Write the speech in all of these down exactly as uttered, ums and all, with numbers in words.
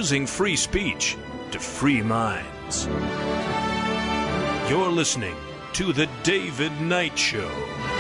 using free speech to free minds. You're listening to The David Knight Show.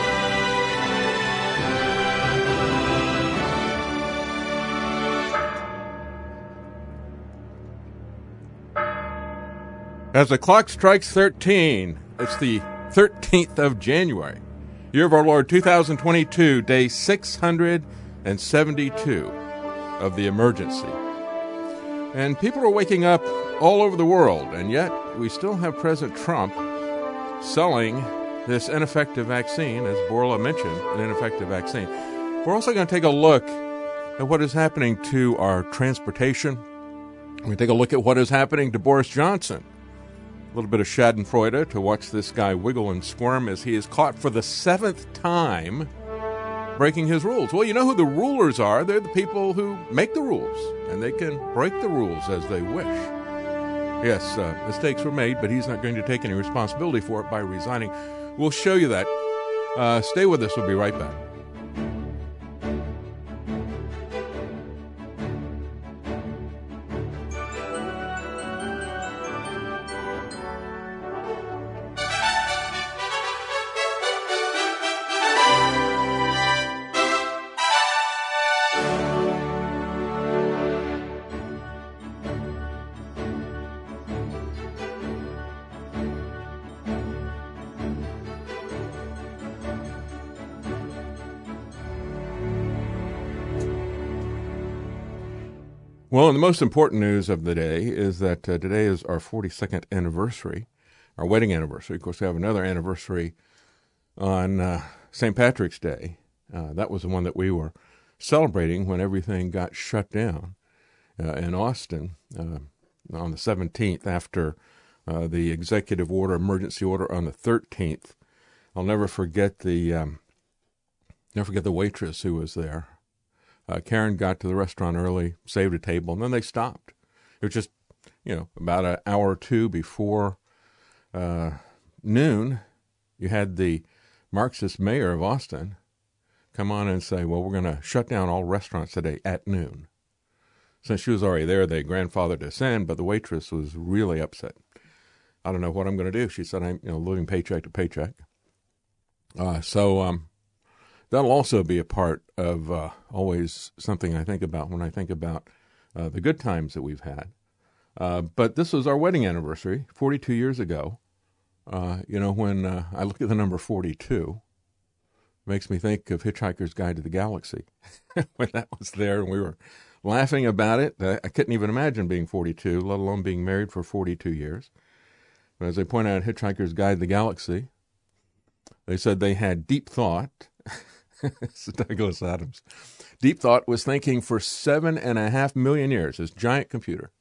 As the clock strikes thirteen, it's the thirteenth of January, year of our Lord two thousand twenty-two, day six hundred seventy-two of the emergency. And people are waking up all over the world, and yet we still have President Trump selling this ineffective vaccine, as Borla mentioned, an ineffective vaccine. We're also going to take a look at what is happening to our transportation. We're going to take a look at what is happening to Boris Johnson. A little bit of schadenfreude to watch this guy wiggle and squirm as he is caught for the seventh time breaking his rules. Well, you know who the rulers are. They're the people who make the rules, and they can break the rules as they wish. Yes, uh, mistakes were made, but he's not going to take any responsibility for it by resigning. We'll show you that. Uh, stay with us. We'll be right back. Well, and the most important news of the day is that uh, today is our forty-second anniversary, our wedding anniversary. Of course, we have another anniversary on uh, Saint Patrick's Day. Uh, that was the one that we were celebrating when everything got shut down uh, in Austin uh, on the seventeenth after uh, the executive order, emergency order on the thirteenth. I'll never forget the um, never forget the waitress who was there. Uh, Karen got to the restaurant early, saved a table, and then they stopped. It was just, you know, about an hour or two before uh, noon, you had the Marxist mayor of Austin come on and say, well, we're going to shut down all restaurants today at noon. Since she was already there, they grandfathered us in, but the waitress was really upset. I don't know what I'm going to do. She said, I'm you know, living paycheck to paycheck. Uh, so, um, That'll also be a part of uh, always something I think about when I think about uh, the good times that we've had. Uh, but this was our wedding anniversary, forty-two years ago. Uh, you know, when uh, I look at the number forty-two, it makes me think of Hitchhiker's Guide to the Galaxy. When that was there and we were laughing about it, I couldn't even imagine being forty-two, let alone being married for forty-two years. But as they point out in Hitchhiker's Guide to the Galaxy, they said they had deep thought. It's Douglas Adams. Deep Thought was thinking for seven and a half million years, this giant computer.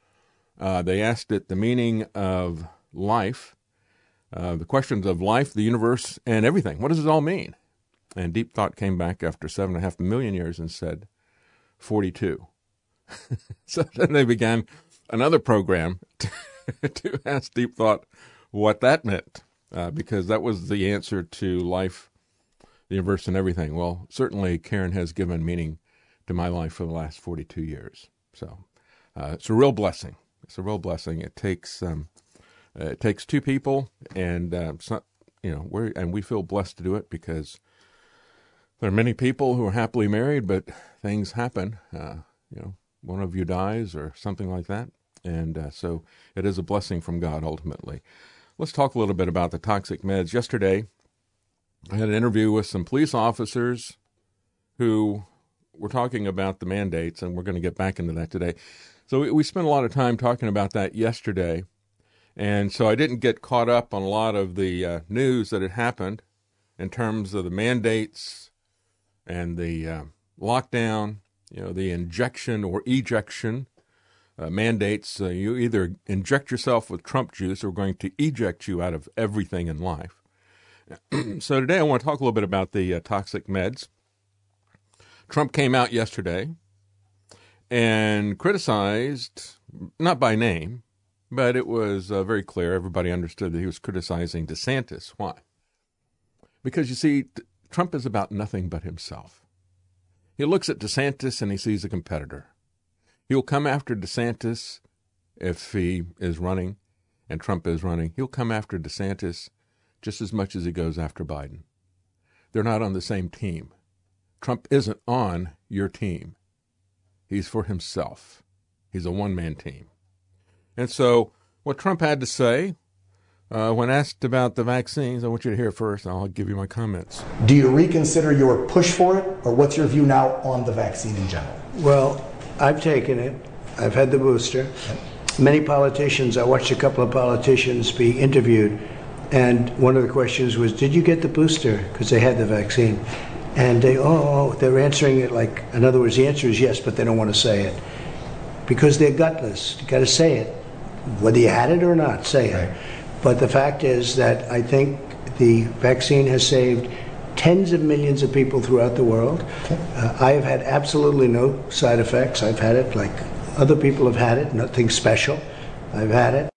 Uh, they asked it the meaning of life, uh, the questions of life, the universe, and everything. What does it all mean? And Deep Thought came back after seven and a half million years and said, forty-two. So then they began another program to, to ask Deep Thought what that meant, uh, because that was the answer to life, the universe, and everything. Well, certainly Karen has given meaning to my life for the last forty-two years. So uh, it's a real blessing. It's a real blessing. It takes um, uh, it takes two people, and uh, it's not, you know, we're and we feel blessed to do it because there are many people who are happily married, but things happen. Uh, you know, one of you dies or something like that, and uh, so it is a blessing from God ultimately. Let's talk a little bit about the toxic meds. Yesterday, I had an interview with some police officers who were talking about the mandates, and we're going to get back into that today. So we, we spent a lot of time talking about that yesterday, and so I didn't get caught up on a lot of the uh, news that had happened in terms of the mandates and the uh, lockdown, you know, the injection or ejection uh, mandates. Uh, you either inject yourself with Trump juice or we're going to eject you out of everything in life. So today I want to talk a little bit about the uh, toxic meds. Trump came out yesterday and criticized, not by name, but it was uh, very clear. Everybody understood that he was criticizing DeSantis. Why? Because, you see, Trump is about nothing but himself. He looks at DeSantis and he sees a competitor. He'll come after DeSantis if he is running and Trump is running. He'll come after DeSantis just as much as he goes after Biden. They're not on the same team. Trump isn't on your team. He's for himself. He's a one-man team. And so what Trump had to say uh, when asked about the vaccines, I want you to hear first. I'll give you my comments. Do you reconsider your push for it, or what's your view now on the vaccine in general? Well, I've taken it. I've had the booster. Many politicians, I watched a couple of politicians be interviewed, and one of the questions was, did you get the booster? Because they had the vaccine. And they, oh, they're answering it like, in other words, the answer is yes, but they don't want to say it. Because they're gutless. You got to say it. Whether you had it or not, say it. Right. But the fact is that I think the vaccine has saved tens of millions of people throughout the world. Okay. Uh, I have had absolutely no side effects. I've had it like other people have had it, nothing special. I've had it.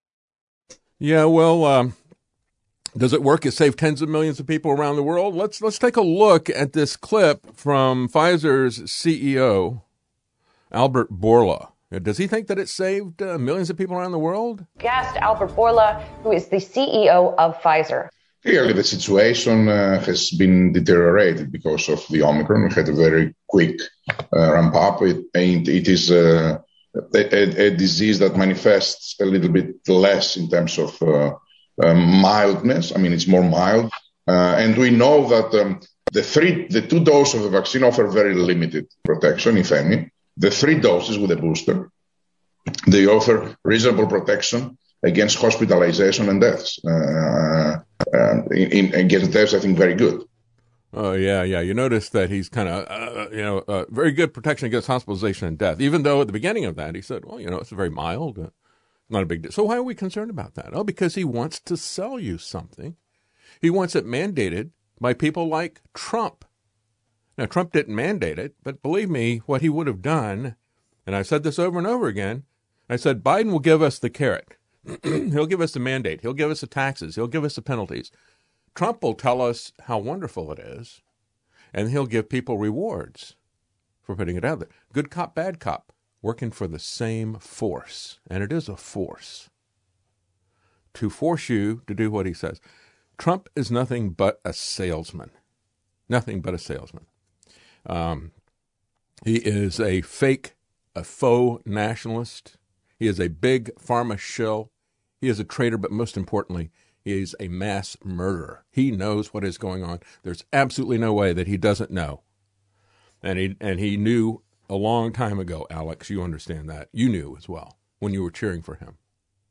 Yeah, well, um, does it work? It saved tens of millions of people around the world. Let's let's take a look at this clip from Pfizer's C E O, Albert Bourla. Does he think that it saved uh, millions of people around the world? Guest Albert Bourla, who is the C E O of Pfizer. Clearly, the situation uh, has been deteriorated because of the Omicron. We had a very quick uh, ramp up. It, and it is uh, a, a disease that manifests a little bit less in terms of uh, uh, mildness. I mean, it's more mild. Uh, and we know that um, the three, the two doses of the vaccine offer very limited protection, if any. The three doses with a booster, they offer reasonable protection against hospitalization and deaths. Uh, uh, in, in, against deaths, I think very good. Oh, yeah, yeah. You notice that he's kind of, uh, you know, uh, very good protection against hospitalization and death, even though at the beginning of that he said, well, you know, it's very mild, uh, not a big deal. So why are we concerned about that? Oh, because he wants to sell you something. He wants it mandated by people like Trump. Now, Trump didn't mandate it, but believe me, what he would have done, and I've said this over and over again, I said Biden will give us the carrot. He'll give us the mandate. He'll give us the taxes. He'll give us the penalties. Trump will tell us how wonderful it is, and he'll give people rewards for putting it out there. Good cop, bad cop, working for the same force, and it is a force, to force you to do what he says. Trump is nothing but a salesman, nothing but a salesman. Um, he is a fake, a faux nationalist. He is a big pharma shill. He is a traitor, but most importantly, he is a mass murderer. He knows what is going on. There's absolutely no way that he doesn't know. And he and he knew a long time ago, Alex, you understand that. You knew as well when you were cheering for him.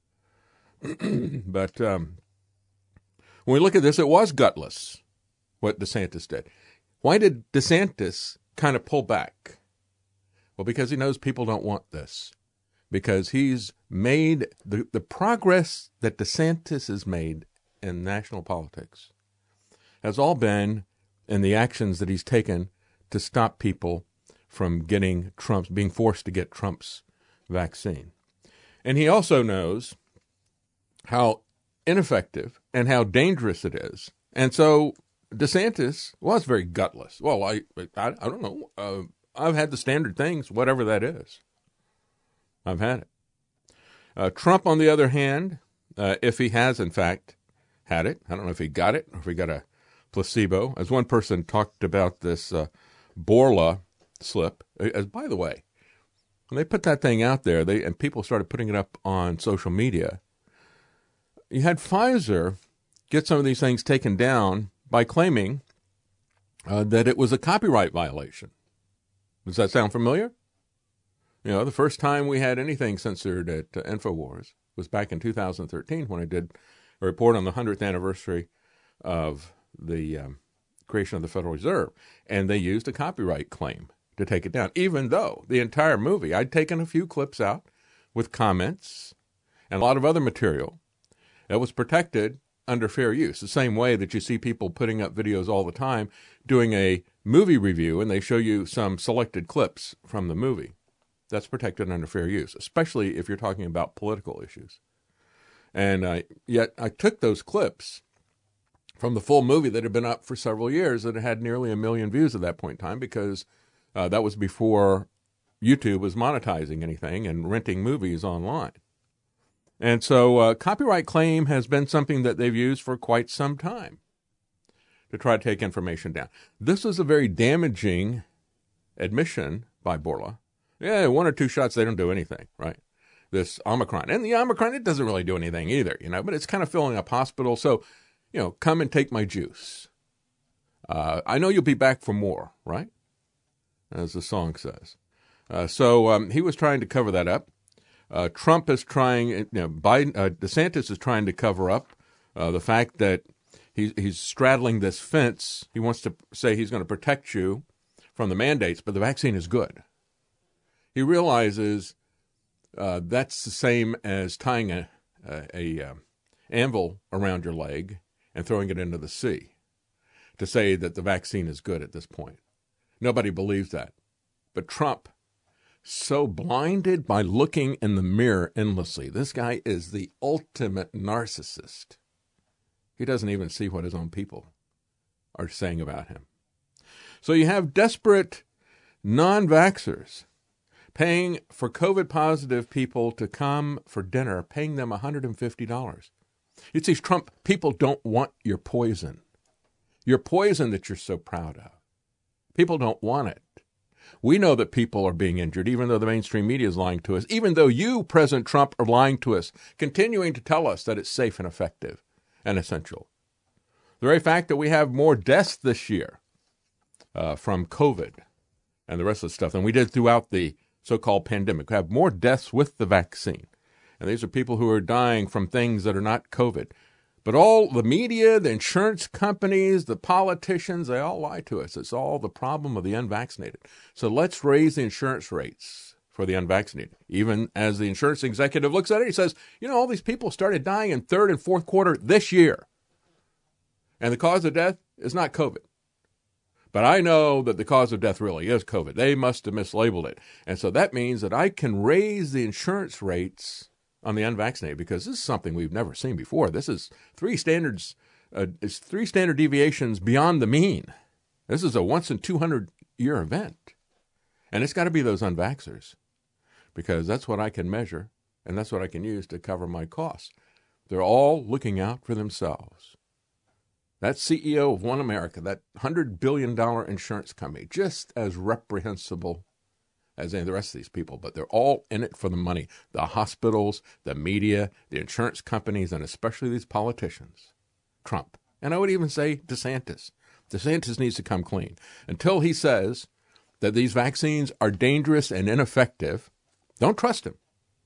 But um, when we look at this, it was gutless what DeSantis did. Why did DeSantis kind of pull back? Well, because he knows people don't want this. Because he's made the, the progress that DeSantis has made in national politics has all been in the actions that he's taken to stop people from getting Trump's, being forced to get Trump's vaccine. And he also knows how ineffective and how dangerous it is. And so DeSantis was very gutless. Well, I I, I don't know. Uh, I've had the standard things, whatever that is. I've had it. Uh, Trump, on the other hand, uh, if he has, in fact, had it, I don't know if he got it or if he got a placebo. As one person talked about this uh, Bourla slip, as by the way, when they put that thing out there, they and people started putting it up on social media, you had Pfizer get some of these things taken down by claiming uh, that it was a copyright violation. Does that sound familiar? You know, the first time we had anything censored at uh, InfoWars was back in two thousand thirteen when I did a report on the one hundredth anniversary of the um, creation of the Federal Reserve. And they used a copyright claim to take it down, even though the entire movie, I'd taken a few clips out with comments and a lot of other material that was protected under fair use, the same way that you see people putting up videos all the time doing a movie review and they show you some selected clips from the movie. That's protected under fair use, especially if you're talking about political issues. And uh, yet I took those clips from the full movie that had been up for several years that had nearly a million views at that point in time because uh, that was before YouTube was monetizing anything and renting movies online. And so uh, copyright claim has been something that they've used for quite some time to try to take information down. This is a very damaging admission by Bourla. Yeah, one or two shots, they don't do anything, right? This Omicron. And the Omicron, it doesn't really do anything either, you know, but it's kind of filling up hospitals. So, you know, come and take my juice. Uh, I know you'll be back for more, right? As the song says. Uh, so um, he was trying to cover that up. Uh, Trump is trying, you know, Biden, uh, DeSantis is trying to cover up uh, the fact that he's, he's straddling this fence. He wants to say he's going to protect you from the mandates, but the vaccine is good. He realizes uh, that's the same as tying a, a, a um, anvil around your leg and throwing it into the sea to say that the vaccine is good at this point. Nobody believes that. But Trump, so blinded by looking in the mirror endlessly. This guy is the ultimate narcissist. He doesn't even see what his own people are saying about him. So you have desperate non-vaxxers paying for COVID-positive people to come for dinner, paying them one hundred fifty dollars. You see, Trump, people don't want your poison. Your poison that you're so proud of. People don't want it. We know that people are being injured, even though the mainstream media is lying to us, even though you, President Trump, are lying to us, continuing to tell us that it's safe and effective and essential. The very fact that we have more deaths this year uh, from COVID and the rest of the stuff than we did throughout the so-called pandemic. We have more deaths with the vaccine. And these are people who are dying from things that are not COVID. But all the media, the insurance companies, the politicians, they all lie to us. It's all the problem of the unvaccinated. So let's raise the insurance rates for the unvaccinated. Even as the insurance executive looks at it, he says, you know, all these people started dying in third and fourth quarter this year. And the cause of death is not COVID. But I know that the cause of death really is COVID. They must have mislabeled it. And so that means that I can raise the insurance rates on the unvaccinated, because this is something we've never seen before. This is three standards, uh, it's three standard deviations beyond the mean. This is a once in two hundred year event. And it's got to be those unvaxxers, because that's what I can measure, and that's what I can use to cover my costs. They're all looking out for themselves. That C E O of One America, that one hundred billion dollars insurance company, just as reprehensible as any of the rest of these people, but they're all in it for the money. The hospitals, the media, the insurance companies, and especially these politicians. Trump. And I would even say DeSantis. DeSantis needs to come clean. Until he says that these vaccines are dangerous and ineffective, don't trust him.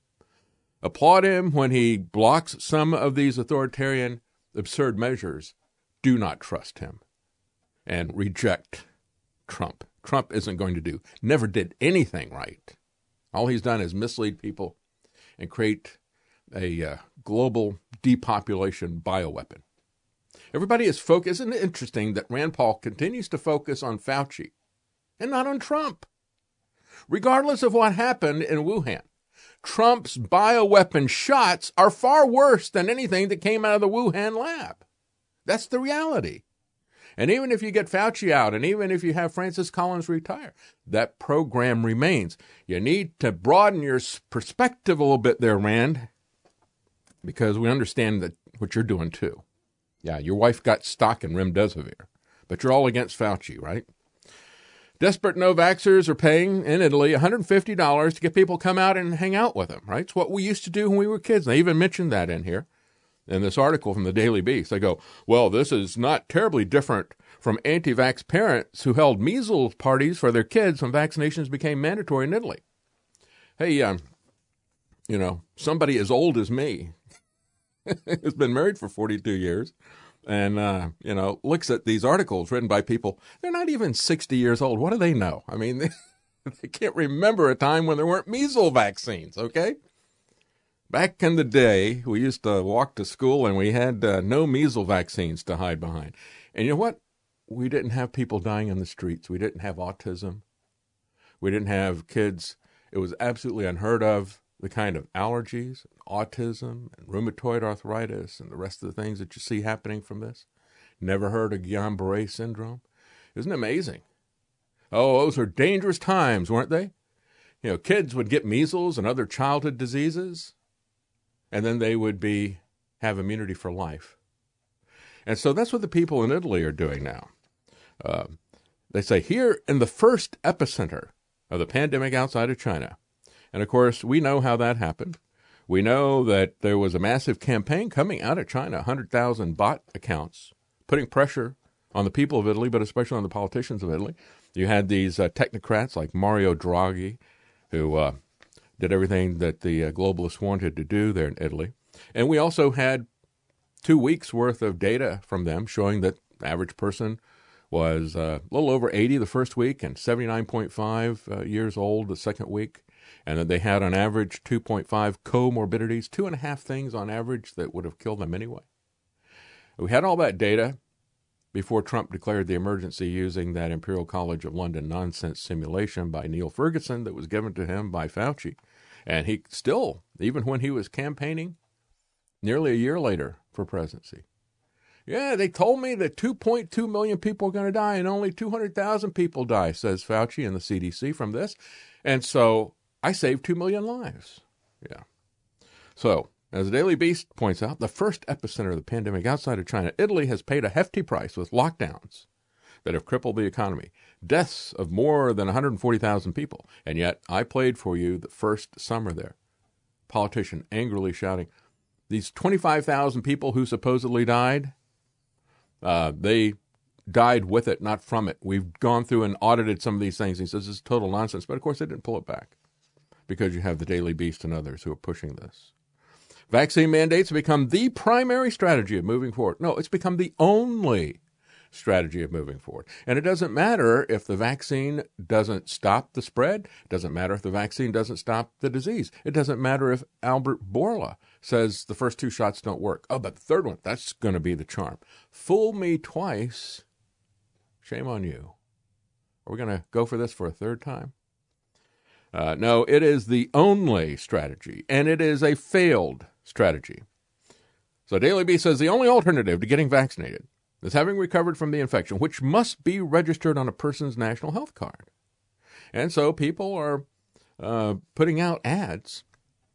Applaud him when he blocks some of these authoritarian, absurd measures. Do not trust him. And reject Trump. Trump isn't going to do, never did anything right. All he's done is mislead people and create a uh, global depopulation bioweapon. Everybody is focused. Isn't it interesting that Rand Paul continues to focus on Fauci and not on Trump? Regardless of what happened in Wuhan, Trump's bioweapon shots are far worse than anything that came out of the Wuhan lab. That's the reality. And even if you get Fauci out, and even if you have Francis Collins retire, that program remains. You need to broaden your perspective a little bit there, Rand, because we understand that what you're doing too. Yeah, your wife got stock in remdesivir, but you're all against Fauci, right? Desperate no-vaxxers are paying in Italy one hundred fifty dollars to get people to come out and hang out with them, right? It's what we used to do when we were kids. They even mentioned that in here. In this article from the Daily Beast, they go, well, this is not terribly different from anti-vax parents who held measles parties for their kids when vaccinations became mandatory in Italy. Hey, um, you know, somebody as old as me has been married for forty-two years and, uh, you know, looks at these articles written by people. They're not even sixty years old. What do they know? I mean, they, they can't remember a time when there weren't measles vaccines, okay? Back in the day, we used to walk to school and we had uh, no measles vaccines to hide behind. And you know what? We didn't have people dying in the streets. We didn't have autism. We didn't have kids. It was absolutely unheard of, the kind of allergies, autism, and rheumatoid arthritis, and the rest of the things that you see happening from this. Never heard of Guillain-Barré syndrome. Isn't it amazing? Oh, those are dangerous times, weren't they? You know, kids would get measles and other childhood diseases, and then they would be have immunity for life. And so that's what the people in Italy are doing now. Uh, they say here in the first epicenter of the pandemic outside of China. And of course, we know how that happened. We know that there was a massive campaign coming out of China, one hundred thousand bot accounts, putting pressure on the people of Italy, but especially on the politicians of Italy. You had these uh, technocrats like Mario Draghi, who uh, did everything that the uh, globalists wanted to do there in Italy. And we also had two weeks' worth of data from them showing that the average person was uh, a little over eighty the first week and seventy-nine point five uh, years old the second week, and that they had on average two point five comorbidities, two and a half things on average that would have killed them anyway. We had all that data before Trump declared the emergency using that Imperial College of London nonsense simulation by Neil Ferguson that was given to him by Fauci. And he still, even when he was campaigning nearly a year later for presidency, yeah, they told me that two point two million people are going to die and only two hundred thousand people die, says Fauci and the C D C from this. And so I saved two million lives. Yeah. So, as the Daily Beast points out, the first epicenter of the pandemic outside of China, Italy has paid a hefty price with lockdowns that have crippled the economy, deaths of more than one hundred forty thousand people. And yet I played for you the first summer there. Politician angrily shouting, these twenty-five thousand people who supposedly died, Uh, they died with it, not from it. We've gone through and audited some of these things. He says this is total nonsense. But, of course, they didn't pull it back because you have the Daily Beast and others who are pushing this. Vaccine mandates have become the primary strategy of moving forward. No, it's become the only strategy of moving forward. And it doesn't matter if the vaccine doesn't stop the spread. It doesn't matter if the vaccine doesn't stop the disease. It doesn't matter if Albert Bourla says the first two shots don't work. Oh, but the third one, that's going to be the charm. Fool me twice, shame on you. Are we going to go for this for a third time? Uh, no, it is the only strategy, and it is a failed strategy. So Daily Beast says the only alternative to getting vaccinated is having recovered from the infection, which must be registered on a person's national health card. And so people are uh, putting out ads.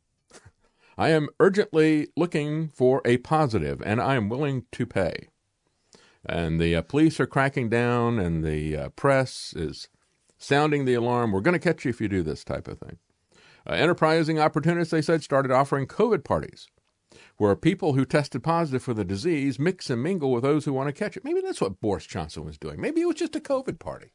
I am urgently looking for a positive, and I am willing to pay. And the uh, police are cracking down, and the uh, press is sounding the alarm. We're going to catch you if you do this type of thing. Uh, enterprising opportunists, they said, started offering COVID parties, where people who tested positive for the disease mix and mingle with those who want to catch it. Maybe that's what Boris Johnson was doing. Maybe it was just a COVID party.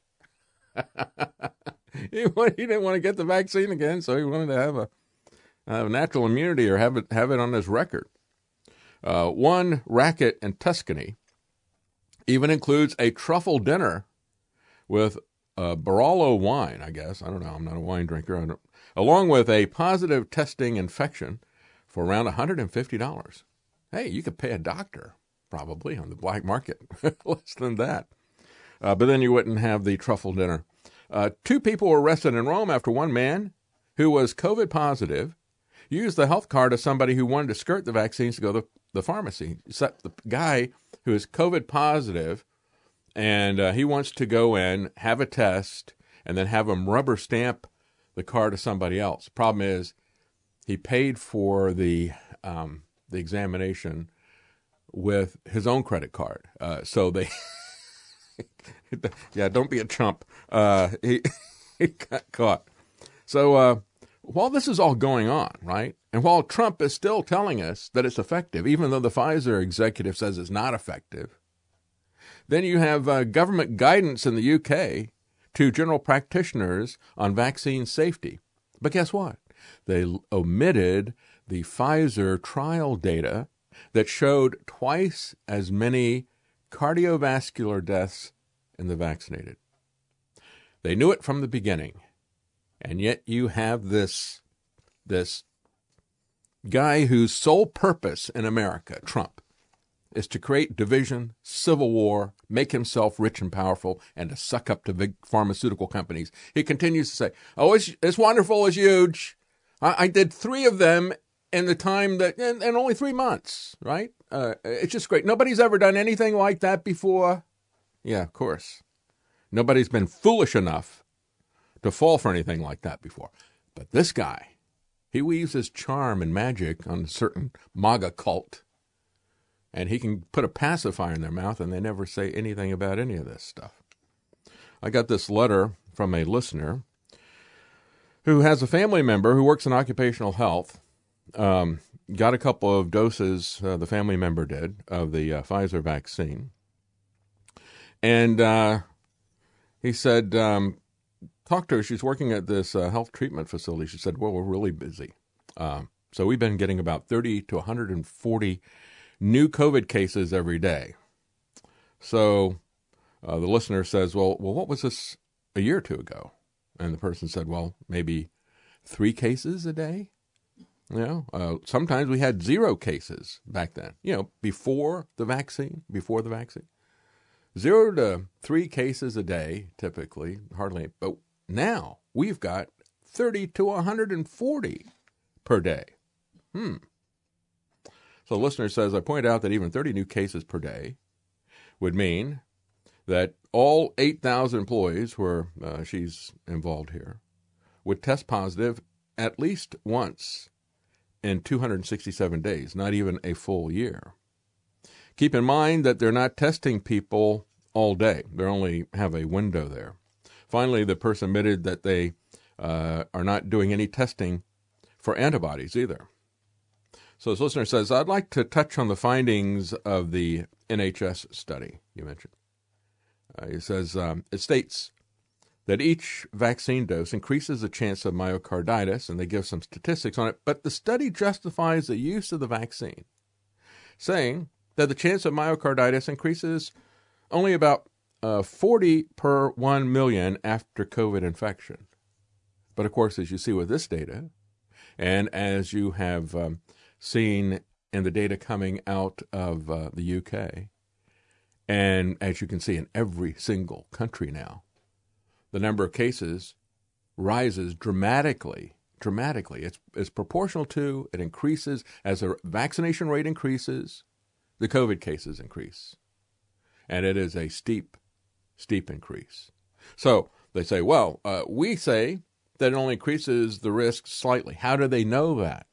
he, wanted, he didn't want to get the vaccine again, so he wanted to have a, have natural immunity or have it, have it on his record. Uh, one racket in Tuscany even includes a truffle dinner with uh, Barolo wine, I guess. I don't know. I'm not a wine drinker. I don't, along with a positive testing infection for around one hundred fifty dollars. Hey, you could pay a doctor, probably, on the black market. Less than that. Uh, but then you wouldn't have the truffle dinner. Uh, two people were arrested in Rome after one man who was COVID positive used the health card of somebody who wanted to skirt the vaccines to go to the pharmacy. Except the guy who is COVID positive, and uh, he wants to go in, have a test, and then have them rubber stamp the card to somebody else. Problem is, he paid for the um, the examination with his own credit card. Uh, so they, yeah, don't be a chump. Uh, he, he got caught. So uh, while this is all going on, right, and while Trump is still telling us that it's effective, even though the Pfizer executive says it's not effective, then you have uh, government guidance in the U K to general practitioners on vaccine safety. But guess what? They omitted the Pfizer trial data that showed twice as many cardiovascular deaths in the vaccinated. They knew it from the beginning. And yet you have this, this guy whose sole purpose in America, Trump, is to create division, civil war, make himself rich and powerful, and to suck up to big pharmaceutical companies. He continues to say, oh, it's, it's wonderful, it's huge. I, I did three of them in the time that, and, and only three months, right? Uh, it's just great. Nobody's ever done anything like that before. Yeah, of course. Nobody's been foolish enough to fall for anything like that before. But this guy, he weaves his charm and magic on a certain MAGA cult, and he can put a pacifier in their mouth, and they never say anything about any of this stuff. I got this letter from a listener who has a family member who works in occupational health, um, got a couple of doses, uh, the family member did, of the uh, Pfizer vaccine. And uh, he said, um, talk to her. She's working at this uh, health treatment facility. She said, well, we're really busy. Um, so we've been getting about thirty to one hundred forty new COVID cases every day. So uh, the listener says, well, well, what was this a year or two ago? And the person said, well, maybe three cases a day. You know, uh, sometimes we had zero cases back then, you know, before the vaccine, before the vaccine. Zero to three cases a day, typically, hardly. But now we've got thirty to one hundred forty per day. Hmm. So the listener says, I point out that even thirty new cases per day would mean that all eight thousand employees where uh, she's involved here would test positive at least once in two hundred sixty-seven days, not even a full year. Keep in mind that they're not testing people all day. They only have a window there. Finally, the person admitted that they uh, are not doing any testing for antibodies either. So this listener says, I'd like to touch on the findings of the N H S study you mentioned. Uh, he says, um, it states that each vaccine dose increases the chance of myocarditis, and they give some statistics on it, but the study justifies the use of the vaccine, saying that the chance of myocarditis increases only about uh, forty per one million after COVID infection. But of course, as you see with this data, and as you have um, seen in the data coming out of uh, the U K, and as you can see in every single country now, the number of cases rises dramatically, dramatically. It's, it's proportional to, it increases, as the vaccination rate increases, the COVID cases increase. And it is a steep, steep increase. So they say, well, uh, we say that it only increases the risk slightly. How do they know that?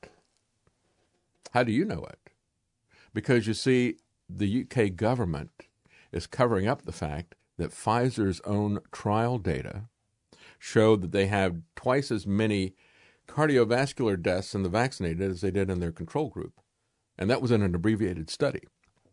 How do you know it? Because you see, the U K government is covering up the fact that Pfizer's own trial data showed that they have twice as many cardiovascular deaths in the vaccinated as they did in their control group. And that was in an abbreviated study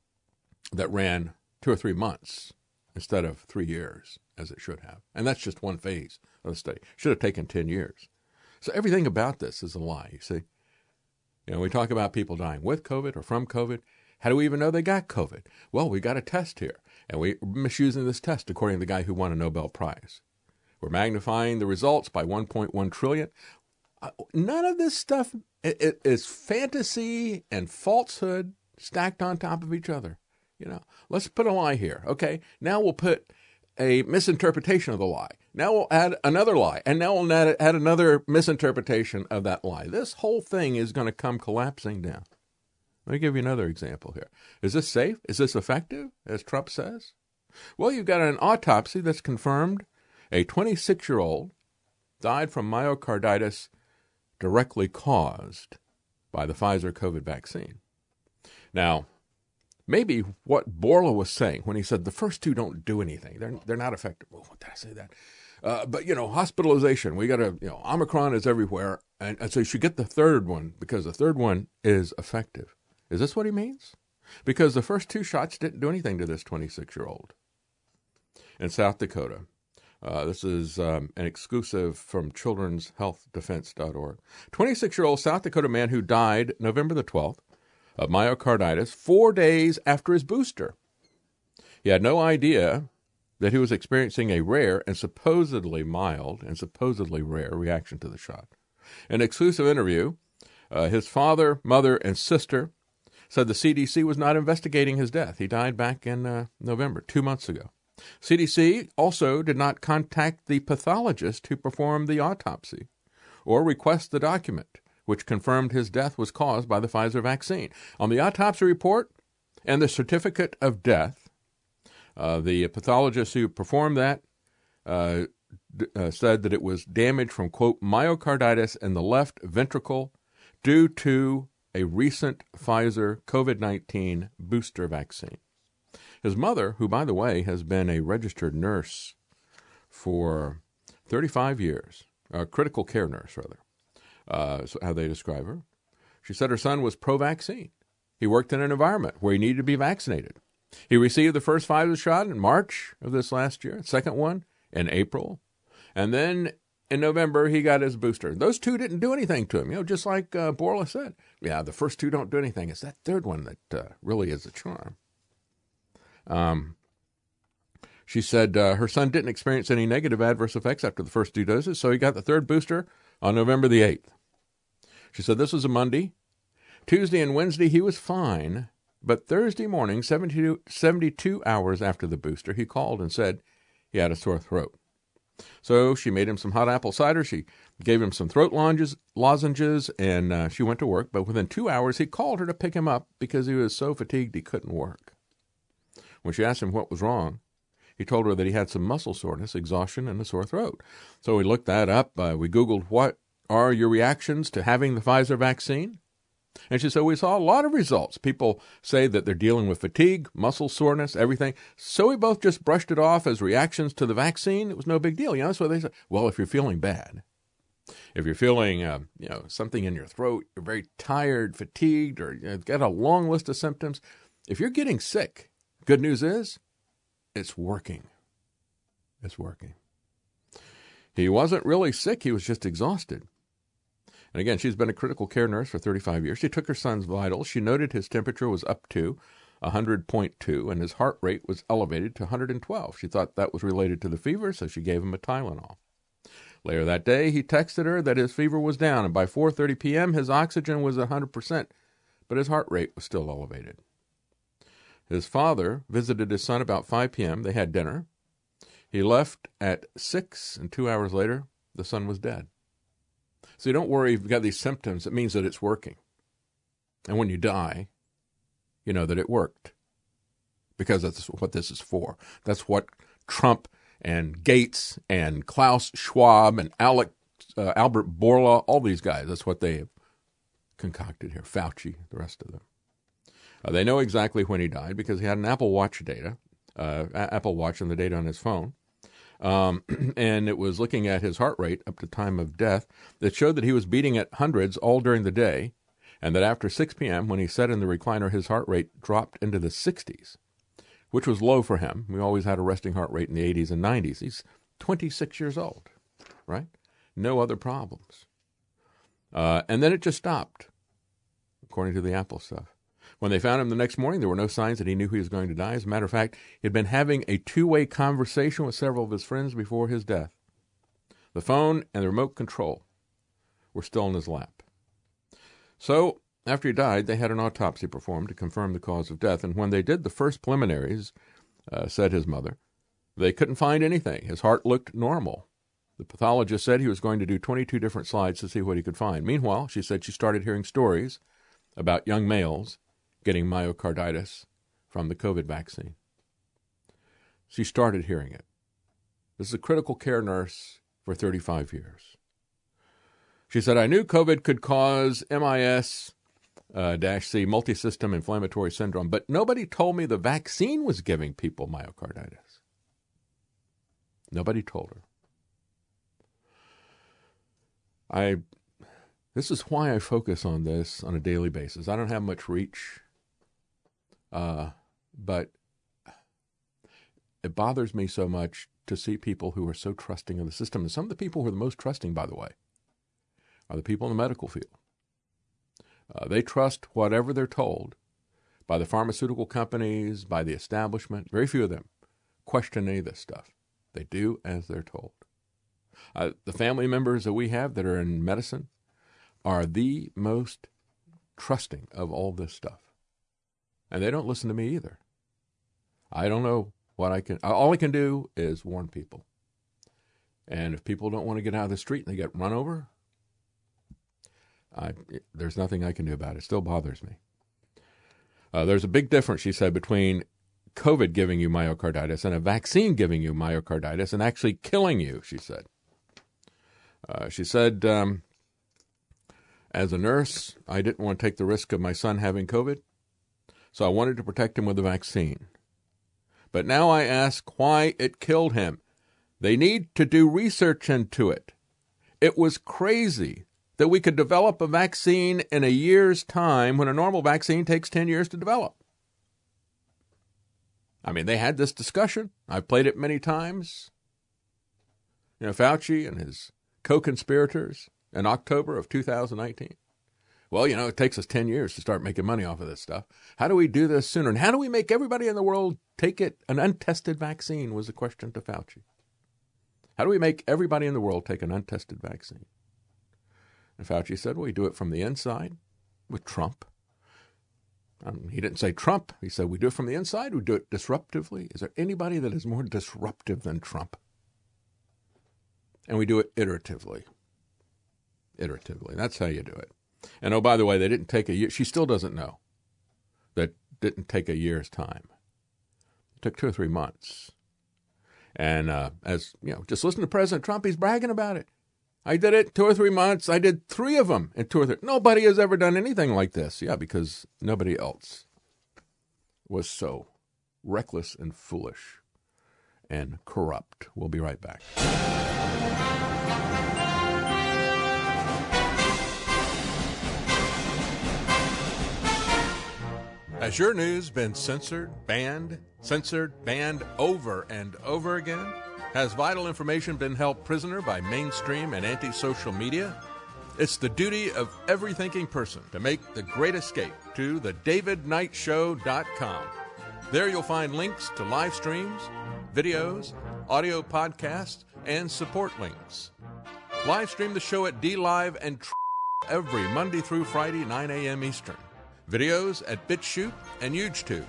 that ran two or three months instead of three years, as it should have. And that's just one phase of the study. Should have taken ten years. So everything about this is a lie, you see. You know, we talk about people dying with COVID or from COVID. How do we even know they got COVID? Well, we got a test here, and we're misusing this test, according to the guy who won a Nobel Prize. We're magnifying the results by one point one trillion. Uh, none of this stuff it, it is fantasy and falsehood stacked on top of each other. You know, let's put a lie here. Okay, now we'll put a misinterpretation of the lie. Now we'll add another lie, and now we'll add, add another misinterpretation of that lie. This whole thing is going to come collapsing down. Let me give you another example here. Is this safe? Is this effective, as Trump says? Well, you've got an autopsy that's confirmed a twenty-six-year-old died from myocarditis directly caused by the Pfizer COVID vaccine. Now, maybe what Bourla was saying when he said the first two don't do anything. They're they're not effective. Oh, what did I say that? Uh, but, you know, hospitalization, we got to, you know, Omicron is everywhere. And, and so you should get the third one because the third one is effective. Is this what he means? Because the first two shots didn't do anything to this twenty-six-year-old in South Dakota. Uh, this is um, an exclusive from children's health defense dot org. twenty-six-year-old South Dakota man who died November the twelfth of myocarditis four days after his booster. He had no idea that he was experiencing a rare and supposedly mild and supposedly rare reaction to the shot. In an exclusive interview, uh, his father, mother, and sister said the C D C was not investigating his death. He died back in uh, November, two months ago. C D C also did not contact the pathologist who performed the autopsy or request the document which confirmed his death was caused by the Pfizer vaccine. On the autopsy report and the certificate of death, uh, the pathologist who performed that uh, uh, said that it was damage from, quote, myocarditis in the left ventricle due to a recent Pfizer COVID nineteen booster vaccine. His mother, who, by the way, has been a registered nurse for thirty-five years, a critical care nurse, rather, uh, so how they describe her, she said her son was pro-vaccine. He worked in an environment where he needed to be vaccinated. He received the first Pfizer shot in March of this last year, second one in April, and then in November he got his booster. Those two didn't do anything to him, you know, just like uh, Borla said. Yeah, the first two don't do anything. It's that third one that uh, really is a charm. Um, she said uh, her son didn't experience any negative adverse effects after the first two doses, so he got the third booster on November the eighth. She said this was a Monday. Tuesday and Wednesday he was fine, but Thursday morning, seventy-two, seventy-two hours after the booster, he called and said he had a sore throat. So she made him some hot apple cider. She gave him some throat lozenges, lozenges and uh, she went to work. But within two hours, he called her to pick him up because he was so fatigued he couldn't work. When she asked him what was wrong, he told her that he had some muscle soreness, exhaustion, and a sore throat. So we looked that up. Uh, we Googled, what are your reactions to having the Pfizer vaccine? And she said, we saw a lot of results. People say that they're dealing with fatigue, muscle soreness, everything. So we both just brushed it off as reactions to the vaccine. It was no big deal. You know, that's what they said. Well, if you're feeling bad, if you're feeling, uh, you know, something in your throat, you're very tired, fatigued, or you've got a long list of symptoms. If you're getting sick, good news is it's working. It's working. He wasn't really sick. He was just exhausted. And again, she's been a critical care nurse for thirty-five years. She took her son's vitals. She noted his temperature was up to one hundred point two, and his heart rate was elevated to one hundred twelve. She thought that was related to the fever, so she gave him a Tylenol. Later that day, he texted her that his fever was down, and by four thirty p.m., his oxygen was one hundred percent, but his heart rate was still elevated. His father visited his son about five p.m. They had dinner. He left at six, and two hours later, the son was dead. So don't worry if you've got these symptoms. It means that it's working. And when you die, you know that it worked. Because that's what this is for. That's what Trump and Gates and Klaus Schwab and Alec, uh, Albert Bourla, all these guys, that's what they have concocted here. Fauci, the rest of them. Uh, they know exactly when he died because he had an Apple Watch data, uh, Apple Watch and the data on his phone. Um, and it was looking at his heart rate up to time of death that showed that he was beating at hundreds all during the day, and that after six p.m., when he sat in the recliner, his heart rate dropped into the sixties, which was low for him. We always had a resting heart rate in the eighties and nineties. He's twenty-six years old, right? No other problems. Uh, and then it just stopped, according to the Apple stuff. When they found him the next morning, there were no signs that he knew he was going to die. As a matter of fact, he had been having a two-way conversation with several of his friends before his death. The phone and the remote control were still in his lap. So, after he died, they had an autopsy performed to confirm the cause of death. And when they did the first preliminaries, uh, said his mother, they couldn't find anything. His heart looked normal. The pathologist said he was going to do twenty-two different slides to see what he could find. Meanwhile, she said she started hearing stories about young males getting myocarditis from the COVID vaccine. She started hearing it. This is a critical care nurse for thirty-five years. She said, I knew COVID could cause M I S uh, C, multisystem inflammatory syndrome, but nobody told me the vaccine was giving people myocarditis. Nobody told her. I. This is why I focus on this on a daily basis. I don't have much reach. Uh, but it bothers me so much to see people who are so trusting of the system. And some of the people who are the most trusting, by the way, are the people in the medical field. Uh, they trust whatever they're told by the pharmaceutical companies, by the establishment. Very few of them question any of this stuff. They do as they're told. Uh, the family members that we have that are in medicine are the most trusting of all this stuff. And they don't listen to me either. I don't know what I can... All I can do is warn people. And if people don't want to get out of the street and they get run over, I, there's nothing I can do about it. It still bothers me. Uh, there's a big difference, she said, between COVID giving you myocarditis and a vaccine giving you myocarditis and actually killing you, she said. Uh, she said, um, as a nurse, I didn't want to take the risk of my son having COVID, so I wanted to protect him with a vaccine. But now I ask why it killed him. They need to do research into it. It was crazy that we could develop a vaccine in a year's time when a normal vaccine takes ten years to develop. I mean, they had this discussion. I've played it many times. You know, Fauci and his co-conspirators in October of two thousand nineteen. Well, you know, it takes us ten years to start making money off of this stuff. How do we do this sooner? And how do we make everybody in the world take it? An untested vaccine was the question to Fauci. How do we make everybody in the world take an untested vaccine? And Fauci said, well, we do it from the inside with Trump. Um, he didn't say Trump. He said, we do it from the inside. We do it disruptively. Is there anybody that is more disruptive than Trump? And we do it iteratively. Iteratively. That's how you do it. And oh, by the way, they didn't take a year. She still doesn't know. That didn't take a year's time. It took two or three months. And uh, as, you know, just listen to President Trump. He's bragging about it. I did it two or three months. I did three of them in two or three. Nobody has ever done anything like this. Yeah, because nobody else was so reckless and foolish and corrupt. We'll be right back. Has your news been censored, banned, censored, banned over and over again? Has vital information been held prisoner by mainstream and anti-social media? It's the duty of every thinking person to make the great escape to the david knight show dot com. There you'll find links to live streams, videos, audio podcasts, and support links. Live stream the show at D Live and every Monday through Friday, nine a.m. Eastern. Videos at BitChute and YouTube.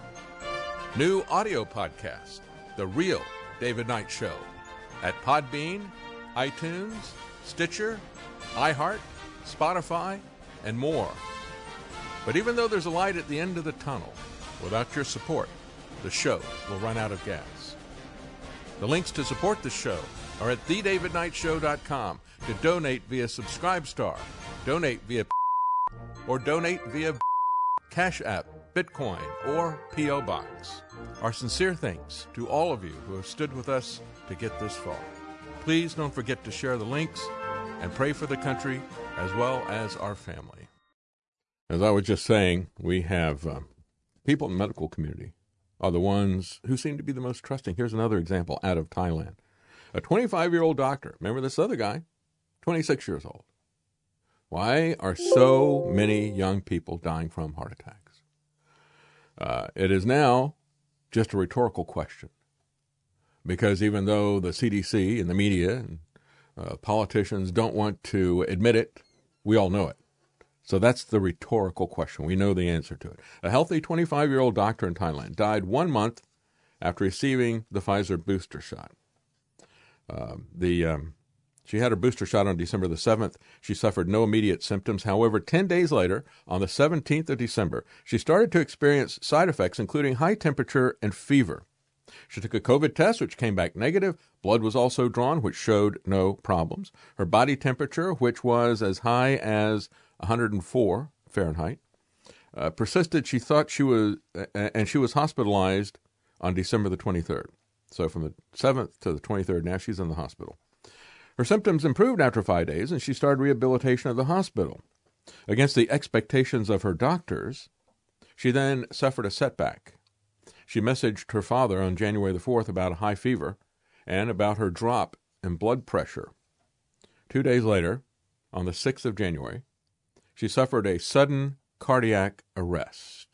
New audio podcast, The Real David Knight Show, at Podbean, iTunes, Stitcher, iHeart, Spotify, and more. But even though there's a light at the end of the tunnel, without your support, the show will run out of gas. The links to support the show are at the david knight show dot com. To donate via Subscribestar, donate via or donate via Cash App, Bitcoin, or P O Box. Our sincere thanks to all of you who have stood with us to get this far. Please don't forget to share the links and pray for the country as well as our family. As I was just saying, we have uh, people in the medical community are the ones who seem to be the most trusting. Here's another example out of Thailand. A twenty-five-year-old doctor, remember this other guy, twenty-six years old. Why are so many young people dying from heart attacks? Uh, it is now just a rhetorical question. Because even though the C D C and the media and uh, politicians don't want to admit it, we all know it. So that's the rhetorical question. We know the answer to it. A healthy twenty-five-year-old doctor in Thailand died one month after receiving the Pfizer booster shot. Uh, the um, She had her booster shot on December the seventh. She suffered no immediate symptoms. However, ten days later, on the seventeenth of December, she started to experience side effects, including high temperature and fever. She took a COVID test, which came back negative. Blood was also drawn, which showed no problems. Her body temperature, which was as high as one hundred four Fahrenheit, uh, persisted. She thought she was, uh, and she was hospitalized on December the twenty-third. So from the seventh to the twenty-third, now she's in the hospital. Her symptoms improved after five days, and she started rehabilitation at the hospital. Against the expectations of her doctors, she then suffered a setback. She messaged her father on January the fourth about a high fever and about her drop in blood pressure. Two days later, on the sixth of January, she suffered a sudden cardiac arrest.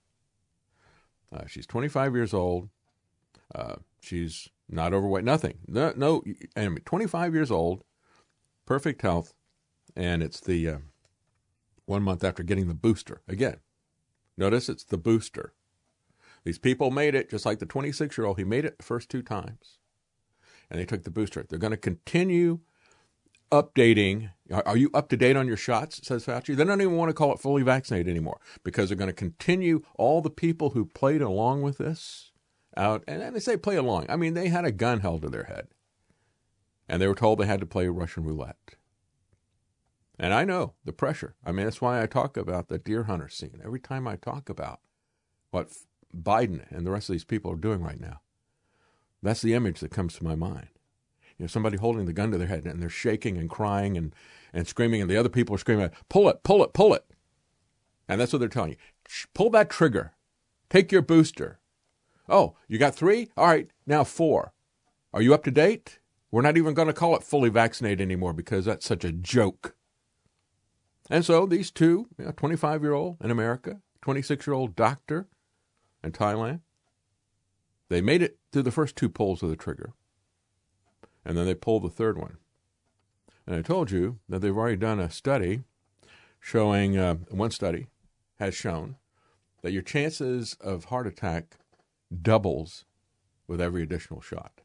Uh, she's twenty-five years old. Uh, she's not overweight, nothing. No, no, I mean, twenty-five years old, perfect health, and it's the uh, one month after getting the booster. Again, notice it's the booster. These people made it, just like the twenty-six-year-old. He made it the first two times, and they took the booster. They're going to continue updating. Are you up to date on your shots, says Fauci? They don't even want to call it fully vaccinated anymore because they're going to continue all the people who played along with this out, and, and they say play along. I mean, they had a gun held to their head, and they were told they had to play Russian roulette. And I know the pressure. I mean, that's why I talk about the deer hunter scene. Every time I talk about what Biden and the rest of these people are doing right now, that's the image that comes to my mind. You know, somebody holding the gun to their head, and they're shaking and crying and, and screaming, and the other people are screaming, pull it, pull it, pull it. And that's what they're telling you. Pull that trigger. Take your booster. Oh, you got three? All right, now four. Are you up to date? We're not even going to call it fully vaccinated anymore because that's such a joke. And so these two, you know, twenty-five-year-old in America, twenty-six-year-old doctor in Thailand, they made it through the first two pulls of the trigger. And then they pulled the third one. And I told you that they've already done a study showing, uh, one study has shown that your chances of heart attack doubles with every additional shot.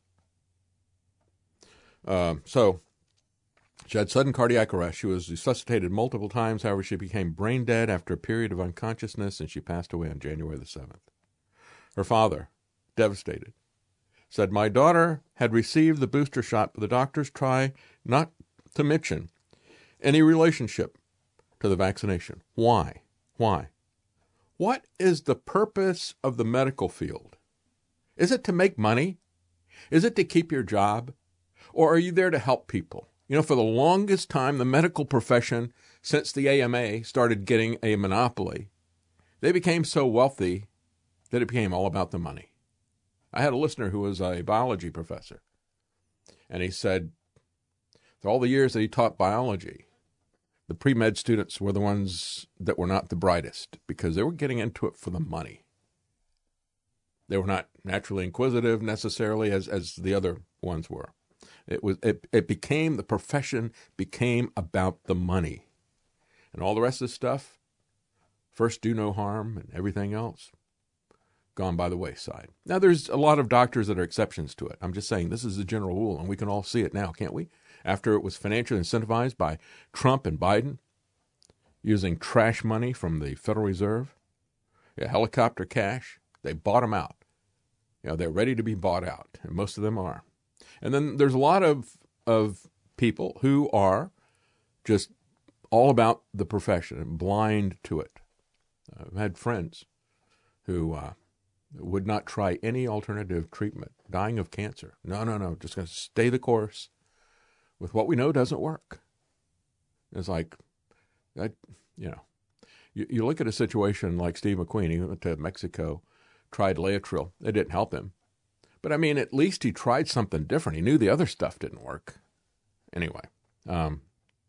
Um, so she had sudden cardiac arrest. She was resuscitated multiple times. However, she became brain dead after a period of unconsciousness, and she passed away on January the seventh. Her father, devastated, said, my daughter had received the booster shot, but the doctors try not to mention any relationship to the vaccination. Why? Why? What is the purpose of the medical field? Is it to make money? Is it to keep your job? Or are you there to help people? You know, for the longest time, the medical profession, since the A M A started getting a monopoly, they became so wealthy that it became all about the money. I had a listener who was a biology professor, and he said, for all the years that he taught biology, the pre-med students were the ones that were not the brightest because they were getting into it for the money. They were not naturally inquisitive necessarily as, as the other ones were. It was it, it became, the profession became about the money. And all the rest of the stuff, first do no harm and everything else, gone by the wayside. Now, there's a lot of doctors that are exceptions to it. I'm just saying this is the general rule, and we can all see it now, can't we? After it was financially incentivized by Trump and Biden, using trash money from the Federal Reserve, yeah, helicopter cash, they bought them out. You know, they're ready to be bought out, and most of them are. And then there's a lot of of people who are just all about the profession and blind to it. I've had friends who uh, would not try any alternative treatment, dying of cancer. No, no, no, just going to stay the course with what we know doesn't work. It's like, that, you know, you, you look at a situation like Steve McQueen. He went to Mexico, tried Laetrile. It didn't help him. But, I mean, at least he tried something different. He knew the other stuff didn't work. Anyway, um,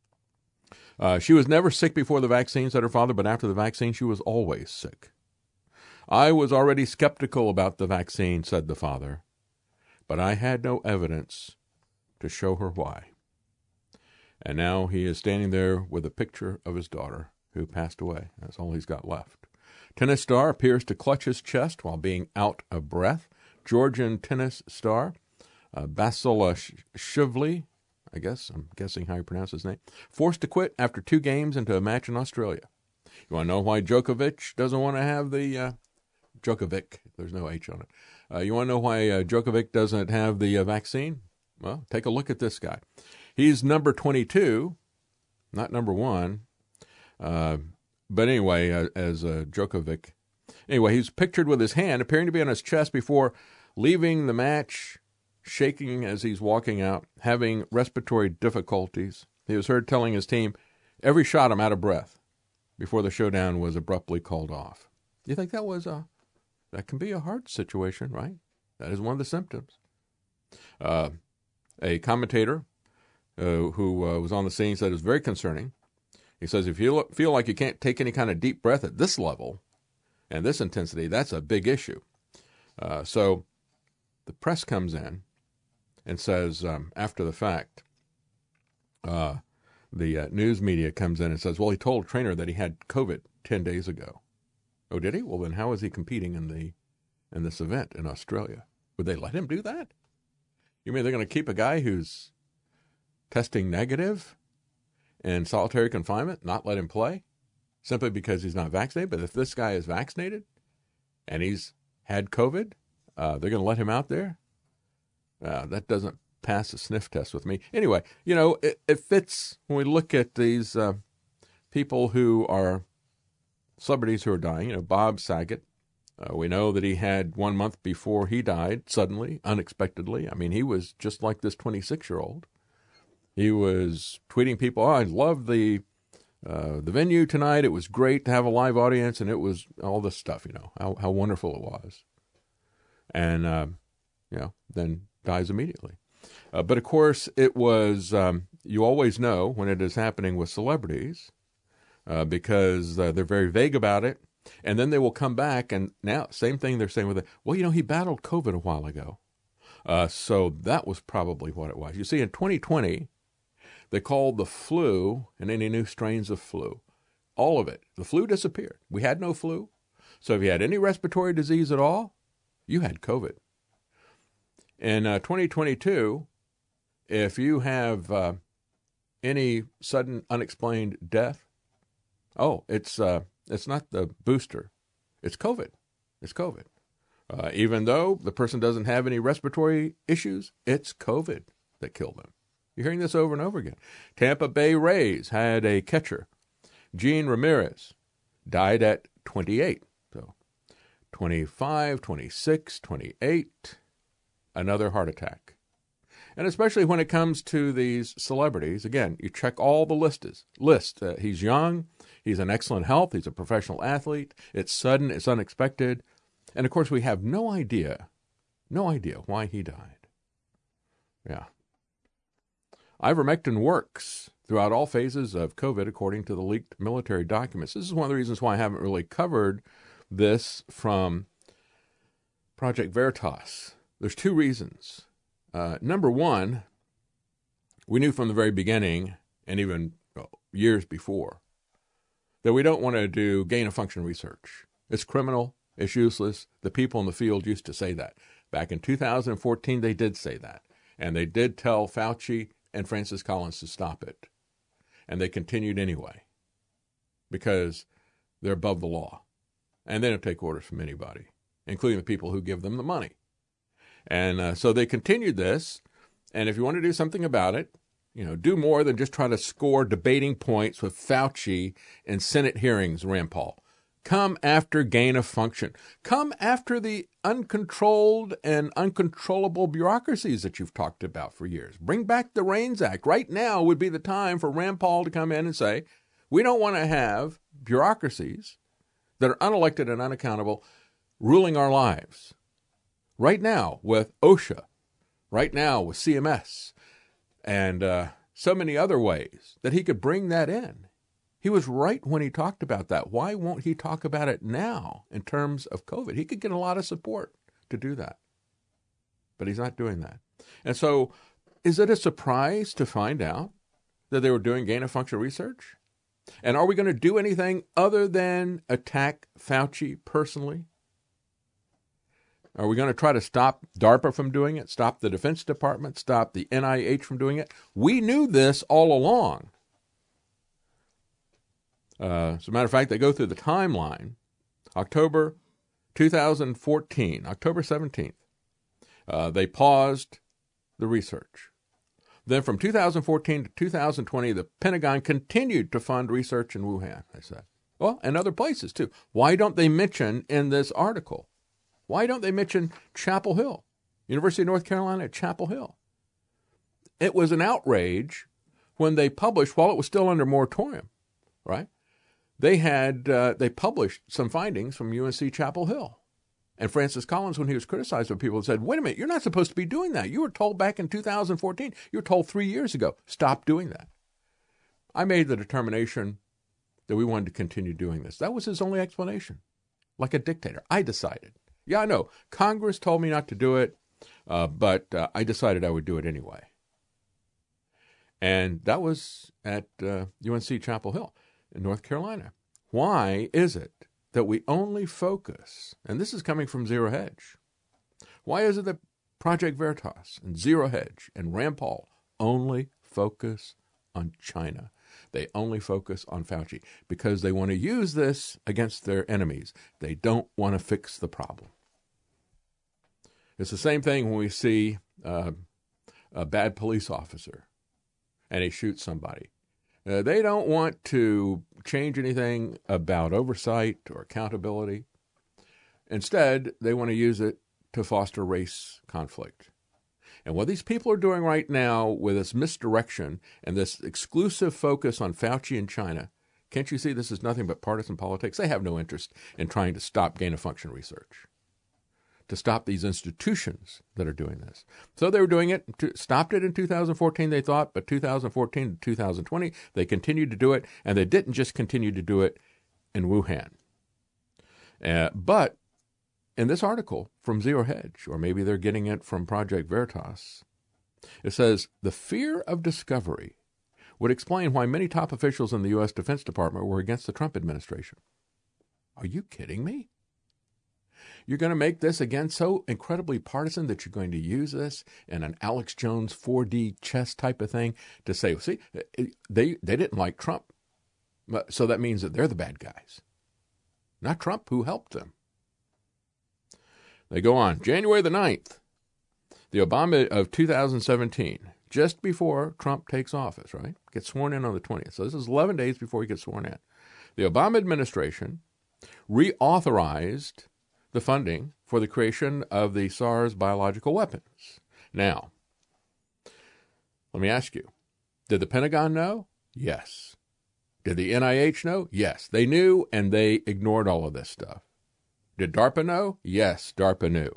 uh, she was never sick before the vaccine, said her father, but after the vaccine, she was always sick. I was already skeptical about the vaccine, said the father, but I had no evidence to show her why. And now he is standing there with a picture of his daughter who passed away. That's all he's got left. Tennis star appears to clutch his chest while being out of breath. Georgian tennis star uh, Basilashvili, I guess, I'm guessing how you pronounce his name, forced to quit after two games into a match in Australia. You want to know why Djokovic doesn't want to have the uh, Djokovic? There's no H on it. Uh, you want to know why uh, Djokovic doesn't have the uh, vaccine? Well, take a look at this guy. He's number twenty-two, not number one. Uh, but anyway, uh, as uh, Djokovic. Anyway, he's pictured with his hand appearing to be on his chest before leaving the match, shaking as he's walking out, having respiratory difficulties. He was heard telling his team, every shot I'm out of breath, before the showdown was abruptly called off. You think that was a, that can be a heart situation, right? That is one of the symptoms. Uh, a commentator uh, who uh, was on the scene said it was very concerning. He says, if you look, feel like you can't take any kind of deep breath at this level and this intensity, that's a big issue. Uh, so the press comes in and says, um, after the fact, uh, the uh, news media comes in and says, well, he told a trainer that he had COVID ten days ago. Oh, did he? Well, then how is he competing in the in this event in Australia? Would they let him do that? You mean they're going to keep a guy who's testing negative in solitary confinement, not let him play, simply because he's not vaccinated? But if this guy is vaccinated and he's had COVID, Uh, they're going to let him out there? Uh, that doesn't pass a sniff test with me. Anyway, you know, it, it fits when we look at these uh, people who are celebrities who are dying. You know, Bob Saget. Uh, we know that he had one month before he died, suddenly, unexpectedly. I mean, he was just like this twenty-six-year-old. He was tweeting people, oh, I love the uh, the venue tonight. It was great to have a live audience, and it was all this stuff, you know, how, how wonderful it was. And, uh, you know, then dies immediately. Uh, but, of course, it was, um, you always know when it is happening with celebrities uh, because uh, they're very vague about it. And then they will come back, and now, same thing they're saying with it. Well, you know, he battled COVID a while ago. Uh, so that was probably what it was. You see, in twenty twenty, they called the flu and any new strains of flu. All of it. The flu disappeared. We had no flu. So if you had any respiratory disease at all, you had COVID. In uh, twenty twenty-two, if you have uh, any sudden unexplained death, oh, it's... Uh, It's not the booster. It's COVID. It's COVID. Uh, even though the person doesn't have any respiratory issues, it's COVID that killed them. You're hearing this over and over again. Tampa Bay Rays had a catcher, Gene Ramirez, died at twenty-eight. So twenty-five, twenty-six, twenty-eight, another heart attack. And especially when it comes to these celebrities, again, you check all the lists. List. Uh, he's young. He's in excellent health. He's a professional athlete. It's sudden. It's unexpected. And, of course, we have no idea, no idea why he died. Yeah. Ivermectin works throughout all phases of COVID, according to the leaked military documents. This is one of the reasons why I haven't really covered this from Project Veritas. There's two reasons. Uh, number one, we knew from the very beginning, and even well, years before, that we don't want to do gain-of-function research. It's criminal. It's useless. The people in the field used to say that. Back in two thousand fourteen, they did say that. And they did tell Fauci and Francis Collins to stop it. And they continued anyway because they're above the law. And they don't take orders from anybody, including the people who give them the money. And uh, so they continued this. And if you want to do something about it, you know, do more than just try to score debating points with Fauci in Senate hearings, Rand Paul. Come after gain of function. Come after the uncontrolled and uncontrollable bureaucracies that you've talked about for years. Bring back the REINS Act. Right now would be the time for Rand Paul to come in and say, we don't want to have bureaucracies that are unelected and unaccountable ruling our lives. Right now with OSHA, right now with C M S, and uh, so many other ways that he could bring that in. He was right when he talked about that. Why won't he talk about it now in terms of COVID? He could get a lot of support to do that, but he's not doing that. And so is it a surprise to find out that they were doing gain-of-function research? And are we going to do anything other than attack Fauci personally? Are we going to try to stop DARPA from doing it, stop the Defense Department, stop the N I H from doing it? We knew this all along. Uh, as a matter of fact, they go through the timeline. October two thousand fourteen, October seventeenth, uh, they paused the research. Then from two thousand fourteen to two thousand twenty, the Pentagon continued to fund research in Wuhan, they said. Well, and other places too. Why don't they mention in this article? Why don't they mention Chapel Hill, University of North Carolina at Chapel Hill? It was an outrage when they published, while it was still under moratorium, right? They had uh, they published some findings from U N C Chapel Hill. And Francis Collins, when he was criticized by people, said, wait a minute, you're not supposed to be doing that. You were told back in two thousand fourteen, you were told three years ago, stop doing that. I made the determination that we wanted to continue doing this. That was his only explanation. Like a dictator. I decided. Yeah, I know. Congress told me not to do it, uh, but uh, I decided I would do it anyway. And that was at uh, U N C Chapel Hill in North Carolina. Why is it that we only focus, and this is coming from Zero Hedge, why is it that Project Veritas and Zero Hedge and Rand Paul only focus on China? They only focus on Fauci because they want to use this against their enemies. They don't want to fix the problem. It's the same thing when we see uh, a bad police officer and he shoots somebody. Uh, they don't want to change anything about oversight or accountability. Instead, they want to use it to foster race conflict. And what these people are doing right now with this misdirection and this exclusive focus on Fauci and China, can't you see this is nothing but partisan politics? They have no interest in trying to stop gain-of-function research, to stop these institutions that are doing this. So they were doing it, to, stopped it in two thousand fourteen, they thought, but two thousand fourteen to two thousand twenty, they continued to do it, and they didn't just continue to do it in Wuhan. Uh, but in this article from Zero Hedge, or maybe they're getting it from Project Veritas, it says, the fear of discovery would explain why many top officials in the U S Defense Department were against the Trump administration. Are you kidding me? You're going to make this, again, so incredibly partisan that you're going to use this in an Alex Jones four D chess type of thing to say, see, they, they didn't like Trump, so that means that they're the bad guys, not Trump, who helped them. They go on. January the ninth, the Obama of two thousand seventeen, just before Trump takes office, right? Gets sworn in on the twentieth. So this is eleven days before he gets sworn in. The Obama administration reauthorized the funding for the creation of the SARS biological weapons. Now, let me ask you, did the Pentagon know? Yes. Did the N I H know? Yes. They knew, and they ignored all of this stuff. Did DARPA know? Yes, DARPA knew.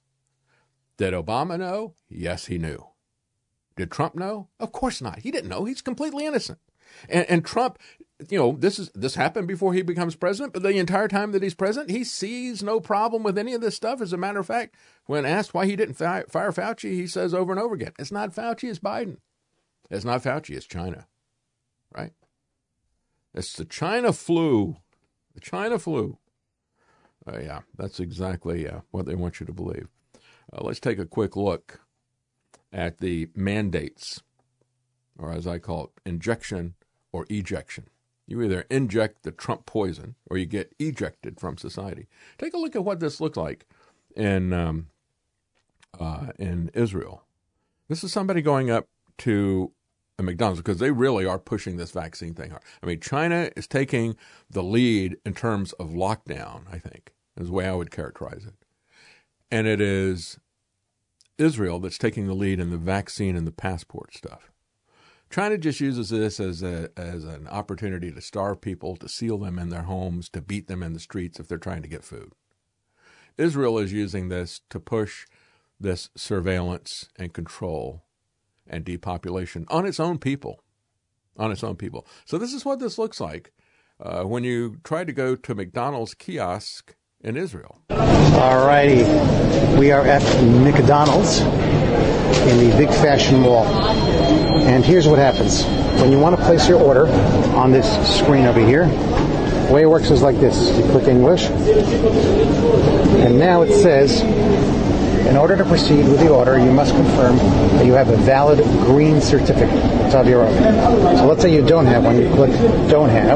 Did Obama know? Yes, he knew. Did Trump know? Of course not. He didn't know. He's completely innocent. And, and Trump, you know, this is this happened before he becomes president, but the entire time that he's president, he sees no problem with any of this stuff. As a matter of fact, when asked why he didn't fi- fire Fauci, he says over and over again, it's not Fauci, it's Biden. It's not Fauci, it's China. Right? It's the China flu. The China flu. Uh, yeah, that's exactly uh, what they want you to believe. Uh, let's take a quick look at the mandates, or as I call it, injection or ejection. You either inject the Trump poison or you get ejected from society. Take a look at what this looked like in um, uh, in Israel. This is somebody going up to a McDonald's because they really are pushing this vaccine thing hard. I mean, China is taking the lead in terms of lockdown, I think, is the way I would characterize it. And it is Israel that's taking the lead in the vaccine and the passport stuff. China just uses this as a as an opportunity to starve people, to seal them in their homes, to beat them in the streets if they're trying to get food. Israel is using this to push this surveillance and control and depopulation on its own people, on its own people. So this is what this looks like uh, when you try to go to McDonald's kiosk in Israel. All righty. We are at McDonald's in the big fashion mall. And here's what happens. When you want to place your order on this screen over here, the way it works is like this. You click English, and now it says, in order to proceed with the order, you must confirm that you have a valid green certificate of your order. So let's say you don't have one. You click Don't Have.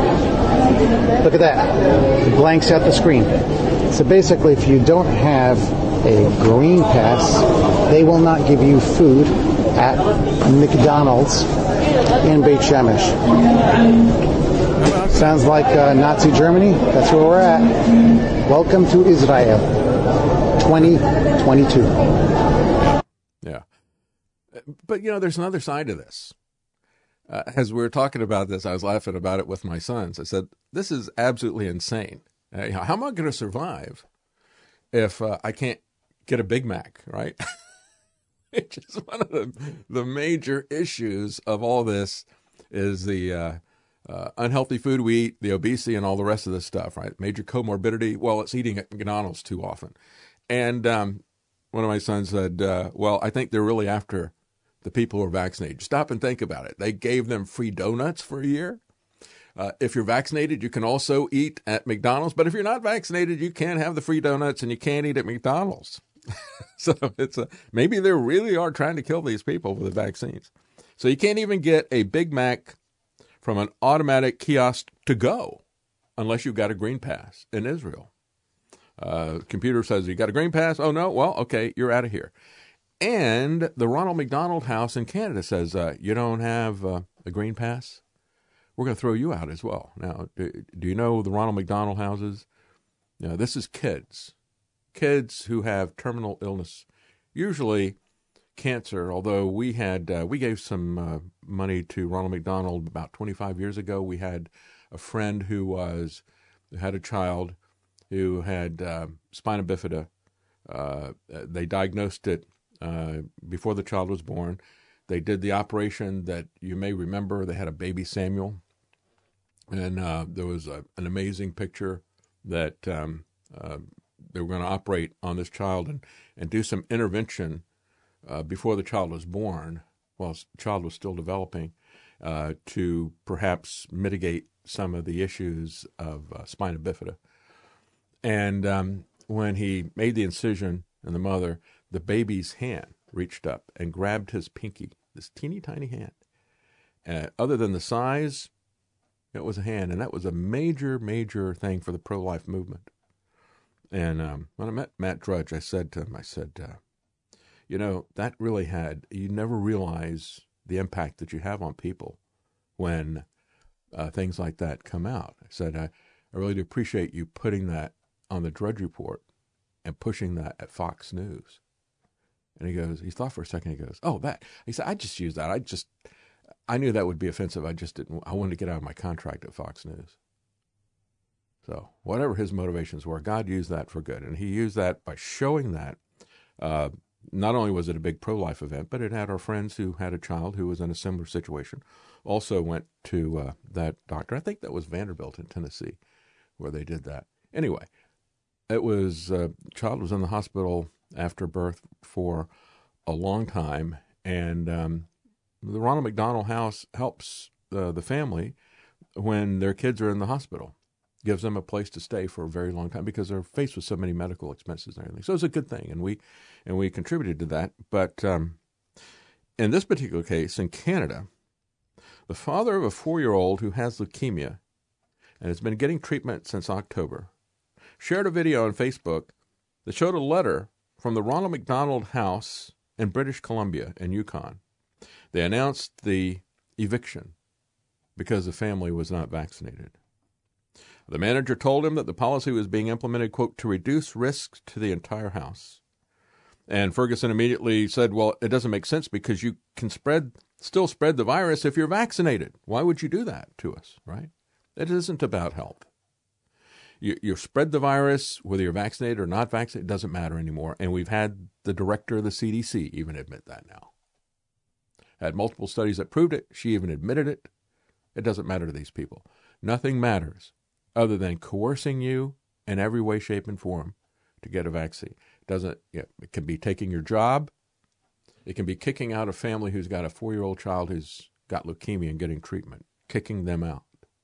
Look at that. It blanks out the screen. So basically, if you don't have a green pass, they will not give you food at McDonald's in Beit Shemesh. Sounds like uh, Nazi Germany. That's where we're at. Welcome to Israel, twenty twenty-two. Yeah. But, you know, there's another side to this. Uh, as we were talking about this, I was laughing about it with my sons. I said, this is absolutely insane. Uh, you know, how am I going to survive if uh, I can't get a Big Mac, right? Which is one of the, the major issues of all this is the uh, uh, unhealthy food we eat, the obesity, and all the rest of this stuff, right? Major comorbidity. Well, it's eating at McDonald's too often. And um, one of my sons said, uh, well, I think they're really after the people who are vaccinated. Stop and think about it. They gave them free donuts for a year. Uh, if you're vaccinated, you can also eat at McDonald's. But if you're not vaccinated, you can't have the free donuts and you can't eat at McDonald's. So it's a, maybe they really are trying to kill these people with the vaccines. So you can't even get a Big Mac from an automatic kiosk to go unless you've got a green pass in Israel. Uh, computer says, you got a green pass? Oh, no? Well, okay, you're out of here. And the Ronald McDonald House in Canada says, uh, you don't have uh, a green pass? We're going to throw you out as well. Now, do, do you know the Ronald McDonald houses? Now, this is kids. Kids who have terminal illness, usually cancer, although we had, uh, we gave some uh, money to Ronald McDonald about twenty-five years ago. We had a friend who was, who had a child who had uh, spina bifida. Uh, they diagnosed it uh, before the child was born. They did the operation that you may remember. They had a baby Samuel, and uh, there was a, an amazing picture that um, uh, they were going to operate on this child and, and do some intervention uh, before the child was born, while the child was still developing, uh, to perhaps mitigate some of the issues of uh, spina bifida. And um, when he made the incision in the mother, the baby's hand reached up and grabbed his pinky, this teeny tiny hand. Uh, other than the size, it was a hand, and that was a major, major thing for the pro-life movement. And um, when I met Matt Drudge, I said to him, I said, uh, you know, that really had, you never realize the impact that you have on people when uh, things like that come out. I said, I, I really do appreciate you putting that on the Drudge Report and pushing that at Fox News. And he goes, he thought for a second, he goes, oh, that. He said, I just used that. I just, I knew that would be offensive. I just didn't, I wanted to get out of my contract at Fox News. So whatever his motivations were, God used that for good. And he used that by showing that. Uh, not only was it a big pro-life event, but it had our friends who had a child who was in a similar situation also went to uh, that doctor. I think that was Vanderbilt in Tennessee where they did that. Anyway, it was, uh, child was in the hospital after birth for a long time, and um, the Ronald McDonald House helps uh, the family when their kids are in the hospital, gives them a place to stay for a very long time because they're faced with so many medical expenses and everything. So it's a good thing, and we and we contributed to that. But um, in this particular case, in Canada, the father of a four-year-old who has leukemia and has been getting treatment since October shared a video on Facebook that showed a letter from the Ronald McDonald House in British Columbia in Yukon. They announced the eviction because the family was not vaccinated. The manager told him that the policy was being implemented, quote, to reduce risks to the entire house. And Ferguson immediately said, well, it doesn't make sense because you can spread, still spread the virus if you're vaccinated. Why would you do that to us, right? It isn't about health. You, you spread the virus, whether you're vaccinated or not vaccinated, it doesn't matter anymore. And we've had the director of the C D C even admit that now. Had multiple studies that proved it. She even admitted it. It doesn't matter to these people. Nothing matters other than coercing you in every way, shape, and form to get a vaccine. It doesn't, you know, it can be taking your job. It can be kicking out a family who's got a four-year-old child who's got leukemia and getting treatment, kicking them out.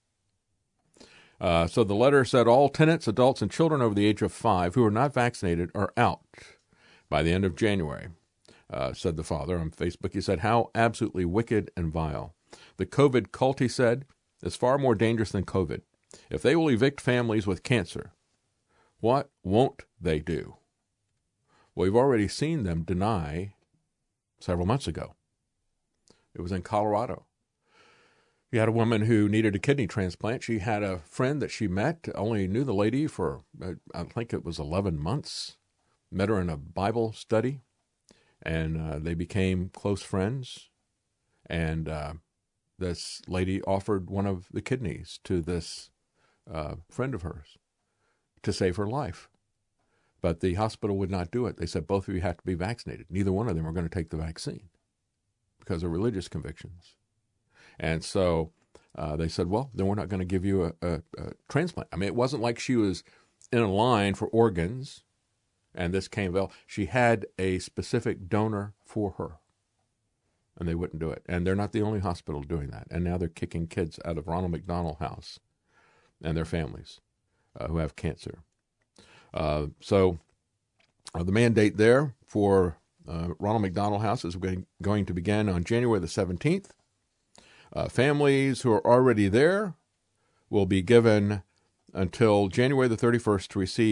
Uh, so the letter said all tenants, adults, and children over the age of five who are not vaccinated are out by the end of January, uh, said the father on Facebook. He said, how absolutely wicked and vile. The COVID cult, he said, is far more dangerous than COVID. If they will evict families with cancer, what won't they do? Well, we've already seen them deny several months ago. It was in Colorado. You had a woman who needed a kidney transplant. She had a friend that she met, only knew the lady for, uh, I think it was eleven months, met her in a Bible study, and uh, they became close friends. And uh, this lady offered one of the kidneys to this uh, friend of hers to save her life. But the hospital would not do it. They said, both of you have to be vaccinated. Neither one of them are going to take the vaccine because of religious convictions. And so uh, they said, well, then we're not going to give you a, a, a transplant. I mean, it wasn't like she was in a line for organs and this came available. She had a specific donor for her, and they wouldn't do it. And they're not the only hospital doing that. And now they're kicking kids out of Ronald McDonald House and their families uh, who have cancer. Uh, so uh, the mandate there for uh, Ronald McDonald House is going, going to begin on January the seventeenth. Uh, families who are already there will be given until January the thirty-first to receive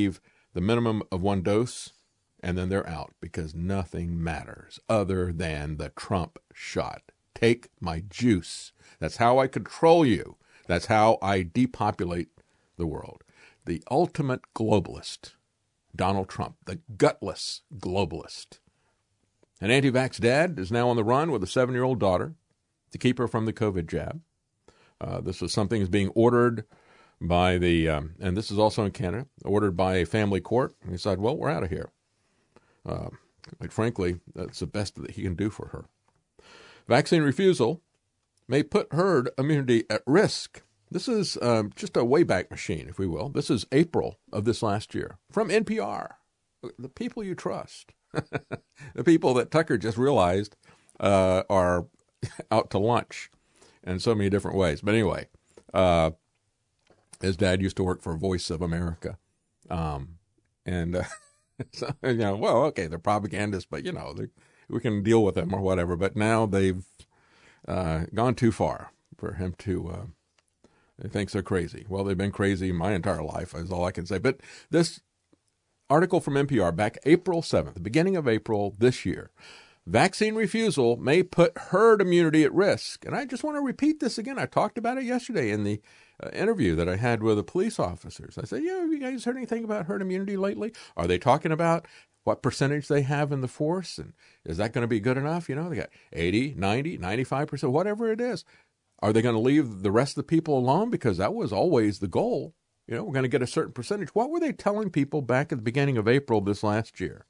the minimum of one dose, and then they're out because nothing matters other than the Trump shot. Take my juice. That's how I control you. That's how I depopulate the world. The ultimate globalist, Donald Trump, the gutless globalist. An anti-vax dad is now on the run with a seven-year-old daughter to keep her from the COVID jab. Uh, this is something that's being ordered by the, um, and this is also in Canada, ordered by a family court. And he said, well, we're out of here. Uh, like, frankly, that's the best that he can do for her. Vaccine refusal may put herd immunity at risk. This is um, just a wayback machine, if we will. This is April of this last year from N P R, the people you trust, the people that Tucker just realized uh, are out to lunch in so many different ways. But anyway, uh, his dad used to work for Voice of America. Um, and, uh, so, you know, well, okay, they're propagandists, but, you know, we can deal with them or whatever. But now they've uh, gone too far for him to, uh, he thinks they're crazy. Well, they've been crazy my entire life, is all I can say. But this article from N P R back April seventh, the beginning of April this year, vaccine refusal may put herd immunity at risk. And I just want to repeat this again. I talked about it yesterday in the uh, interview that I had with the police officers. I said, yeah, have you guys heard anything about herd immunity lately? Are they talking about what percentage they have in the force? And is that going to be good enough? You know, they got eighty, ninety, ninety-five percent, whatever it is. Are they going to leave the rest of the people alone? Because that was always the goal. You know, we're going to get a certain percentage. What were they telling people back at the beginning of April this last year?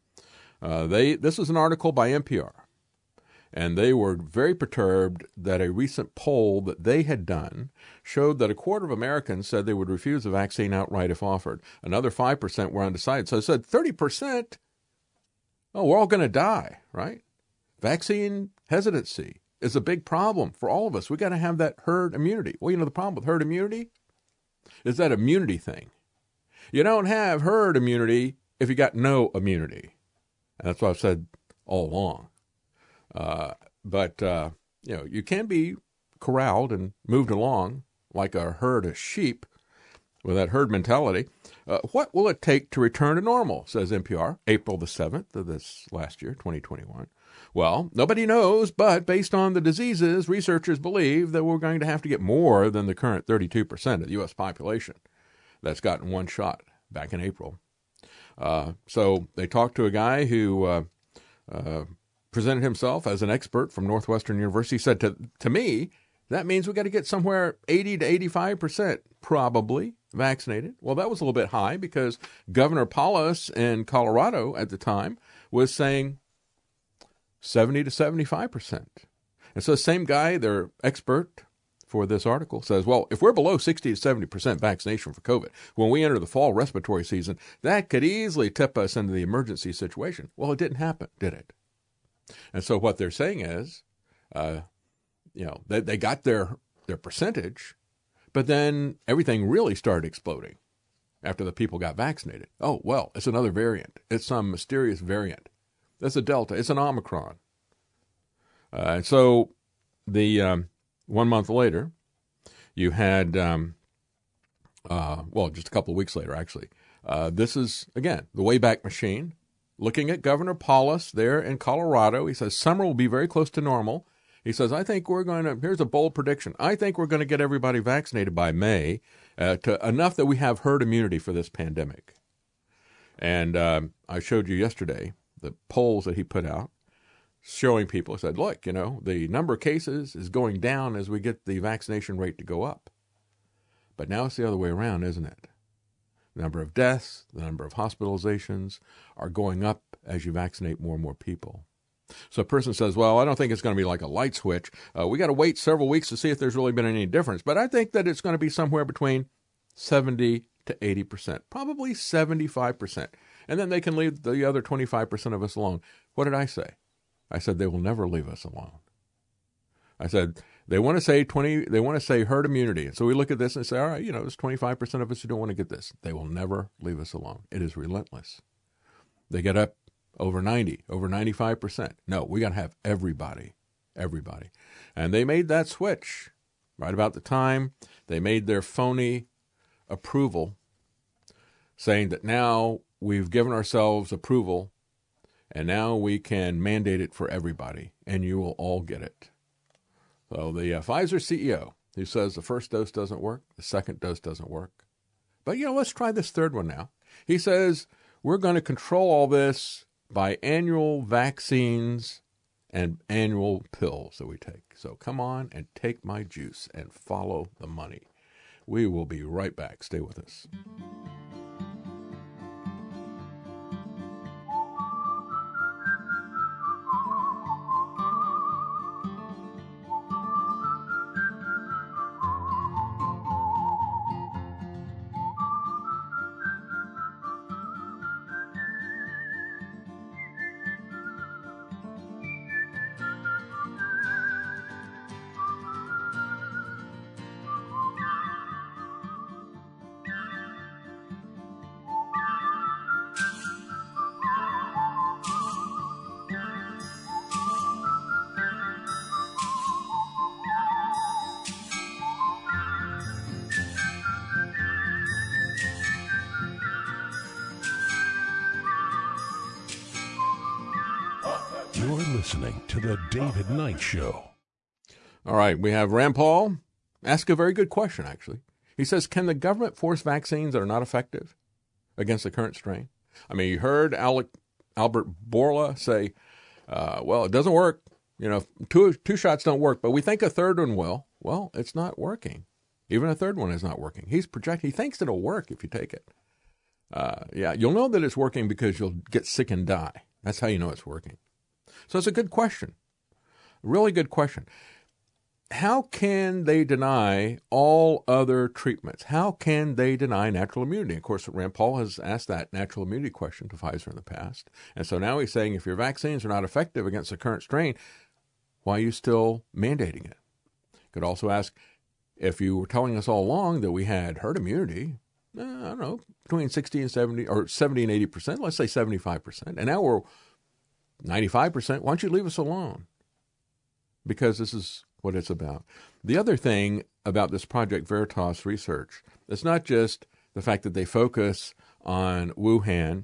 Uh, they this is an article by N P R, and they were very perturbed that a recent poll that they had done showed that a quarter of Americans said they would refuse the vaccine outright if offered. Another five percent were undecided. So it said thirty percent, oh, we're all going to die, right? Vaccine hesitancy is a big problem for all of us. We got to have that herd immunity. Well, you know, the problem with herd immunity is that immunity thing. You don't have herd immunity if you got no immunity. And that's what I've said all along. Uh, but, uh, you know, you can be corralled and moved along like a herd of sheep with that herd mentality. Uh, what will it take to return to normal, says N P R, April the seventh of this last year, twenty twenty-one. Well, nobody knows, but based on the diseases, researchers believe that we're going to have to get more than the current thirty-two percent of the U S population that's gotten one shot back in April. Uh, so they talked to a guy who uh, uh, presented himself as an expert from Northwestern University. He said to, to me, that means we got to get somewhere eighty to eighty-five percent probably vaccinated. Well, that was a little bit high because Governor Paulus in Colorado at the time was saying seventy to seventy-five percent. And so the same guy, their expert for this article, says, well, if we're below sixty to seventy percent vaccination for COVID, when we enter the fall respiratory season, that could easily tip us into the emergency situation. Well, it didn't happen, did it? And so what they're saying is, uh, you know, they, they got their, their percentage, but then everything really started exploding after the people got vaccinated. Oh, well, it's another variant. It's some mysterious variant. That's a Delta. It's an Omicron. Uh, and so the um, one month later, you had, um, uh, well, just a couple of weeks later, actually. Uh, this is, again, the Wayback Machine. Looking at Governor Paulus there in Colorado, he says summer will be very close to normal. He says, I think we're going to, here's a bold prediction. I think we're going to get everybody vaccinated by May, uh, to enough that we have herd immunity for this pandemic. And um, I showed you yesterday the polls that he put out showing people, said, look, you know, the number of cases is going down as we get the vaccination rate to go up. But now it's the other way around, isn't it? The number of deaths, the number of hospitalizations are going up as you vaccinate more and more people. So a person says, well, I don't think it's going to be like a light switch. Uh, we got to wait several weeks to see if there's really been any difference. But I think that it's going to be somewhere between seventy to eighty percent, probably seventy-five percent. And then they can leave the other twenty-five percent of us alone. What did I say? I said they will never leave us alone. I said they want to say twenty. They want to say herd immunity. And so we look at this and say, all right, you know, there's twenty-five percent of us who don't want to get this. They will never leave us alone. It is relentless. They get up over ninety, over ninety-five percent. No, we got to have everybody, everybody. And they made that switch right about the time they made their phony approval saying that now we've given ourselves approval and now we can mandate it for everybody and you will all get it. So the uh, Pfizer C E O, who says the first dose doesn't work, the second dose doesn't work. But, you know, let's try this third one now. He says we're going to control all this by annual vaccines and annual pills that we take. So come on and take my juice and follow the money. We will be right back. Stay with us. You're listening to The David Knight Show. All right, we have Rand Paul ask a very good question, actually. He says, can the government force vaccines that are not effective against the current strain? I mean, you heard Alec, Albert Bourla say, uh, well, it doesn't work. You know, two, two shots don't work, but we think a third one will. Well, it's not working. Even a third one is not working. He's projecting, he thinks it'll work if you take it. Uh, yeah, you'll know that it's working because you'll get sick and die. That's how you know it's working. So it's a good question, really good question. How can they deny all other treatments? How can they deny natural immunity? Of course, Rand Paul has asked that natural immunity question to Pfizer in the past. And so now he's saying if your vaccines are not effective against the current strain, why are you still mandating it? Could also ask, if you were telling us all along that we had herd immunity, uh, I don't know, between sixty and seventy, or seventy and eighty percent, let's say seventy-five percent, and now we're ninety-five percent, why don't you leave us alone? Because this is what it's about. The other thing about this Project Veritas research, it's not just the fact that they focus on Wuhan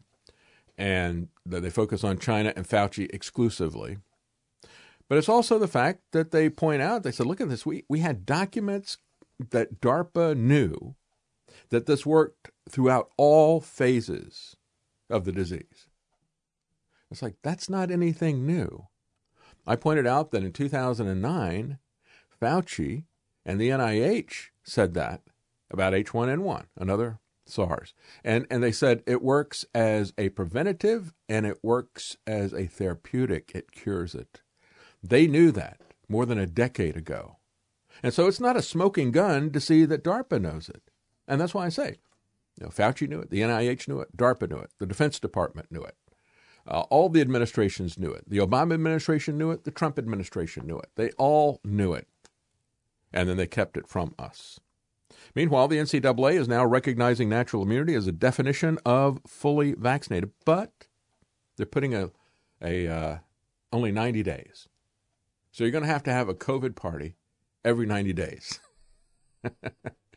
and that they focus on China and Fauci exclusively, but it's also the fact that they point out, they said, look at this, we, we had documents that DARPA knew that this worked throughout all phases of the disease. It's like, that's not anything new. I pointed out that in two thousand nine, Fauci and the N I H said that about H one N one, another SARS. And, and they said it works as a preventative and it works as a therapeutic. It cures it. They knew that more than a decade ago. And so it's not a smoking gun to see that DARPA knows it. And that's why I say, you know, Fauci knew it, the N I H knew it, DARPA knew it, the Defense Department knew it. Uh, all the administrations knew it. The Obama administration knew it. The Trump administration knew it. They all knew it. And then they kept it from us. Meanwhile, the N C double A is now recognizing natural immunity as a definition of fully vaccinated, but they're putting a, a uh, only ninety days. So you're going to have to have a COVID party every ninety days. uh,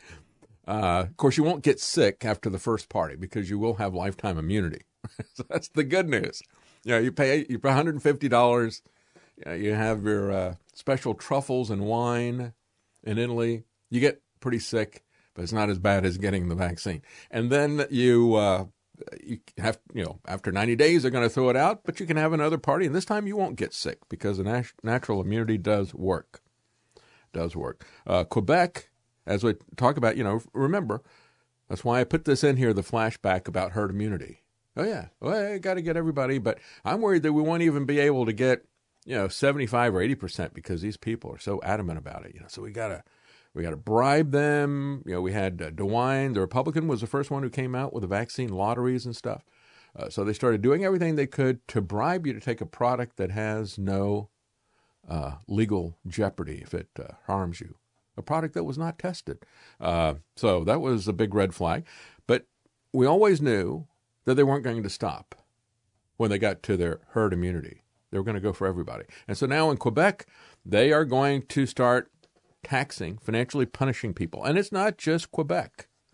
of course, you won't get sick after the first party because you will have lifetime immunity. So that's the good news. You know, you pay you pay one hundred fifty dollars. You know, you have your uh, special truffles and wine in Italy. You get pretty sick, but it's not as bad as getting the vaccine. And then you uh, you have you know after ninety days they're going to throw it out, but you can have another party, and this time you won't get sick because the nat- natural immunity does work. Does work. Uh, Quebec, as we talk about, you know, remember that's why I put this in here, the flashback about herd immunity. Oh, yeah, well, I got to get everybody, but I'm worried that we won't even be able to get, you know, seventy-five or eighty percent because these people are so adamant about it. You know, so we got to we got to bribe them. You know, we had uh, DeWine, the Republican, was the first one who came out with the vaccine lotteries and stuff. Uh, so they started doing everything they could to bribe you to take a product that has no uh, legal jeopardy if it uh, harms you, a product that was not tested. Uh, so that was a big red flag. But we always knew that they weren't going to stop when they got to their herd immunity. They were going to go for everybody. And so now in Quebec, they are going to start taxing, financially punishing people. And it's not just Quebec.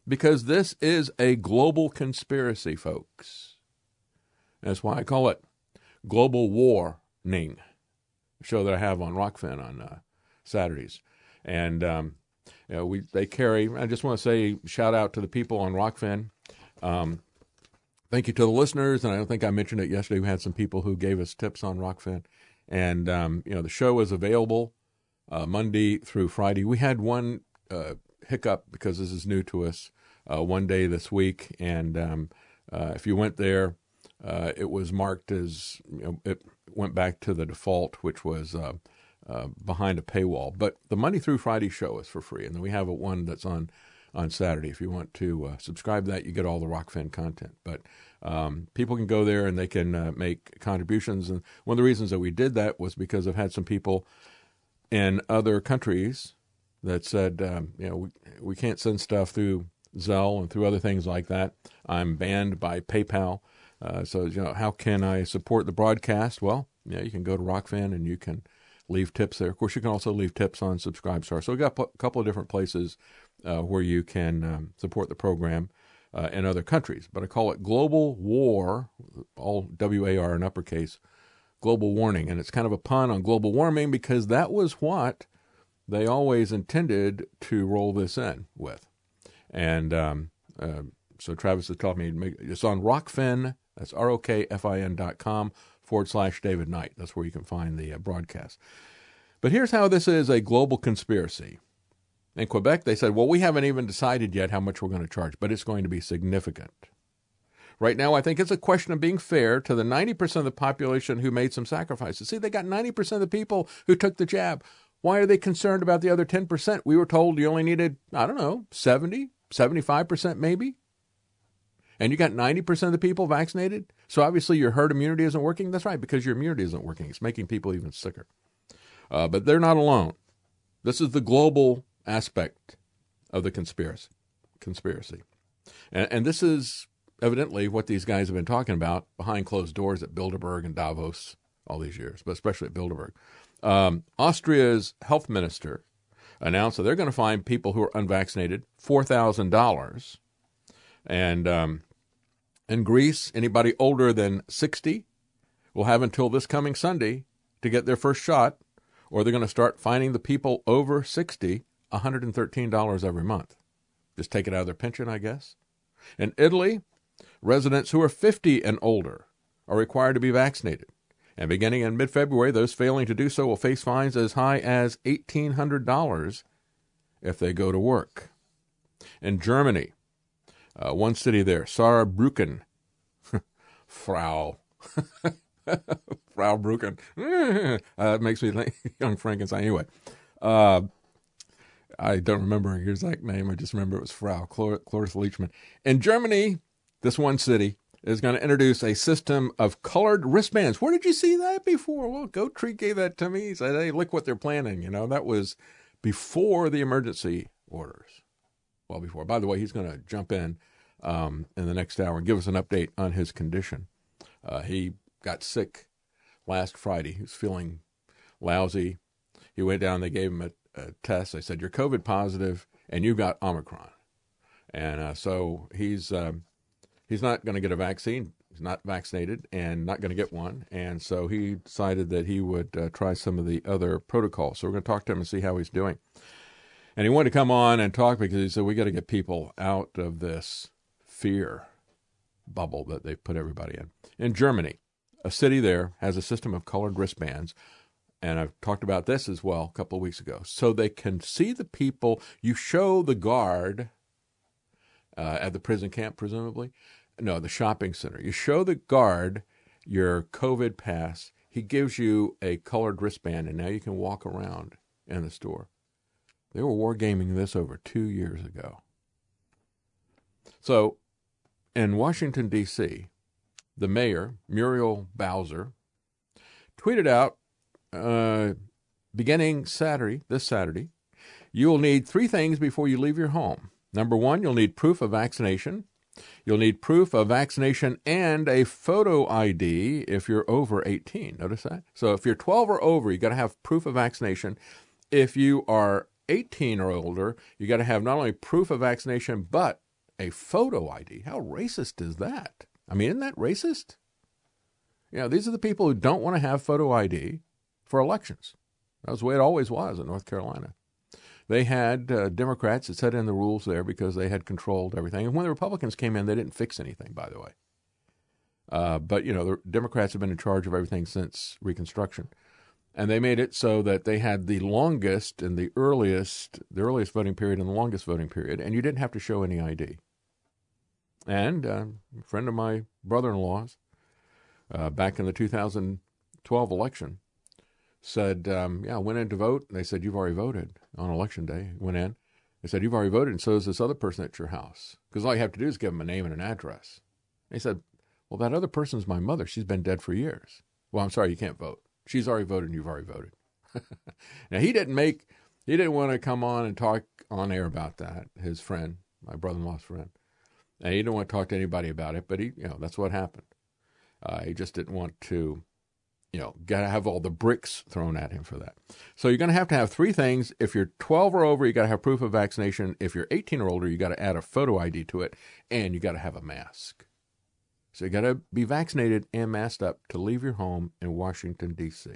because this is a global conspiracy, folks. That's why I call it Global Warning, a show that I have on Rockfin on uh, Saturdays. And um, you know, we they carry, I just want to say shout out to the people on Rockfin. Um, thank you to the listeners, and I don't think I mentioned it yesterday. We had some people who gave us tips on Rockfin. And, um, you know, the show is available uh, Monday through Friday. We had one uh, hiccup because this is new to us uh, one day this week. And um, uh, if you went there, uh, it was marked as, you know, it went back to the default, which was uh, uh, behind a paywall. But the Monday through Friday show is for free. And then we have a one that's on, on Saturday. If you want to uh, subscribe to that, you get all the Rockfin content. But Um, people can go there and they can uh, make contributions. And one of the reasons that we did that was because I've had some people in other countries that said, um, you know, we, we can't send stuff through Zelle and through other things like that. I'm banned by PayPal. Uh, so, you know, how can I support the broadcast? Well, yeah, you can go to Rockfin and you can leave tips there. Of course, you can also leave tips on Subscribestar. So we've got a couple of different places uh, where you can um, support the program. Uh, in other countries, but I call it Global War, all W A R in uppercase, Global Warning. And it's kind of a pun on global warming because that was what they always intended to roll this in with. And um, uh, so Travis has taught me, to make, it's on Rockfin, that's R O K F I N dot com forward slash David Knight. That's where you can find the uh, broadcast. But here's how this is a global conspiracy. In Quebec, they said, well, we haven't even decided yet how much we're going to charge, but it's going to be significant. Right now, I think it's a question of being fair to the ninety percent of the population who made some sacrifices. See, they got ninety percent of the people who took the jab. Why are they concerned about the other ten percent? We were told you only needed, I don't know, seventy, seventy-five percent maybe. And you got ninety percent of the people vaccinated. So obviously your herd immunity isn't working. That's right, because your immunity isn't working. It's making people even sicker. Uh, but they're not alone. This is the global aspect of the conspiracy. Conspiracy, and, and this is evidently what these guys have been talking about behind closed doors at Bilderberg and Davos all these years, but especially at Bilderberg. Um, Austria's health minister announced that they're going to fine people who are unvaccinated four thousand dollars, and um, in Greece, anybody older than sixty will have until this coming Sunday to get their first shot, or they're going to start fining the people over sixty one hundred thirteen dollars every month. Just take it out of their pension, I guess. In Italy, residents who are fifty and older are required to be vaccinated. And beginning in mid-February, those failing to do so will face fines as high as eighteen hundred dollars if they go to work. In Germany, uh, one city there, Saarbrücken, Frau, Frau Brücken, uh, it makes me think young Frankenstein. Anyway, uh, I don't remember her exact name. I just remember it was Frau Cloris Leachman. In Germany, this one city is going to introduce a system of colored wristbands. Where did you see that before? Well, Gottfried gave that to me. He said, hey, look what they're planning. You know, that was before the emergency orders. Well, before. By the way, he's going to jump in um, in the next hour and give us an update on his condition. Uh, he got sick last Friday. He was feeling lousy. He went down. They gave him a Uh, test. They said, you're COVID positive and you've got Omicron. And uh, so he's um, he's not going to get a vaccine. He's not vaccinated and not going to get one. And so he decided that he would uh, try some of the other protocols. So we're going to talk to him and see how he's doing. And he wanted to come on and talk because he said, we got to get people out of this fear bubble that they've put everybody in. In Germany, a city there has a system of colored wristbands. And I've talked about this as well a couple of weeks ago. So they can see the people. You show the guard uh, at the prison camp, presumably. No, the shopping center. You show the guard your COVID pass. He gives you a colored wristband, and now you can walk around in the store. They were wargaming this over two years ago. So in Washington, D C, the mayor, Muriel Bowser, tweeted out, Uh, beginning Saturday, this Saturday, you will need three things before you leave your home. Number one, you'll need proof of vaccination. You'll need proof of vaccination and a photo I D if you're over eighteen. Notice that? So if you're twelve or over, you got to have proof of vaccination. If you are eighteen or older, you got to have not only proof of vaccination, but a photo I D. How racist is that? I mean, isn't that racist? You know, these are the people who don't want to have photo I D for elections. That was the way it always was in North Carolina. They had uh, Democrats that set in the rules there because they had controlled everything. And when the Republicans came in, they didn't fix anything, by the way. Uh, but, you know, the Democrats have been in charge of everything since Reconstruction. And they made it so that they had the longest and the earliest, the earliest voting period and the longest voting period, and you didn't have to show any I D. And uh, a friend of my brother-in-law's, uh, back in the two thousand twelve election, said, um, yeah, I went in to vote, and they said, you've already voted on election day. Went in. They said, you've already voted, and so is this other person at your house. Because all you have to do is give them a name and an address. They said, well, that other person's my mother. She's been dead for years. Well, I'm sorry, you can't vote. She's already voted, and you've already voted. Now, he didn't make, he didn't want to come on and talk on air about that, his friend, my brother-in-law's friend. And he didn't want to talk to anybody about it, but he, you know, that's what happened. Uh, he just didn't want to, you know, got to have all the bricks thrown at him for that. So you're going to have to have three things. If you're twelve or over, you got to have proof of vaccination. If you're eighteen or older, you got to add a photo I D to it, and you got to have a mask. So you got to be vaccinated and masked up to leave your home in Washington, D C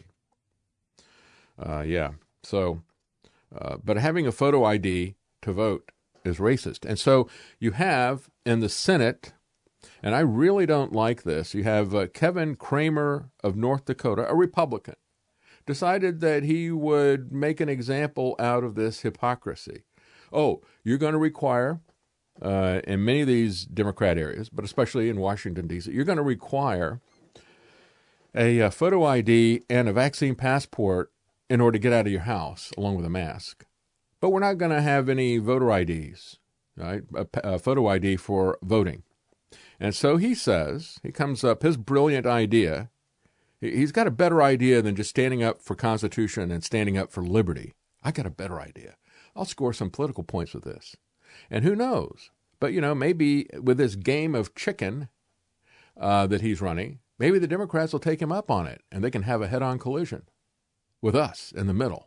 Uh, yeah. So, uh, but having a photo I D to vote is racist. And so you have in the Senate, and I really don't like this, you have uh, Kevin Cramer of North Dakota, a Republican, decided that he would make an example out of this hypocrisy. Oh, you're going to require, uh, in many of these Democrat areas, but especially in Washington, D C, you're going to require a, a photo I D and a vaccine passport in order to get out of your house, along with a mask. But we're not going to have any voter I Ds, right? A, a photo I D for voting. And so he says, he comes up, his brilliant idea, he's got a better idea than just standing up for Constitution and standing up for liberty. I got a better idea. I'll score some political points with this. And who knows? But, you know, maybe with this game of chicken uh, that he's running, maybe the Democrats will take him up on it and they can have a head-on collision with us in the middle.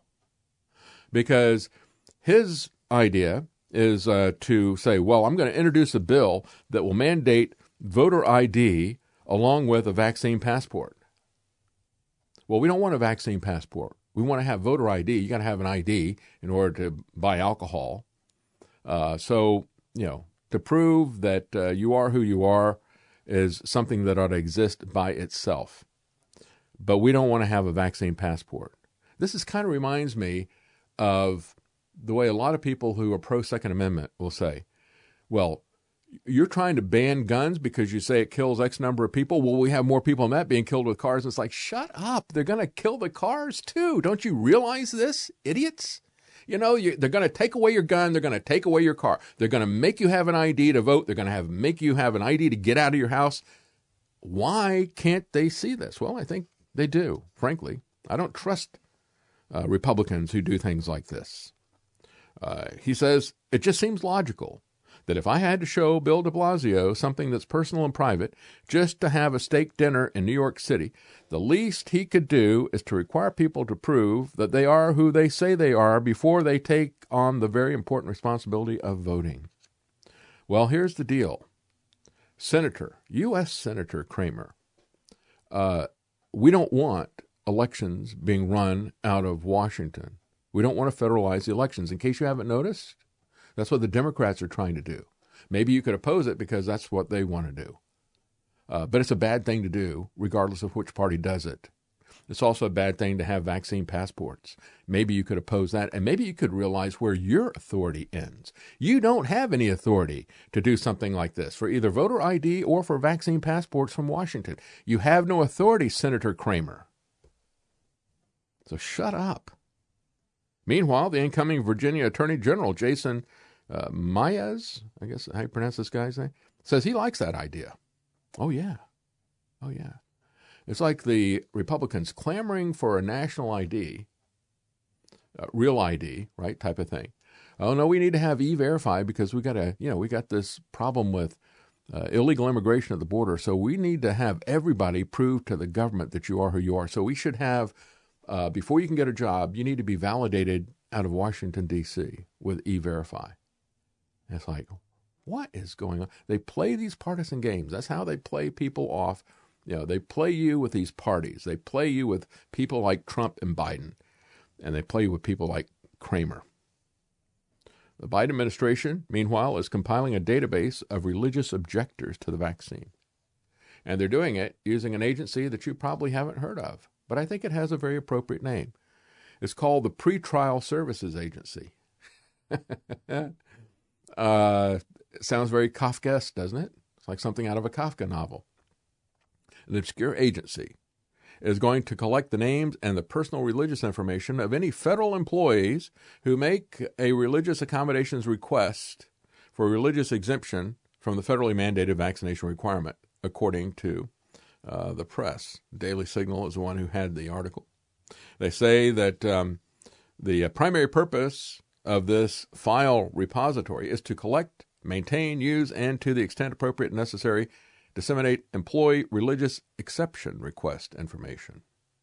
Because his idea is uh, to say, well, I'm going to introduce a bill that will mandate voter I D along with a vaccine passport. Well, we don't want a vaccine passport. We want to have voter I D. You got to have an I D in order to buy alcohol. Uh, so, you know, to prove that uh, you are who you are is something that ought to exist by itself. But we don't want to have a vaccine passport. This is kind of reminds me of the way a lot of people who are pro-Second Amendment will say, well, you're trying to ban guns because you say it kills X number of people. Well, we have more people than that being killed with cars. It's like, shut up. They're going to kill the cars too. Don't you realize this, idiots? You know, you, they're going to take away your gun. They're going to take away your car. They're going to make you have an I D to vote. They're going to have make you have an I D to get out of your house. Why can't they see this? Well, I think they do, frankly. I don't trust uh, Republicans who do things like this. Uh, he says, it just seems logical that if I had to show Bill de Blasio something that's personal and private just to have a steak dinner in New York City, the least he could do is to require people to prove that they are who they say they are before they take on the very important responsibility of voting. Well, here's the deal. Senator, U S Senator Cramer, uh, we don't want elections being run out of Washington. We don't want to federalize the elections. In case you haven't noticed, that's what the Democrats are trying to do. Maybe you could oppose it because that's what they want to do. Uh, but it's a bad thing to do, regardless of which party does it. It's also a bad thing to have vaccine passports. Maybe you could oppose that, and maybe you could realize where your authority ends. You don't have any authority to do something like this for either voter I D or for vaccine passports from Washington. You have no authority, Senator Cramer. So shut up. Meanwhile, the incoming Virginia Attorney General, Jason uh, Maez, I guess how you pronounce this guy's name, says he likes that idea. Oh, yeah. Oh, yeah. It's like the Republicans clamoring for a national I D, uh, real I D, right, type of thing. Oh, no, we need to have E-Verify because we got to, you know, we got this problem with uh, illegal immigration at the border. So we need to have everybody prove to the government that you are who you are. So we should have Uh, before you can get a job, you need to be validated out of Washington, D C with E-Verify. And it's like, What is going on? They play these partisan games. That's how they play people off. You know, they play you with these parties. They play you with people like Trump and Biden, and they play you with people like Kramer. The Biden administration, meanwhile, is compiling a database of religious objectors to the vaccine. And they're doing it using an agency that you probably haven't heard of, but I think it has a very appropriate name. It's called the Pretrial Services Agency. uh, it sounds very Kafkaesque, doesn't it? It's like something out of a Kafka novel. An obscure agency is going to collect the names and the personal religious information of any federal employees who make a religious accommodations request for religious exemption from the federally mandated vaccination requirement, according to uh, the press. Daily Signal is the one who had the article. They say that um, the uh, primary purpose of this file repository is to collect, maintain, use, and to the extent appropriate and necessary, disseminate employee religious exception request information.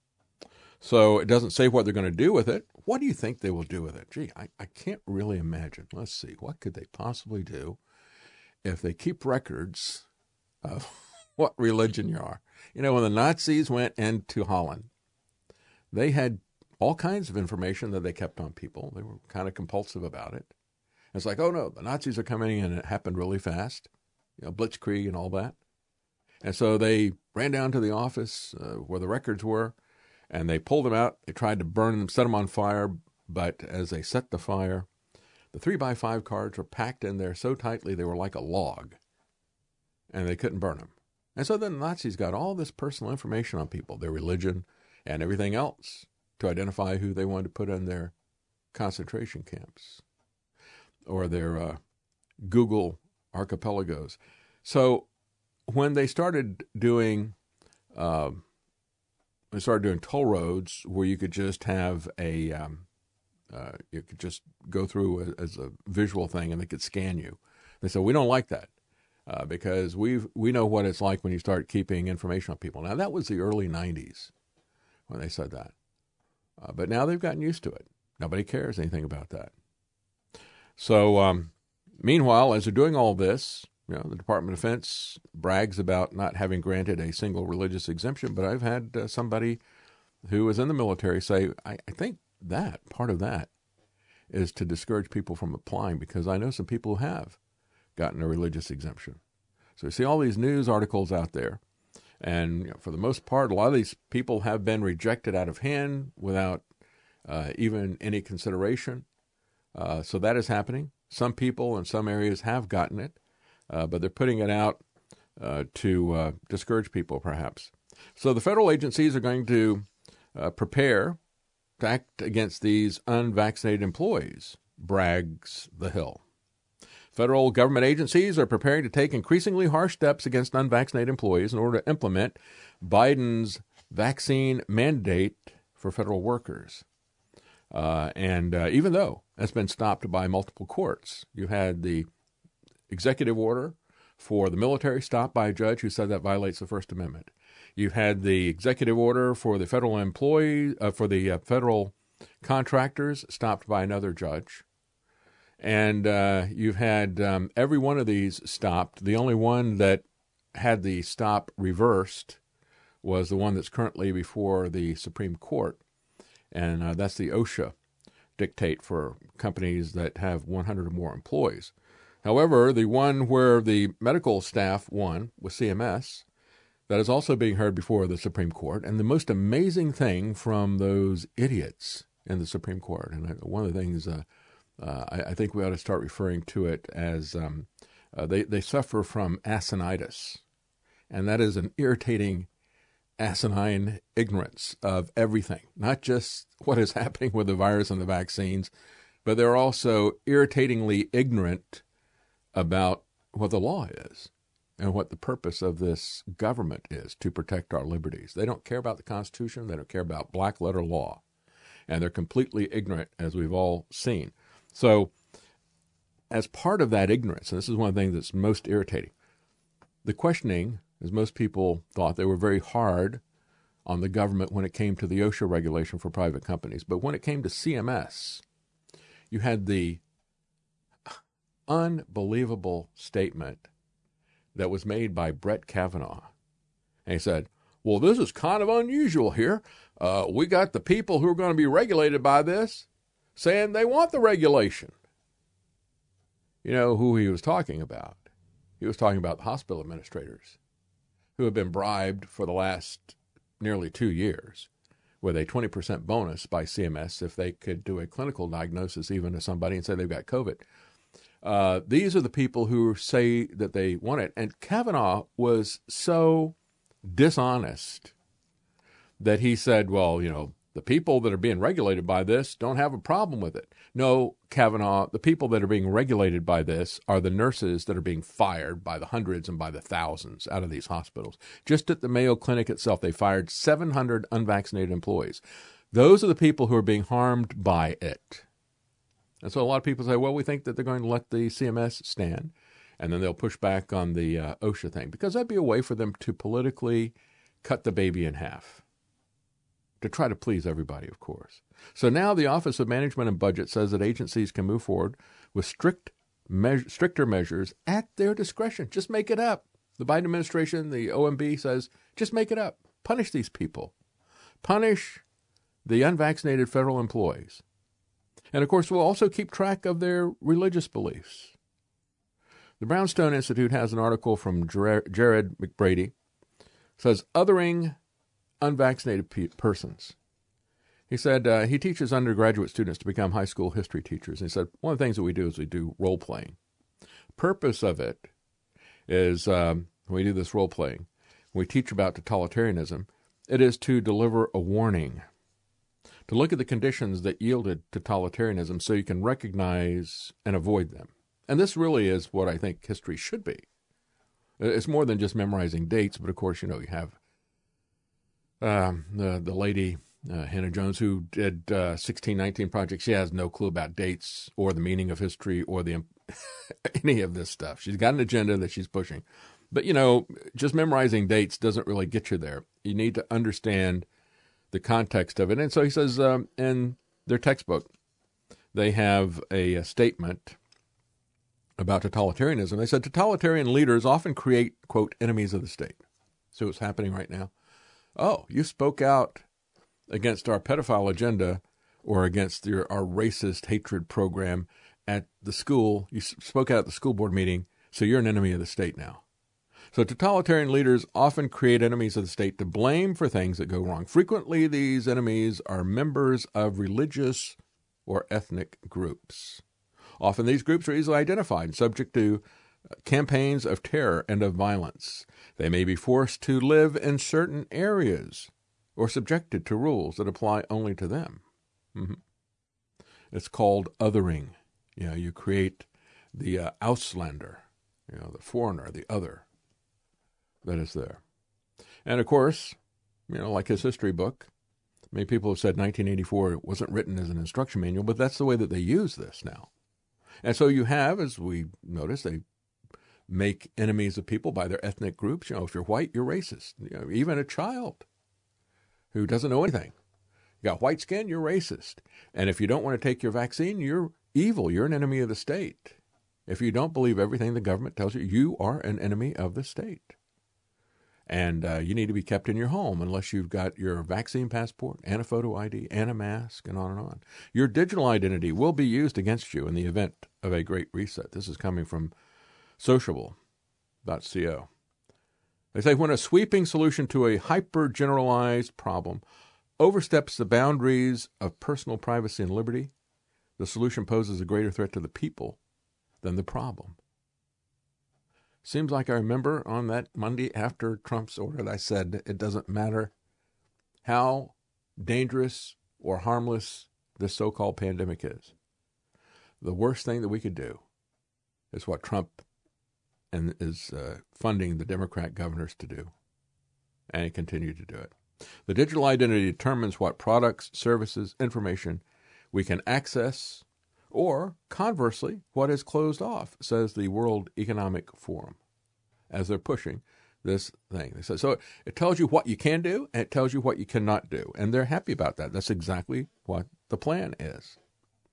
So it doesn't say what they're going to do with it. What do you think they will do with it? Gee, I, I can't really imagine. Let's see. What could they possibly do if they keep records of what religion you are? You know, when the Nazis went into Holland, they had all kinds of information that they kept on people. They were kind of compulsive about it. It's like, oh, no, the Nazis are coming in, and it happened really fast, you know, blitzkrieg and all that. And so they ran down to the office uh, where the records were, and they pulled them out. They tried to burn them, set them on fire, but as they set the fire, the three by five cards were packed in there so tightly they were like a log, and they couldn't burn them. And so then the Nazis got all this personal information on people, their religion and everything else, to identify who they wanted to put in their concentration camps or their uh, Google archipelagos. So when they started doing, uh, they started doing toll roads where you could just have a, um, uh, you could just go through as a visual thing and they could scan you. They said, we don't like that uh, because we we know what it's like when you start keeping information on people. Now, that was the early nineties when they said that. Uh, but now they've gotten used to it. Nobody cares anything about that. So, um, meanwhile, as they're doing all this, you know, the Department of Defense brags about not having granted a single religious exemption, but I've had uh, somebody who was in the military say, I, I think that, part of that, is to discourage people from applying, because I know some people who have gotten a religious exemption. So you see all these news articles out there, and you know, for the most part, a lot of these people have been rejected out of hand without uh, even any consideration. Uh, so that is happening. Some people in some areas have gotten it. Uh, but they're putting it out uh, to uh, discourage people, perhaps. So the federal agencies are going to uh, prepare to act against these unvaccinated employees, brags The Hill. Federal government agencies are preparing to take increasingly harsh steps against unvaccinated employees in order to implement Biden's vaccine mandate for federal workers. Uh, and uh, even though that's been stopped by multiple courts, you had the executive order for the military stopped by a judge who said that violates the First Amendment. You've had the executive order for the federal employees, uh, for the uh, federal contractors stopped by another judge. And uh, you've had um, every one of these stopped. The only one that had the stop reversed was the one that's currently before the Supreme Court. And uh, that's the OSHA dictate for companies that have one hundred or more employees. However, the one where the medical staff won was C M S. That is also being heard before the Supreme Court. And the most amazing thing from those idiots in the Supreme Court, and one of the things uh, uh, I, I think we ought to start referring to it as um, uh, they, they suffer from asinitis. And that is an irritating, asinine ignorance of everything, not just what is happening with the virus and the vaccines, but they're also irritatingly ignorant about what the law is and what the purpose of this government is, to protect our liberties. They don't care about the Constitution. They don't care about black letter law. And they're completely ignorant, as we've all seen. So as part of that ignorance, and this is one of the things that's most irritating, the questioning, as most people thought, they were very hard on the government when it came to the OSHA regulation for private companies. But when it came to C M S, you had the unbelievable statement that was made by Brett Kavanaugh. And he said, well, this is kind of unusual here. Uh, we got the people who are going to be regulated by this saying they want the regulation. You know who he was talking about? He was talking about the hospital administrators who have been bribed for the last nearly two years with a twenty percent bonus by C M S if they could do a clinical diagnosis even to somebody and say they've got COVID. Uh, these are the people who say that they want it. And Kavanaugh was so dishonest that he said, well, you know, the people that are being regulated by this don't have a problem with it. No, Kavanaugh, the people that are being regulated by this are the nurses that are being fired by the hundreds and by the thousands out of these hospitals. Just at the Mayo Clinic itself, they fired seven hundred unvaccinated employees. Those are the people who are being harmed by it. And so a lot of people say, well, we think that they're going to let the C M S stand, and then they'll push back on the uh, OSHA thing, because that'd be a way for them to politically cut the baby in half, to try to please everybody, of course. So now the Office of Management and Budget says that agencies can move forward with strict me- stricter measures at their discretion. Just make it up. The Biden administration, the O M B says, just make it up. Punish these people. Punish the unvaccinated federal employees. And, of course, we'll also keep track of their religious beliefs. The Brownstone Institute has an article from Ger- Jared McBrady. It says, othering unvaccinated pe- persons. He said uh, he teaches undergraduate students to become high school history teachers. And he said, one of the things that we do is we do role-playing. Purpose of it is um, when we do this role-playing, when we teach about totalitarianism, it is to deliver a warning, to look at the conditions that yielded totalitarianism so you can recognize and avoid them. And this really is what I think history should be. It's more than just memorizing dates, but of course, you know, you have um, the, the lady, uh, Hannah Jones, who did uh, sixteen nineteen Project. She has no clue about dates or the meaning of history or the any of this stuff. She's got an agenda that she's pushing. But, you know, just memorizing dates doesn't really get you there. You need to understand the context of it. And so he says um, in their textbook, they have a, a statement about totalitarianism. They said totalitarian leaders often create, quote, enemies of the state. So what's happening right now? Oh, you spoke out against our pedophile agenda or against your, our racist hatred program at the school. You spoke out at the school board meeting, so you're an enemy of the state now. So totalitarian leaders often create enemies of the state to blame for things that go wrong. Frequently, these enemies are members of religious or ethnic groups. Often these groups are easily identified and subject to campaigns of terror and of violence. They may be forced to live in certain areas or subjected to rules that apply only to them. Mm-hmm. It's called othering. You know, you create the uh, Auslander, you know, the foreigner, the other that is there. And of course, you know, like his history book, many people have said nineteen eighty-four wasn't written as an instruction manual, but that's the way that they use this now. And so you have, as we notice, they make enemies of people by their ethnic groups. You know, if you're white, you're racist. You know, even a child who doesn't know anything. You got white skin, you're racist. And if you don't want to take your vaccine, you're evil. You're an enemy of the state. If you don't believe everything the government tells you, you are an enemy of the state. And uh, you need to be kept in your home unless you've got your vaccine passport and a photo I D and a mask and on and on. Your digital identity will be used against you in the event of a great reset. This is coming from sociable dot co. They say when a sweeping solution to a hyper-generalized problem oversteps the boundaries of personal privacy and liberty, the solution poses a greater threat to the people than the problem. Seems like I remember on that Monday after Trump's order, I said it doesn't matter how dangerous or harmless this so-called pandemic is. The worst thing that we could do is what Trump and is uh, funding the Democrat governors to do, and he continued to do it. The digital identity determines what products, services, information we can access, or conversely, what is closed off, says the World Economic Forum, as they're pushing this thing. They say, so it tells you what you can do, and it tells you what you cannot do, and they're happy about that. That's exactly what the plan is.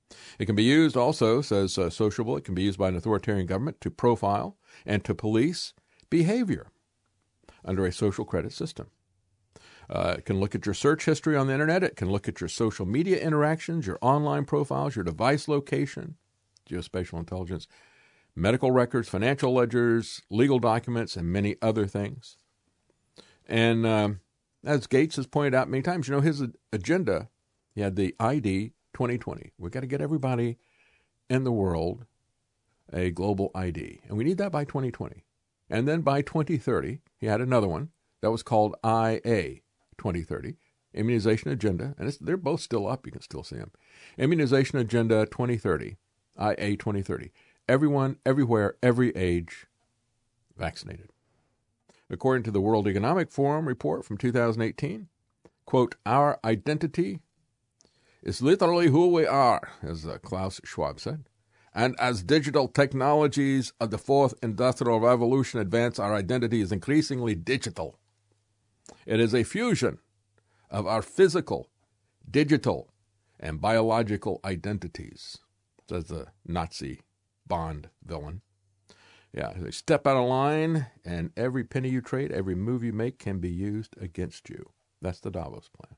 It can be used also, says uh, Sociable, it can be used by an authoritarian government to profile and to police behavior under a social credit system. Uh, it can look at your search history on the internet. It can look at your social media interactions, your online profiles, your device location, geospatial intelligence, medical records, financial ledgers, legal documents, and many other things. And um, as Gates has pointed out many times, you know, his agenda, he had the I D twenty twenty. We've got to get everybody in the world a global I D. And we need that by twenty twenty. And then by twenty thirty, he had another one that was called I A twenty thirty, Immunization Agenda. And it's, they're both still up. You can still see them. Immunization Agenda twenty thirty, I A twenty thirty. Everyone, everywhere, every age, vaccinated. According to the World Economic Forum report from two thousand eighteen, quote, our identity is literally who we are, as uh, Klaus Schwab said. And as digital technologies of the fourth industrial revolution advance, our identity is increasingly digital. It is a fusion of our physical, digital, and biological identities, says the Nazi Bond villain. Yeah, they step out of line, and every penny you trade, every move you make can be used against you. That's the Davos plan.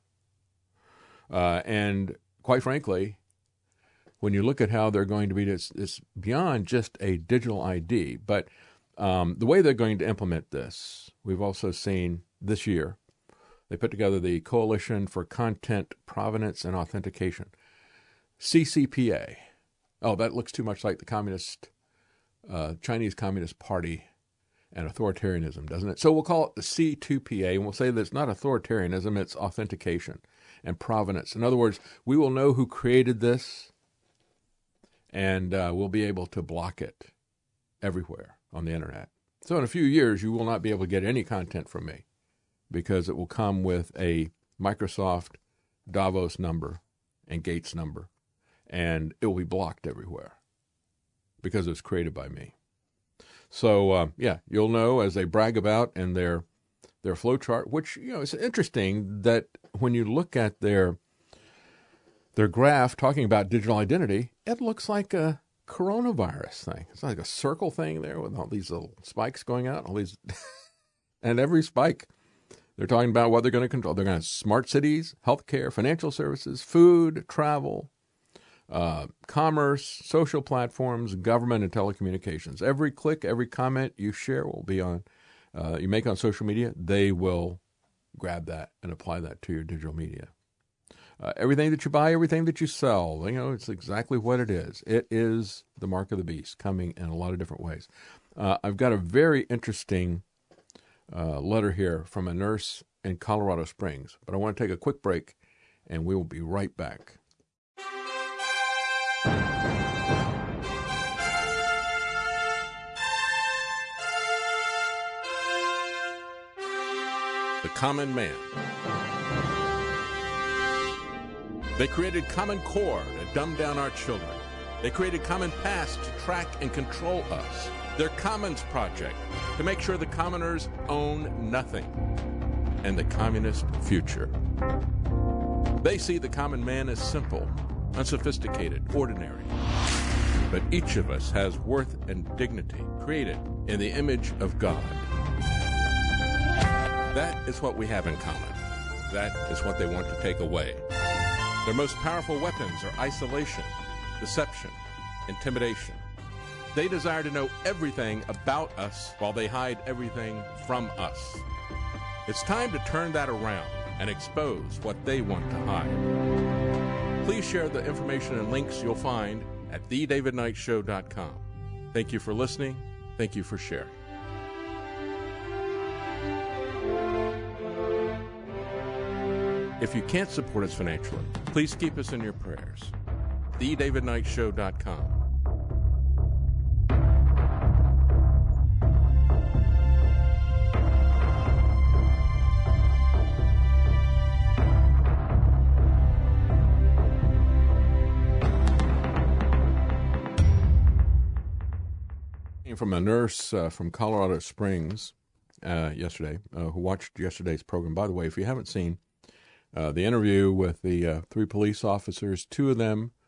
Uh, and quite frankly, when you look at how they're going to be, it's, it's beyond just a digital I D, but um, the way they're going to implement this, we've also seen this year, they put together the Coalition for Content Provenance and Authentication, C C P A. Oh, that looks too much like the Communist, uh, Chinese Communist Party and authoritarianism, doesn't it? So we'll call it the C two P A, and we'll say that it's not authoritarianism, it's authentication and provenance. In other words, we will know who created this, and uh, we'll be able to block it everywhere on the internet. So in a few years, you will not be able to get any content from me because it will come with a Microsoft Davos number and Gates number, and it will be blocked everywhere because it was created by me. So, uh, yeah, you'll know as they brag about in their their flow chart, which, you know, it's interesting that when you look at their their graph talking about digital identity, it looks like a coronavirus thing. It's like a circle thing there with all these little spikes going out, all these, and every spike, they're talking about what they're going to control. They're going to have smart cities, healthcare, financial services, food, travel, uh, commerce, social platforms, government, and telecommunications. Every click, every comment you share will be on, uh, you make on social media, they will grab that and apply that to your digital media. Uh, everything that you buy, everything that you sell, you know, it's exactly what it is. It is the mark of the beast coming in a lot of different ways. Uh, I've got a very interesting uh, letter here from a nurse in Colorado Springs, but I want to take a quick break, and we will be right back. The Common Man. They created Common Core to dumb down our children. They created Common Pass to track and control us. Their Commons Project to make sure the commoners own nothing. And the communist future. They see the common man as simple, unsophisticated, ordinary. But each of us has worth and dignity, created in the image of God. That is what we have in common. That is what they want to take away. Their most powerful weapons are isolation, deception, intimidation. They desire to know everything about us while they hide everything from us. It's time to turn that around and expose what they want to hide. Please share the information and links you'll find at the david knight show dot com. Thank you for listening. Thank you for sharing. If you can't support us financially, please keep us in your prayers. the david knight show dot com. From a nurse uh, from Colorado Springs uh, yesterday, uh, who watched yesterday's program. By the way, if you haven't seen Uh, the interview with the uh, three police officers, two of them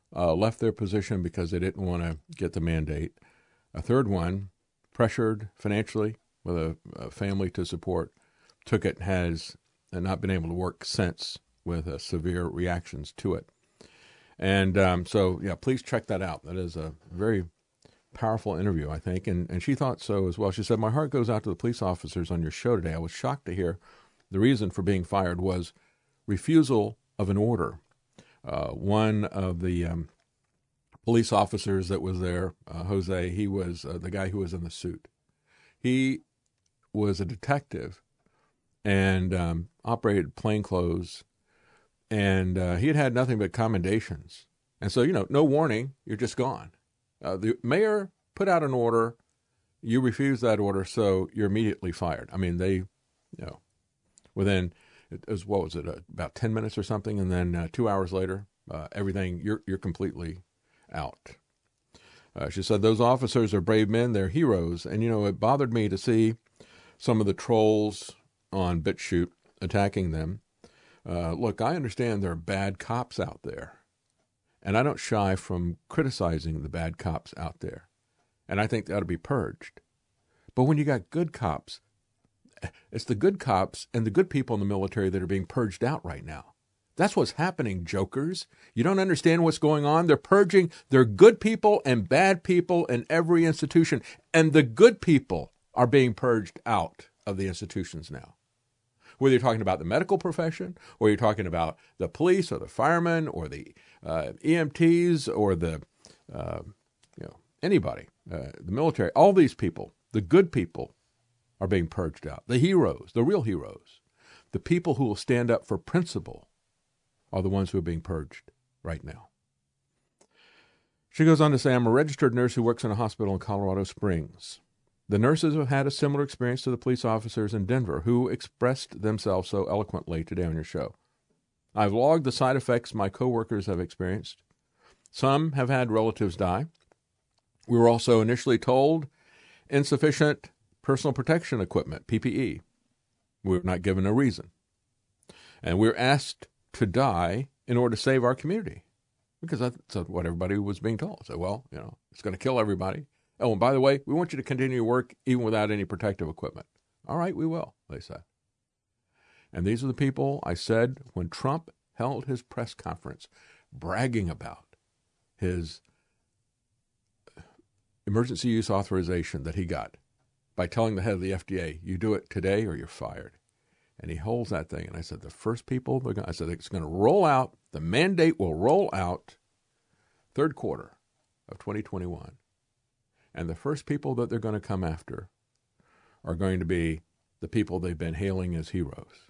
uh, left their position because they didn't want to get the mandate. A third one, pressured financially with a, a family to support, took it, has not been able to work since with uh, severe reactions to it. And um, so, yeah, please check that out. That is a very powerful interview, I think, and, and she thought so as well. She said, my heart goes out to the police officers on your show today. I was shocked to hear the reason for being fired was refusal of an order. Uh, one of the um, police officers that was there, uh, Jose, he was uh, the guy who was in the suit. He was a detective and um, operated plainclothes, and uh, he had had nothing but commendations. And so, you know, no warning, you're just gone. Uh, the mayor put out an order, you refuse that order, so you're immediately fired. I mean, they, you know, within, it was, what was it, uh, about ten minutes or something, and then uh, two hours later, uh, everything, you're you're completely out. Uh, she said, those officers are brave men, they're heroes. And, you know, it bothered me to see some of the trolls on BitChute attacking them. Uh, look, I understand there are bad cops out there, and I don't shy from criticizing the bad cops out there, and I think they ought to be purged. But when you got good cops, it's the good cops and the good people in the military that are being purged out right now. That's what's happening, jokers. You don't understand what's going on? They're purging. There are good people and bad people in every institution, and the good people are being purged out of the institutions now. Whether you're talking about the medical profession, or you're talking about the police, or the firemen, or the uh, E M Ts, or the uh, you know anybody, uh, the military, all these people, the good people, are being purged out. The heroes, the real heroes, the people who will stand up for principle, are the ones who are being purged right now. She goes on to say, I'm a registered nurse who works in a hospital in Colorado Springs. The nurses have had a similar experience to the police officers in Denver who expressed themselves so eloquently today on your show. I've logged the side effects my coworkers have experienced. Some have had relatives die. We were also initially told insufficient personal protection equipment, P P E. We were not given a reason. And we were asked to die in order to save our community, because that's what everybody was being told. So, well, you know, it's going to kill everybody. Oh, and by the way, we want you to continue to work even without any protective equipment. All right, we will, they said. And these are the people I said when Trump held his press conference bragging about his emergency use authorization that he got by telling the head of the F D A, you do it today or you're fired. And he holds that thing. And I said, the first people, they're gonna, I said, it's going to roll out, the mandate will roll out third quarter of twenty twenty-one. And the first people that they're going to come after are going to be the people they've been hailing as heroes.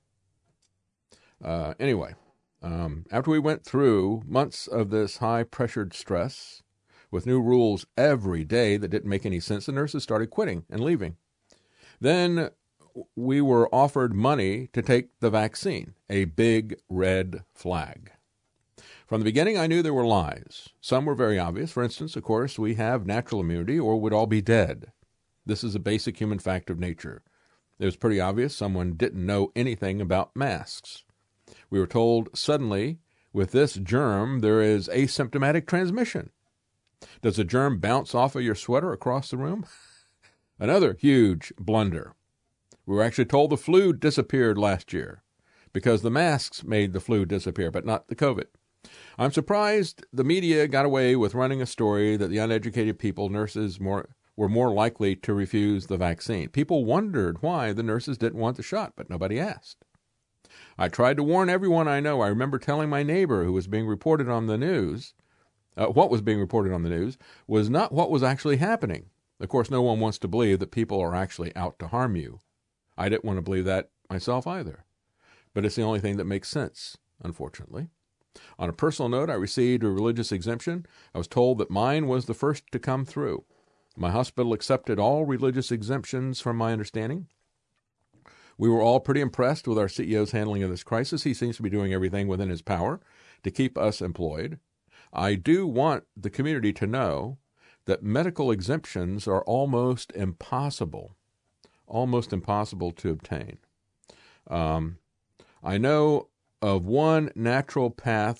Uh, anyway, um, after we went through months of this high-pressured stress with new rules every day that didn't make any sense, the nurses started quitting and leaving. Then we were offered money to take the vaccine, a big red flag. From the beginning, I knew there were lies. Some were very obvious. For instance, of course, we have natural immunity or would all be dead. This is a basic human fact of nature. It was pretty obvious someone didn't know anything about masks. We were told suddenly, with this germ, there is asymptomatic transmission. Does a germ bounce off of your sweater across the room? Another huge blunder. We were actually told the flu disappeared last year because the masks made the flu disappear, but not the COVID. I'm surprised the media got away with running a story that the uneducated people, nurses, more were more likely to refuse the vaccine. People wondered why the nurses didn't want the shot, but nobody asked. I tried to warn everyone I know. I remember telling my neighbor who was being reported on the news, uh, what was being reported on the news was not what was actually happening. Of course, no one wants to believe that people are actually out to harm you. I didn't want to believe that myself either. But it's the only thing that makes sense, unfortunately. On a personal note, I received a religious exemption. I was told that mine was the first to come through. My hospital accepted all religious exemptions from my understanding. We were all pretty impressed with our C E O's handling of this crisis. He seems to be doing everything within his power to keep us employed. I do want the community to know that medical exemptions are almost impossible, almost impossible to obtain. Um, I know of one natural path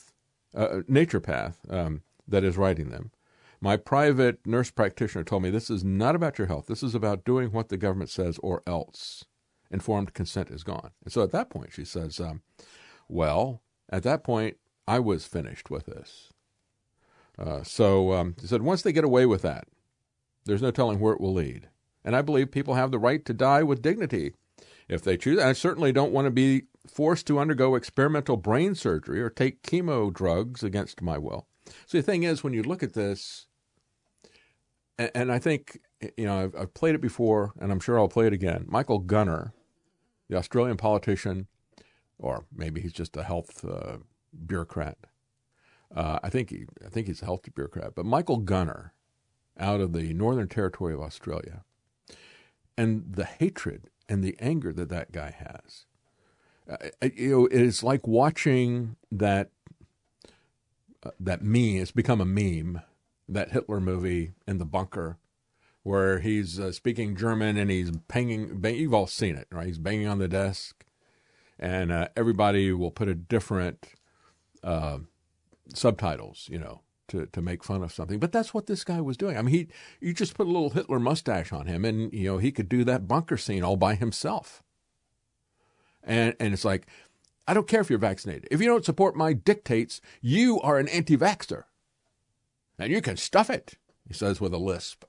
uh, naturopath um, that is writing them. My private nurse practitioner told me this is not about your health. This is about doing what the government says or else. Informed consent is gone. And so at that point, she says, um, well, at that point, I was finished with this. Uh, so um, she said, once they get away with that, there's no telling where it will lead. And I believe people have the right to die with dignity if they choose. And I certainly don't want to be forced to undergo experimental brain surgery or take chemo drugs against my will. So the thing is, when you look at this, and, and I think, you know, I've, I've played it before, and I'm sure I'll play it again. Michael Gunner, the Australian politician, or maybe he's just a health uh, bureaucrat. Uh, I think he, I think he's a health bureaucrat. But Michael Gunner, out of the Northern Territory of Australia, and the hatred and the anger that that guy has, uh, you know, it's like watching that uh, that meme. It's become a meme. That Hitler movie in the bunker, where he's uh, speaking German and he's banging. Bang, you've all seen it, right? He's banging on the desk, and uh, everybody will put a different uh, subtitles, you know, to, to make fun of something. But that's what this guy was doing. I mean, he you just put a little Hitler mustache on him, and you know he could do that bunker scene all by himself. And and it's like, I don't care if you're vaccinated. If you don't support my dictates, you are an anti-vaxxer. And you can stuff it, he says with a lisp.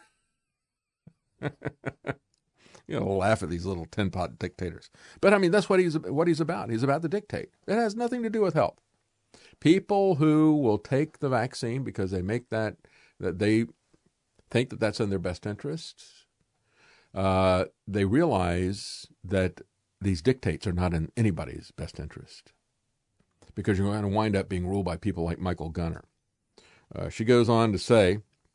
You know, laugh at these little tin pot dictators. But I mean, that's what he's what he's about. He's about to dictate. It has nothing to do with health. People who will take the vaccine because they make that that they think that that's in their best interests. Uh, they realize that these dictates are not in anybody's best interest, because you're going to wind up being ruled by people like Michael Gunner. Uh, she goes on to say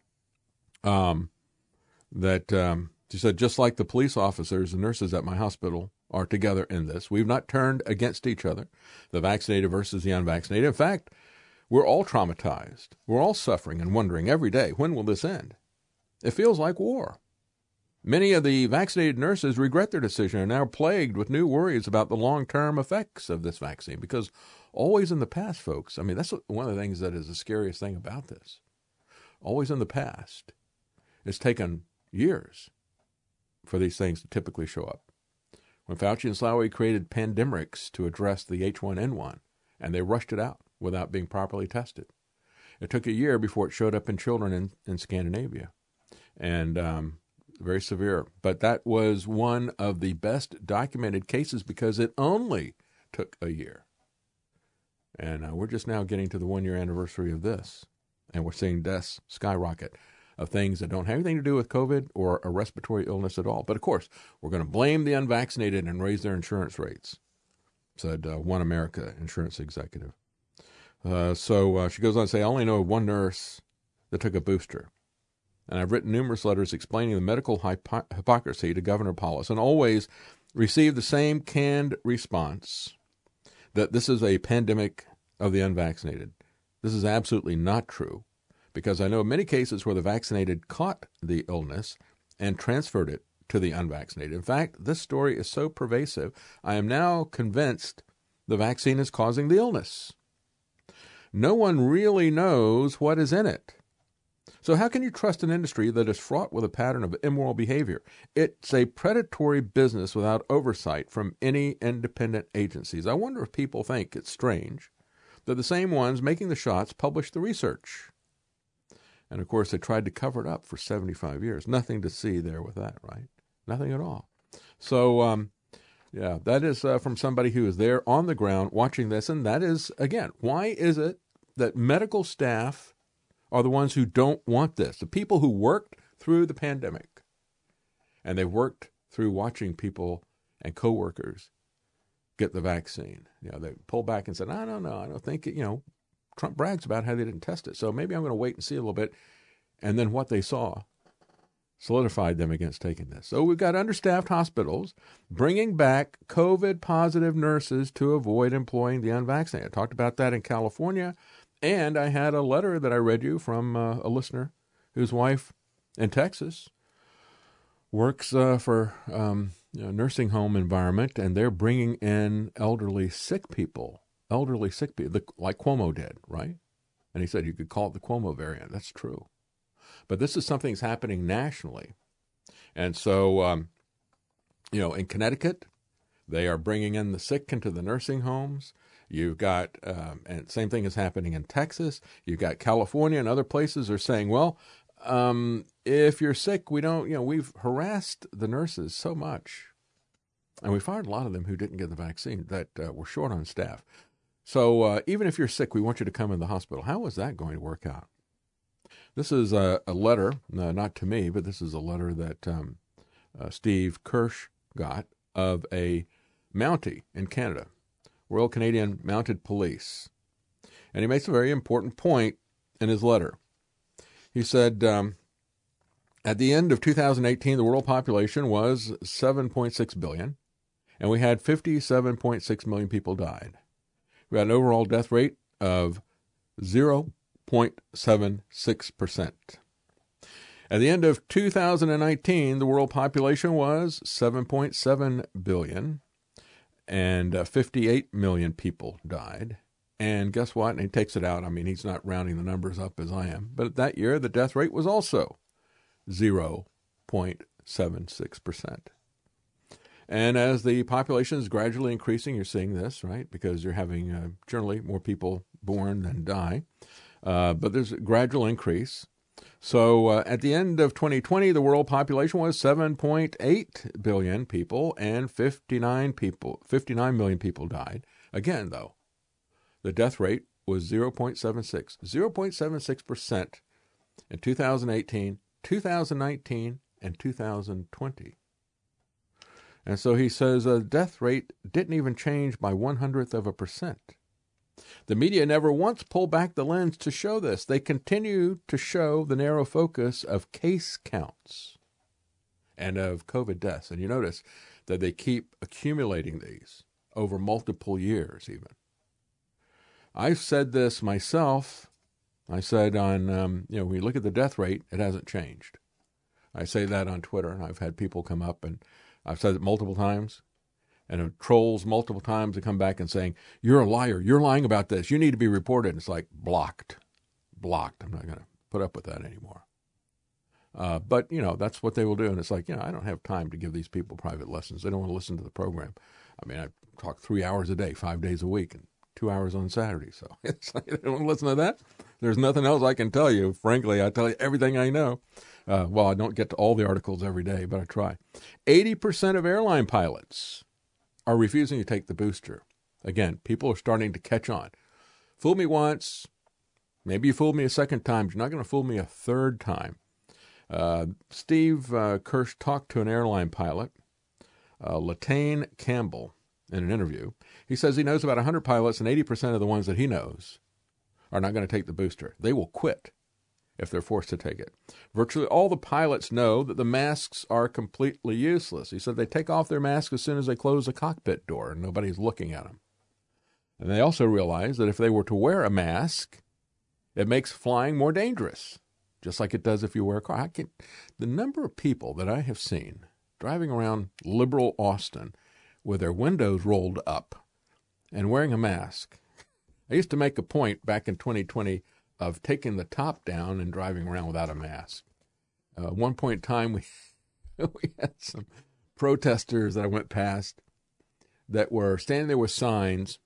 um, that, um, she said, just like the police officers and nurses at my hospital are together in this, we've not turned against each other, the vaccinated versus the unvaccinated. In fact, we're all traumatized. We're all suffering and wondering every day, when will this end? It feels like war. Many of the vaccinated nurses regret their decision and are now plagued with new worries about the long-term effects of this vaccine, because always in the past, folks, I mean, that's one of the things that is the scariest thing about this. Always in the past, it's taken years for these things to typically show up. When Fauci and Slaoui created pandemics to address the H one N one, and they rushed it out without being properly tested, it took a year before it showed up in children in, in Scandinavia. And um, very severe. But that was one of the best documented cases because it only took a year. And uh, we're just now getting to the one-year anniversary of this, and we're seeing deaths skyrocket of things that don't have anything to do with COVID or a respiratory illness at all. But, of course, we're going to blame the unvaccinated and raise their insurance rates, said uh, One America insurance executive. Uh, so uh, she goes on to say, I only know one nurse that took a booster. And I've written numerous letters explaining the medical hypo- hypocrisy to Governor Paulus, and always received the same canned response that this is a pandemic of the unvaccinated. This is absolutely not true, because I know many cases where the vaccinated caught the illness and transferred it to the unvaccinated. In fact, this story is so pervasive, I am now convinced the vaccine is causing the illness. No one really knows what is in it. So how can you trust an industry that is fraught with a pattern of immoral behavior? It's a predatory business without oversight from any independent agencies. I wonder if people think it's strange that the same ones making the shots publish the research. And, of course, they tried to cover it up for seventy-five years. Nothing to see there with that, right? Nothing at all. So, um, yeah, that is uh, from somebody who is there on the ground watching this. And that is, again, why is it that medical staff are the ones who don't want this? The people who worked through the pandemic, and they've worked through watching people and coworkers get the vaccine. You know, they pull back and said, I don't know, I don't think, it, you know, Trump brags about how they didn't test it, so maybe I'm going to wait and see a little bit. And then what they saw solidified them against taking this. So we've got understaffed hospitals bringing back COVID-positive nurses to avoid employing the unvaccinated. I talked about that in California. And I had a letter that I read you from uh, a listener whose wife in Texas works uh, for um, a nursing home environment, and they're bringing in elderly sick people elderly sick people, like Cuomo did, right? And he said you could call it the Cuomo variant. That's true. But this is something that's happening nationally. And so, um, you know, in Connecticut, they are bringing in the sick into the nursing homes. You've got, um, and same thing is happening in Texas. You've got California and other places are saying, well, um, if you're sick, we don't, you know, we've harassed the nurses so much. And we fired a lot of them who didn't get the vaccine, that uh, were short on staff. So uh, even if you're sick, we want you to come in the hospital. How is that going to work out? This is a, a letter, uh, not to me, but this is a letter that um, uh, Steve Kirsch got of a Mountie in Canada, Royal Canadian Mounted Police. And he makes a very important point in his letter. He said, um, at the end of two thousand eighteen, the world population was seven point six billion, and we had fifty-seven point six million people died. We had an overall death rate of zero point seven six percent. At the end of two thousand nineteen, the world population was seven point seven billion, and uh, fifty-eight million people died. And guess what? And he takes it out. I mean, he's not rounding the numbers up as I am. But that year, the death rate was also zero point seven six percent. And as the population is gradually increasing, you're seeing this, right? Because you're having uh, generally more people born than die. Uh, but there's a gradual increase. So uh, at the end of twenty twenty, the world population was seven point eight billion people, and fifty-nine people, fifty-nine million people died. Again, though, the death rate was zero point seven six, zero point seven six percent in two thousand eighteen, two thousand nineteen, and two thousand twenty. And so he says the death rate didn't even change by one hundredth of a percent. The media never once pulled back the lens to show this. They continue to show the narrow focus of case counts and of COVID deaths. And you notice that they keep accumulating these over multiple years even. I've said this myself. I said on, um, you know, when you look at the death rate, it hasn't changed. I say that on Twitter, and I've had people come up, and I've said it multiple times. And trolls multiple times to come back and saying, you're a liar. You're lying about this. You need to be reported. And it's like blocked, blocked. I'm not going to put up with that anymore. Uh, but, you know, that's what they will do. And it's like, you know, I don't have time to give these people private lessons. They don't want to listen to the program. I mean, I talk three hours a day, five days a week, and two hours on Saturday. So it's like, they don't want to listen to that. There's nothing else I can tell you. Frankly, I tell you everything I know. Uh, well, I don't get to all the articles every day, but I try. eighty percent of airline pilots are refusing to take the booster. Again, people are starting to catch on. Fool me once, maybe you fooled me a second time. You're not going to fool me a third time. Uh, Steve uh, Kirsch talked to an airline pilot, uh, Latane Campbell, in an interview. He says he knows about one hundred pilots, and eighty percent of the ones that he knows are not going to take the booster. They will quit if they're forced to take it. Virtually all the pilots know that the masks are completely useless. He said they take off their mask as soon as they close the cockpit door and nobody's looking at them. And they also realize that if they were to wear a mask, it makes flying more dangerous, just like it does if you wear a car. I can, the number of people that I have seen driving around liberal Austin with their windows rolled up and wearing a mask. I used to make a point back in twenty twenty of taking the top down and driving around without a mask. Uh, at one point in time, we we had some protesters that I went past that were standing there with signs,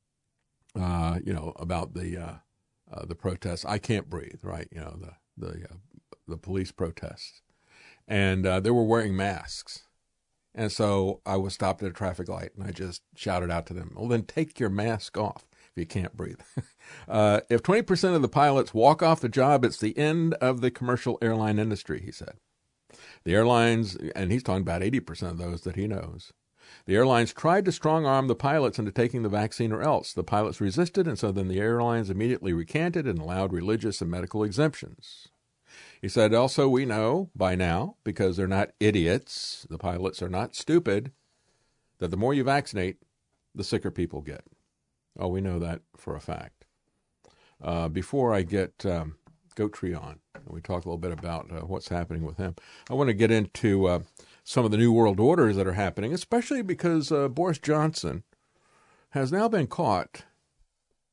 uh, you know, about the uh, uh, the protests. I can't breathe, right? You know, the the uh, the police protests, and uh, they were wearing masks. And so I was stopped at a traffic light, and I just shouted out to them, "Well, then take your mask off if you can't breathe." uh, if twenty percent of the pilots walk off the job, it's the end of the commercial airline industry, he said. The airlines, and he's talking about eighty percent of those that he knows. The airlines tried to strong-arm the pilots into taking the vaccine or else. The pilots resisted, and so then the airlines immediately recanted and allowed religious and medical exemptions. He said, also, we know by now, because they're not idiots, the pilots are not stupid, that the more you vaccinate, the sicker people get. Oh, we know that for a fact. Uh, before I get um, Goatree on, and we talk a little bit about uh, what's happening with him, I want to get into uh, some of the new world orders that are happening, especially because uh, Boris Johnson has now been caught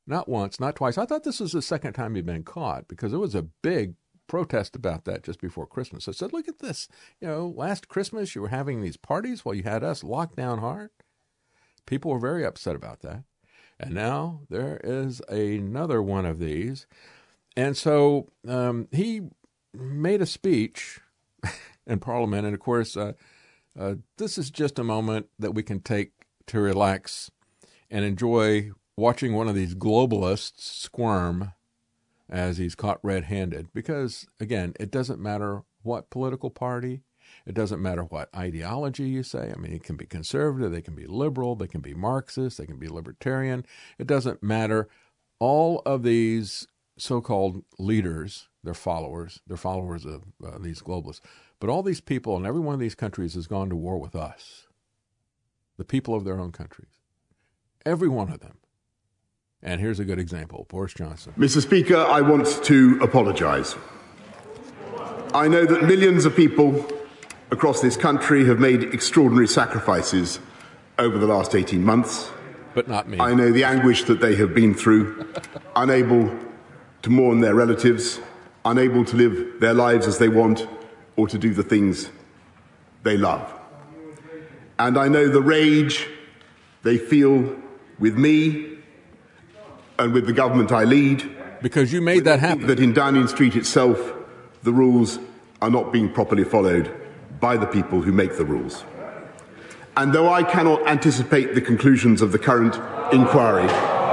Not once, not twice. I thought this was the second time he'd been caught because there was a big protest about that just before Christmas. I said, look at this. You know, last Christmas you were having these parties while you had us locked down hard. People were very upset about that. And now there is another one of these. And so um, he made a speech in Parliament. And, of course, uh, uh, this is just a moment that we can take to relax and enjoy watching one of these globalists squirm as he's caught red-handed. Because, again, it doesn't matter what political party, it doesn't matter what ideology you say. I mean, it can be conservative, they can be liberal, they can be Marxist, they can be libertarian. It doesn't matter. All of these so-called leaders, they're followers, they're followers of uh, these globalists. But all these people in every one of these countries has gone to war with us, the people of their own countries. Every one of them. And here's a good example, Boris Johnson. Mister Speaker, I want to apologise. I know that millions of people across this country have made extraordinary sacrifices over the last eighteen months. But not me. I know the anguish that they have been through, unable to mourn their relatives, unable to live their lives as they want, or to do the things they love. And I know the rage they feel with me and with the government I lead. Because you made that happen. That in Downing Street itself, the rules are not being properly followed by the people who make the rules. And though I cannot anticipate the conclusions of the current inquiry,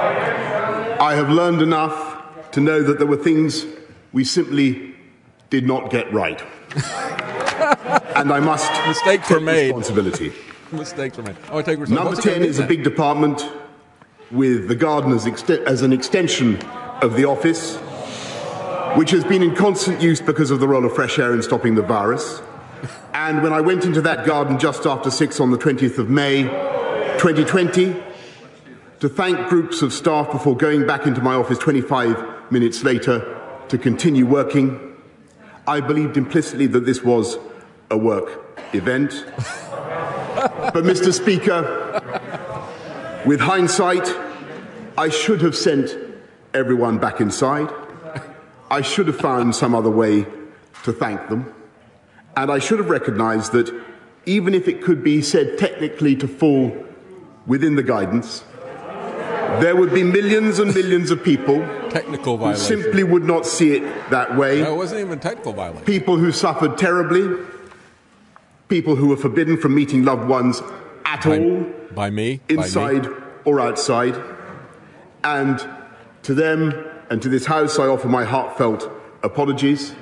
I have learned enough to know that there were things we simply did not get right. And I must Mistakes take were made. responsibility. Mistakes were made. Oh, I take responsibility. Number ten is a big department with the garden as, ext- as an extension of the office, which has been in constant use because of the role of fresh air in stopping the virus. And when I went into that garden just after six on the twentieth of May, twenty twenty, to thank groups of staff before going back into my office twenty-five minutes later to continue working, I believed implicitly that this was a work event. But, Mister Speaker, with hindsight, I should have sent everyone back inside. I should have found some other way to thank them. And I should have recognised that even if it could be said technically to fall within the guidance, there would be millions and millions of people technical who violation. simply would not see it that way. No, it wasn't even technical violation. People who suffered terribly, people who were forbidden from meeting loved ones at by, all, by me, inside by me. or outside. And to them and to this House, I offer my heartfelt apologies.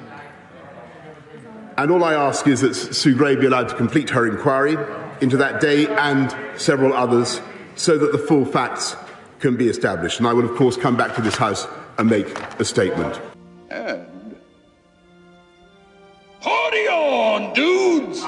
And all I ask is that Sue Gray be allowed to complete her inquiry into that day and several others so that the full facts can be established. And I will, of course, come back to this House and make a statement. And party on, dudes!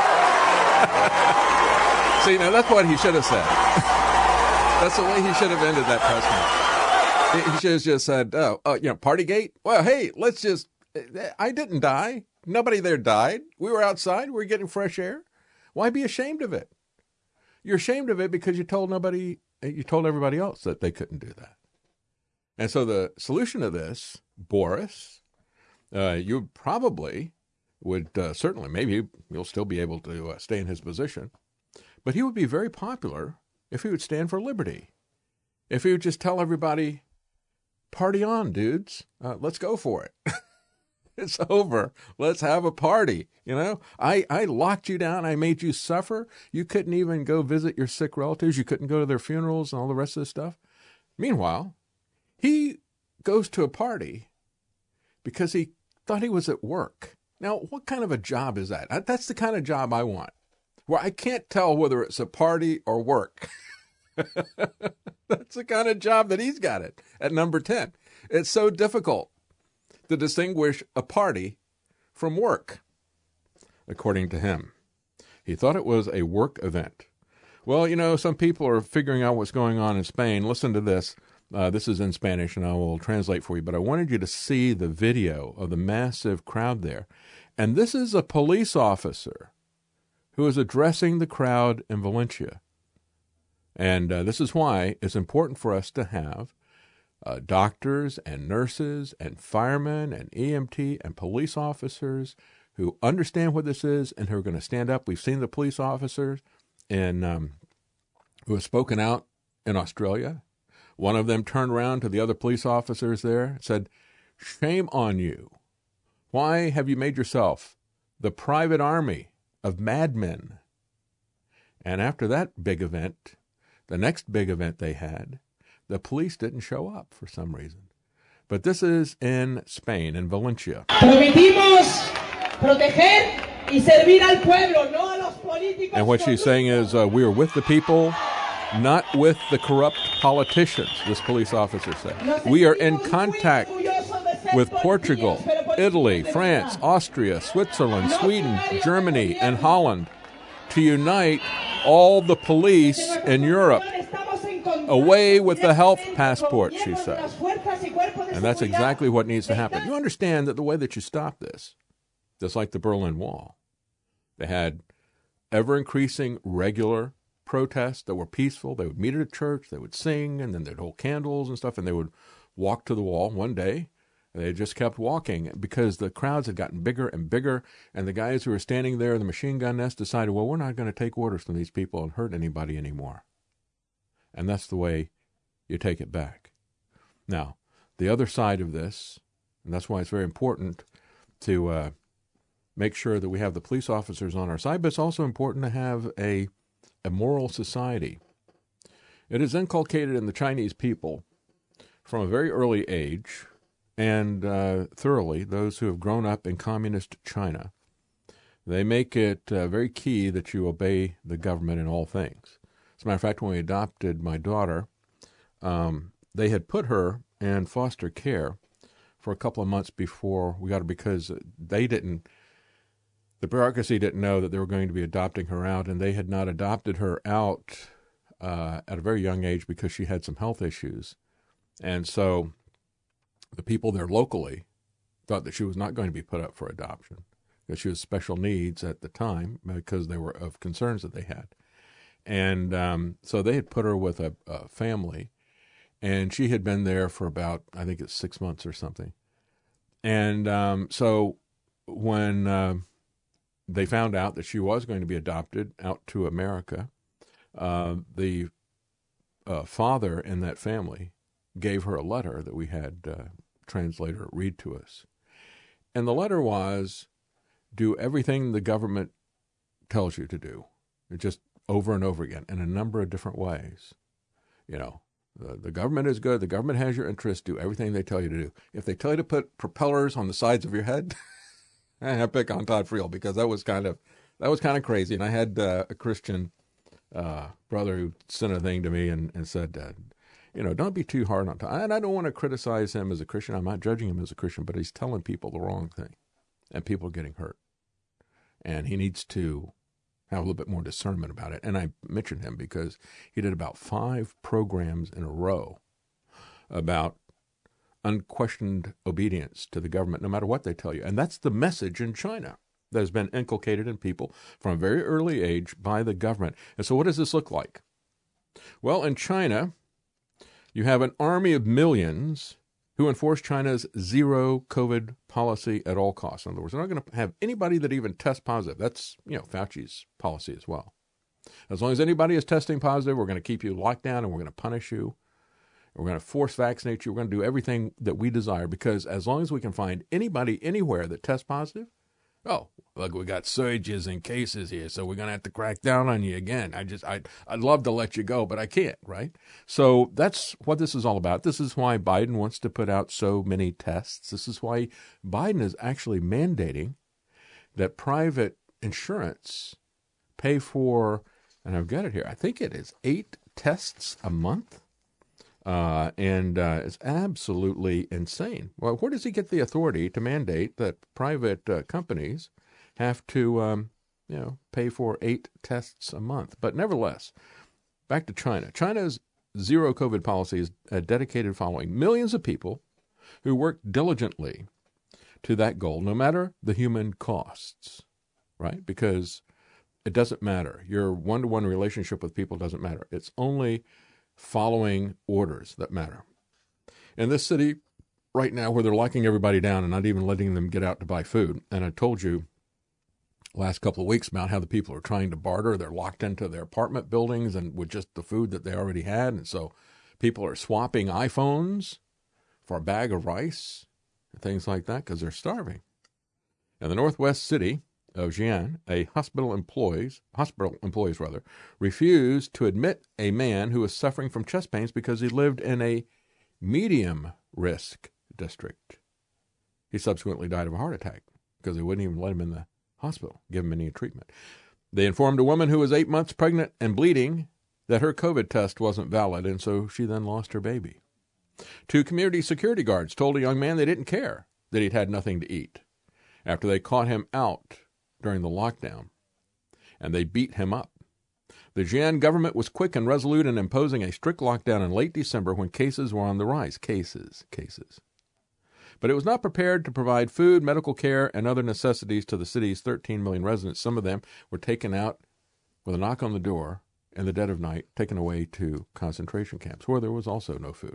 See, now that's what he should have said. That's the way he should have ended that press conference. He should have just said, oh, uh, you know, Partygate? Well, hey, let's just, I didn't die. Nobody there died. We were outside. We were getting fresh air. Why be ashamed of it? You're ashamed of it because you told nobody, you told everybody else that they couldn't do that. And so the solution to this, Boris, uh, you probably would uh, certainly, maybe you'll still be able to uh, stay in his position, but he would be very popular if he would stand for liberty. If he would just tell everybody, party on, dudes. Uh, let's go for it. It's over. Let's have a party. You know, I, I locked you down. I made you suffer. You couldn't even go visit your sick relatives. You couldn't go to their funerals and all the rest of this stuff. Meanwhile, he goes to a party because he thought he was at work. Now, what kind of a job is that? That's the kind of job I want, where I can't tell whether it's a party or work. That's the kind of job that he's got it at number ten. It's so difficult to distinguish a party from work, according to him. He thought it was a work event. Well, you know, some people are figuring out what's going on in Spain. Listen to this. Uh, this is in Spanish, and I will translate for you, but I wanted you to see the video of the massive crowd there. And this is a police officer who is addressing the crowd in Valencia. And uh, this is why it's important for us to have uh, doctors and nurses and firemen and E M T and police officers who understand what this is and who are going to stand up. We've seen the police officers in, um, who have spoken out in Australia. One of them turned around to the other police officers there and said, "Shame on you. Why have you made yourself the private army of madmen?" And after that big event, the next big event they had, the police didn't show up for some reason. But this is in Spain, in Valencia. And what she's saying is, uh, we are with the people, not with the corrupt politicians, this police officer said. We are in contact with Portugal, Italy, France, Austria, Switzerland, Sweden, Germany, and Holland to unite all the police in Europe. Away with the health passport, she said. And that's exactly what needs to happen. You understand that the way that you stop this, just like the Berlin Wall, they had ever-increasing regular protests that were peaceful. They would meet at a church, they would sing, and then they'd hold candles and stuff, and they would walk to the wall. One day, they just kept walking because the crowds had gotten bigger and bigger, and the guys who were standing there in the machine gun nest decided, well, we're not going to take orders from these people and hurt anybody anymore. And that's the way you take it back. Now, the other side of this, and that's why it's very important to uh, make sure that we have the police officers on our side, but it's also important to have a, a moral society. It is inculcated in the Chinese people from a very early age, and uh, thoroughly, those who have grown up in communist China, they make it uh, very key that you obey the government in all things. As a matter of fact, when we adopted my daughter, um, they had put her in foster care for a couple of months before we got her because they didn't, the bureaucracy didn't know that they were going to be adopting her out, and they had not adopted her out uh, at a very young age because she had some health issues. And so the people there locally thought that she was not going to be put up for adoption because she was special needs at the time because they were of concerns that they had. And um, so they had put her with a, a family, and she had been there for about, I think it's six months or something. And um, so when uh, they found out that she was going to be adopted out to America, uh, the uh, father in that family gave her a letter that we had uh, translator read to us. And the letter was, do everything the government tells you to do. It just over and over again in a number of different ways. You know, the, the government is good. The government has your interest. Do everything they tell you to do. If they tell you to put propellers on the sides of your head, I pick on Todd Friel because that was kind of that was kind of crazy. And I had uh, a Christian uh, brother who sent a thing to me and, and said, uh, you know, don't be too hard on Todd. And I don't want to criticize him as a Christian. I'm not judging him as a Christian, but he's telling people the wrong thing, and people are getting hurt. And he needs to have a little bit more discernment about it. And I mentioned him because he did about five programs in a row about unquestioned obedience to the government, no matter what they tell you. And that's the message in China that has been inculcated in people from a very early age by the government. And so what does this look like? Well, in China, you have an army of millions who enforce China's zero COVID policy at all costs. In other words, they're not going to have anybody that even tests positive. That's, you know, Fauci's policy as well. As long as anybody is testing positive, we're going to keep you locked down and we're going to punish you. We're going to force vaccinate you. We're going to do everything that we desire because as long as we can find anybody anywhere that tests positive, oh, look, we got surges in cases here, so we're going to have to crack down on you again. I just, I'd, I'd love to let you go, but I can't, right? So that's what this is all about. This is why Biden wants to put out so many tests. This is why Biden is actually mandating that private insurance pay for, and I've got it here, I think it is eight tests a month. Uh, and uh, it's absolutely insane. Well, where does he get the authority to mandate that private uh, companies have to, um, you know, pay for eight tests a month? But nevertheless, back to China. China's zero COVID policy is a dedicated following. Millions of people who work diligently to that goal, no matter the human costs, right? Because it doesn't matter. Your one-to-one relationship with people doesn't matter. It's only following orders that matter. in this city right now where they're locking everybody down and not even letting them get out to buy food. And I told you last couple of weeks about how the people are trying to barter. They're locked into their apartment buildings and with just the food that they already had. And so people are swapping iPhones for a bag of rice and things like that because they're starving. In the northwest city of Xi'an, a hospital employees, hospital employees rather, refused to admit a man who was suffering from chest pains because he lived in a medium risk district. He subsequently died of a heart attack because they wouldn't even let him in the hospital, give him any treatment. They informed a woman who was eight months pregnant and bleeding that her COVID test wasn't valid, and so she then lost her baby. Two community security guards told a young man they didn't care that he'd had nothing to eat after they caught him out during the lockdown, and they beat him up. The Xi'an government was quick and resolute in imposing a strict lockdown in late December when cases were on the rise. Cases, cases. But it was not prepared to provide food, medical care, and other necessities to the city's thirteen million residents. Some of them were taken out with a knock on the door in the dead of night, taken away to concentration camps, where there was also no food.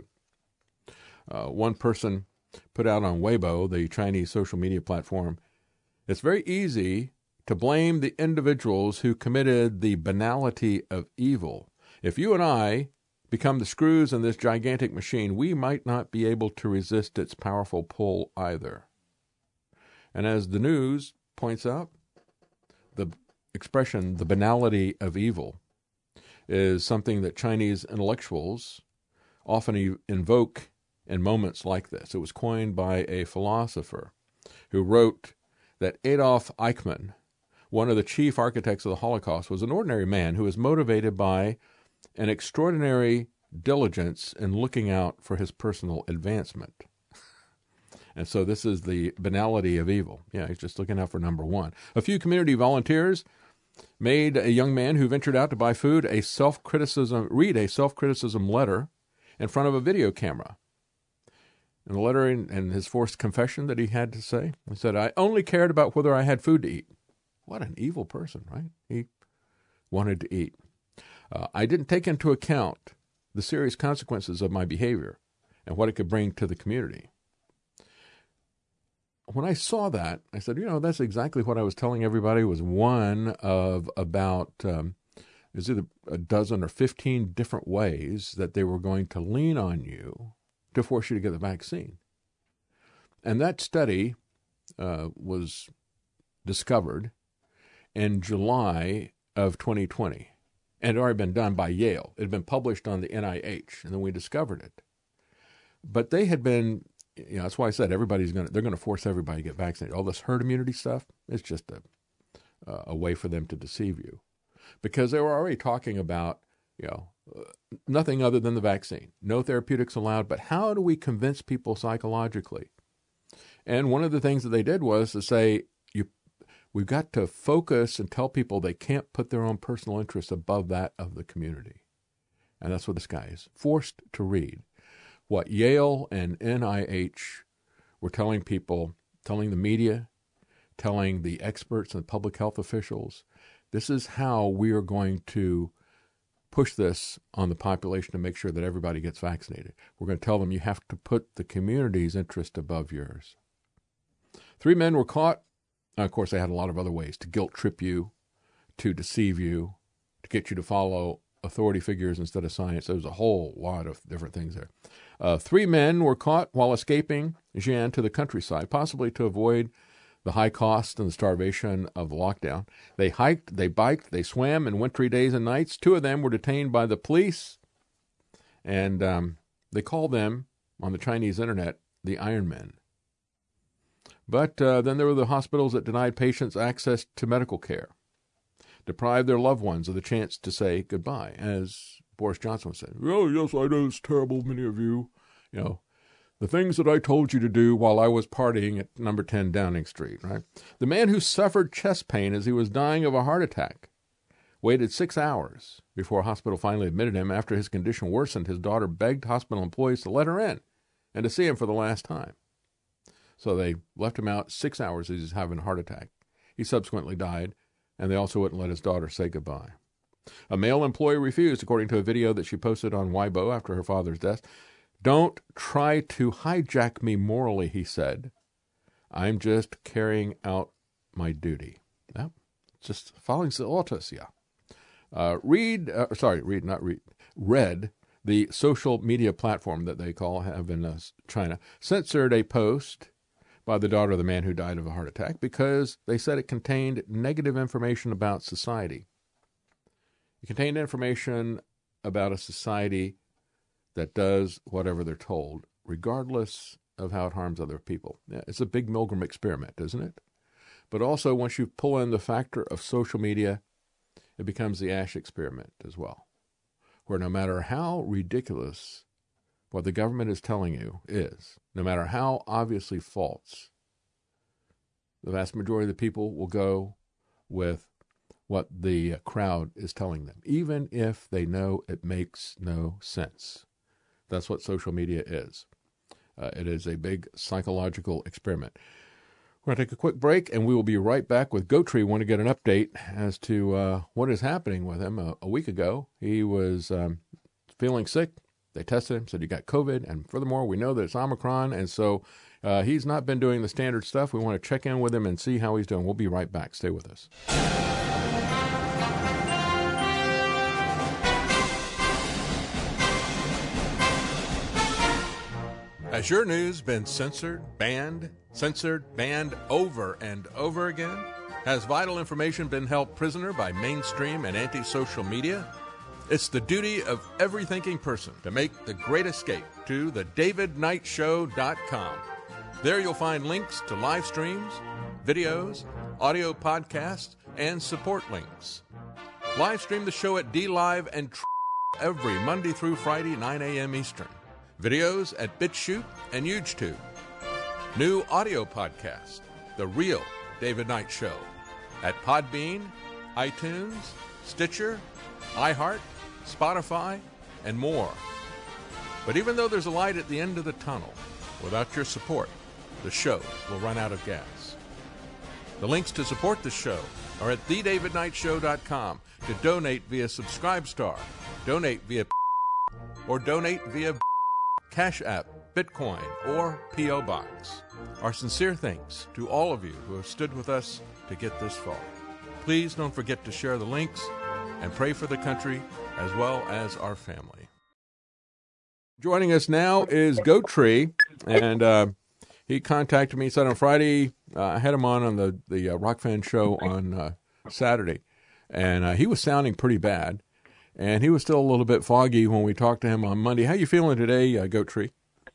Uh, one person put out on Weibo, the Chinese social media platform, it's very easy to blame the individuals who committed the banality of evil. If you and I become the screws in this gigantic machine, we might not be able to resist its powerful pull either. And as the news points out, the expression, the banality of evil, is something that Chinese intellectuals often invoke in moments like this. It was coined by a philosopher who wrote that Adolf Eichmann, one of the chief architects of the Holocaust, was an ordinary man who was motivated by an extraordinary diligence in looking out for his personal advancement. And so this is the banality of evil. Yeah, he's just looking out for number one. A few community volunteers made a young man who ventured out to buy food a self-criticism, read a self-criticism letter in front of a video camera. In the letter and his forced confession that he had to say, he said, "I only cared about whether I had food to eat." What an evil person, right? He wanted to eat. Uh, I didn't take into account the serious consequences of my behavior and what it could bring to the community. When I saw that, I said, you know, that's exactly what I was telling everybody was one of about, um, it was either a dozen or fifteen different ways that they were going to lean on you to force you to get the vaccine. And that study uh, was discovered in July of twenty twenty. And it had already been done by Yale. It had been published on the N I H, and then we discovered it. But they had been, you know, that's why I said everybody's going to, they're going to force everybody to get vaccinated. All this herd immunity stuff, it's just a, uh, a way for them to deceive you. Because they were already talking about, you know, uh, nothing other than the vaccine. No therapeutics allowed, but how do we convince people psychologically? And one of the things that they did was to say, you, we've got to focus and tell people they can't put their own personal interests above that of the community. And that's what this guy is forced to read. What Yale and N I H were telling people, telling the media, telling the experts and public health officials, this is how we are going to push this on the population to make sure that everybody gets vaccinated. We're going to tell them you have to put the community's interest above yours. Three men were caught. Of course, they had a lot of other ways to guilt trip you, to deceive you, to get you to follow authority figures instead of science. There was a whole lot of different things there. Uh, three men were caught while escaping Xi'an to the countryside, possibly to avoid the high cost and the starvation of the lockdown. They hiked, they biked, they swam in wintry days and nights. Two of them were detained by the police, and um, they called them, on the Chinese internet, the Iron Men. But uh, then there were the hospitals that denied patients access to medical care, deprived their loved ones of the chance to say goodbye, as Boris Johnson would say. Oh, yes, I know it's terrible, many of you. You know, the things that I told you to do while I was partying at number ten Downing Street, right? The man who suffered chest pain as he was dying of a heart attack waited six hours before a hospital finally admitted him. After his condition worsened, his daughter begged hospital employees to let her in and to see him for the last time. So they left him out six hours as he was having a heart attack. He subsequently died, and they also wouldn't let his daughter say goodbye. A male employee refused, according to a video that she posted on Weibo after her father's death, Don't try to hijack me morally, he said. I'm just carrying out my duty. Yeah, just following the orders, yeah. Uh, read, uh, sorry, read, not read, read, the social media platform that they call have in uh, China, censored a post by the daughter of the man who died of a heart attack because they said it contained negative information about society. It contained information about a society that does whatever they're told, regardless of how it harms other people. Yeah, it's a big Milgram experiment, isn't it? But also, once you pull in the factor of social media, it becomes the Asch experiment as well, where no matter how ridiculous what the government is telling you is, no matter how obviously false, the vast majority of the people will go with what the crowd is telling them, even if they know it makes no sense. That's what social media is. Uh, it is a big psychological experiment. We're going to take a quick break, and we will be right back with Gotree. Want to get an update as to uh, what is happening with him. A, a week ago, he was um, feeling sick. They tested him, said you got COVID, and furthermore, we know that it's Omicron, and so uh, he's not been doing the standard stuff. We want to check in with him and see how he's doing. We'll be right back. Stay with us. Has your news been censored, banned, censored, banned over and over again? Has vital information been held prisoner by mainstream and anti-social media? It's the duty of every thinking person to make the great escape to the david knight show dot com. There you'll find links to live streams, videos, audio podcasts, and support links. Live stream the show at D Live and every Monday through Friday, nine a.m. Eastern. Videos at BitChute and YouTube. New audio podcast, The Real David Knight Show, at Podbean, iTunes, Stitcher, iHeart, Spotify, and more. But even though there's a light at the end of the tunnel, without your support, the show will run out of gas. The links to support the show are at the david knight show dot com. To donate via Subscribestar, donate via or donate via Cash App, Bitcoin, or P O Box. Our sincere thanks to all of you who have stood with us to get this far. Please don't forget to share the links and pray for the country as well as our family. Joining us now is Gotree, and uh, he contacted me, said on Friday, uh, I had him on on the, the uh, Rock Fan show on uh, Saturday, and uh, he was sounding pretty bad. And he was still a little bit foggy when we talked to him on Monday. How you feeling today, uh, Gotree?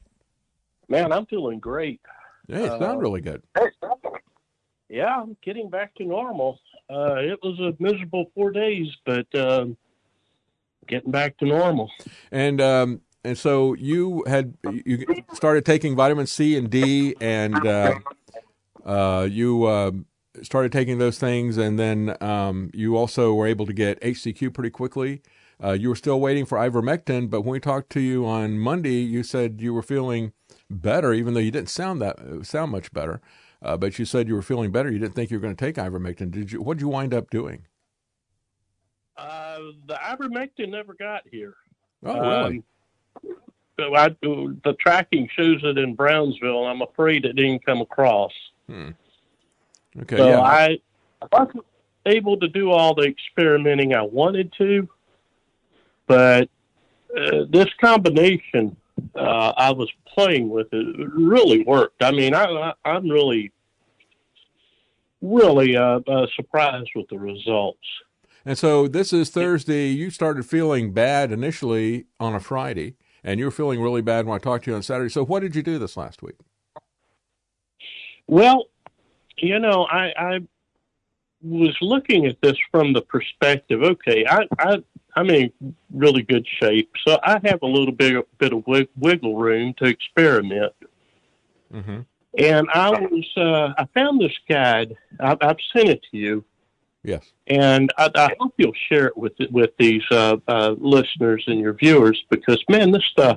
Man, I'm feeling great. Hey, it sounds uh, really good. Yeah, I'm getting back to normal. Uh, it was a miserable four days, but uh, getting back to normal. And um, and so you had you started taking vitamin C and D, and uh, uh, you. Uh, started taking those things, and then um, you also were able to get H C Q pretty quickly. Uh, you were still waiting for ivermectin, but when we talked to you on Monday, you said you were feeling better, even though you didn't sound that sound much better. Uh, but you said you were feeling better. You didn't think you were going to take ivermectin. Did you? What did you wind up doing? Uh, the ivermectin never got here. Oh, really? Um, so I, the tracking shows it in Brownsville. I'm afraid it didn't come across. Hmm. Okay, so yeah. I wasn't able to do all the experimenting I wanted to, but uh, this combination uh, I was playing with it really worked. I mean, I, I, I'm really, really uh, uh, surprised with the results. And so this is Thursday. You started feeling bad initially on a Friday, and you were feeling really bad when I talked to you on Saturday. So what did you do this last week? Well, you know, I, I was looking at this from the perspective, okay, I, I, I'm in really good shape, so I have a little bit, bit of wiggle room to experiment. Mm-hmm. And I was, uh, I found this guide. I, I've sent it to you. Yes. And I, I hope you'll share it with with these uh, uh, listeners and your viewers, because, man, this stuff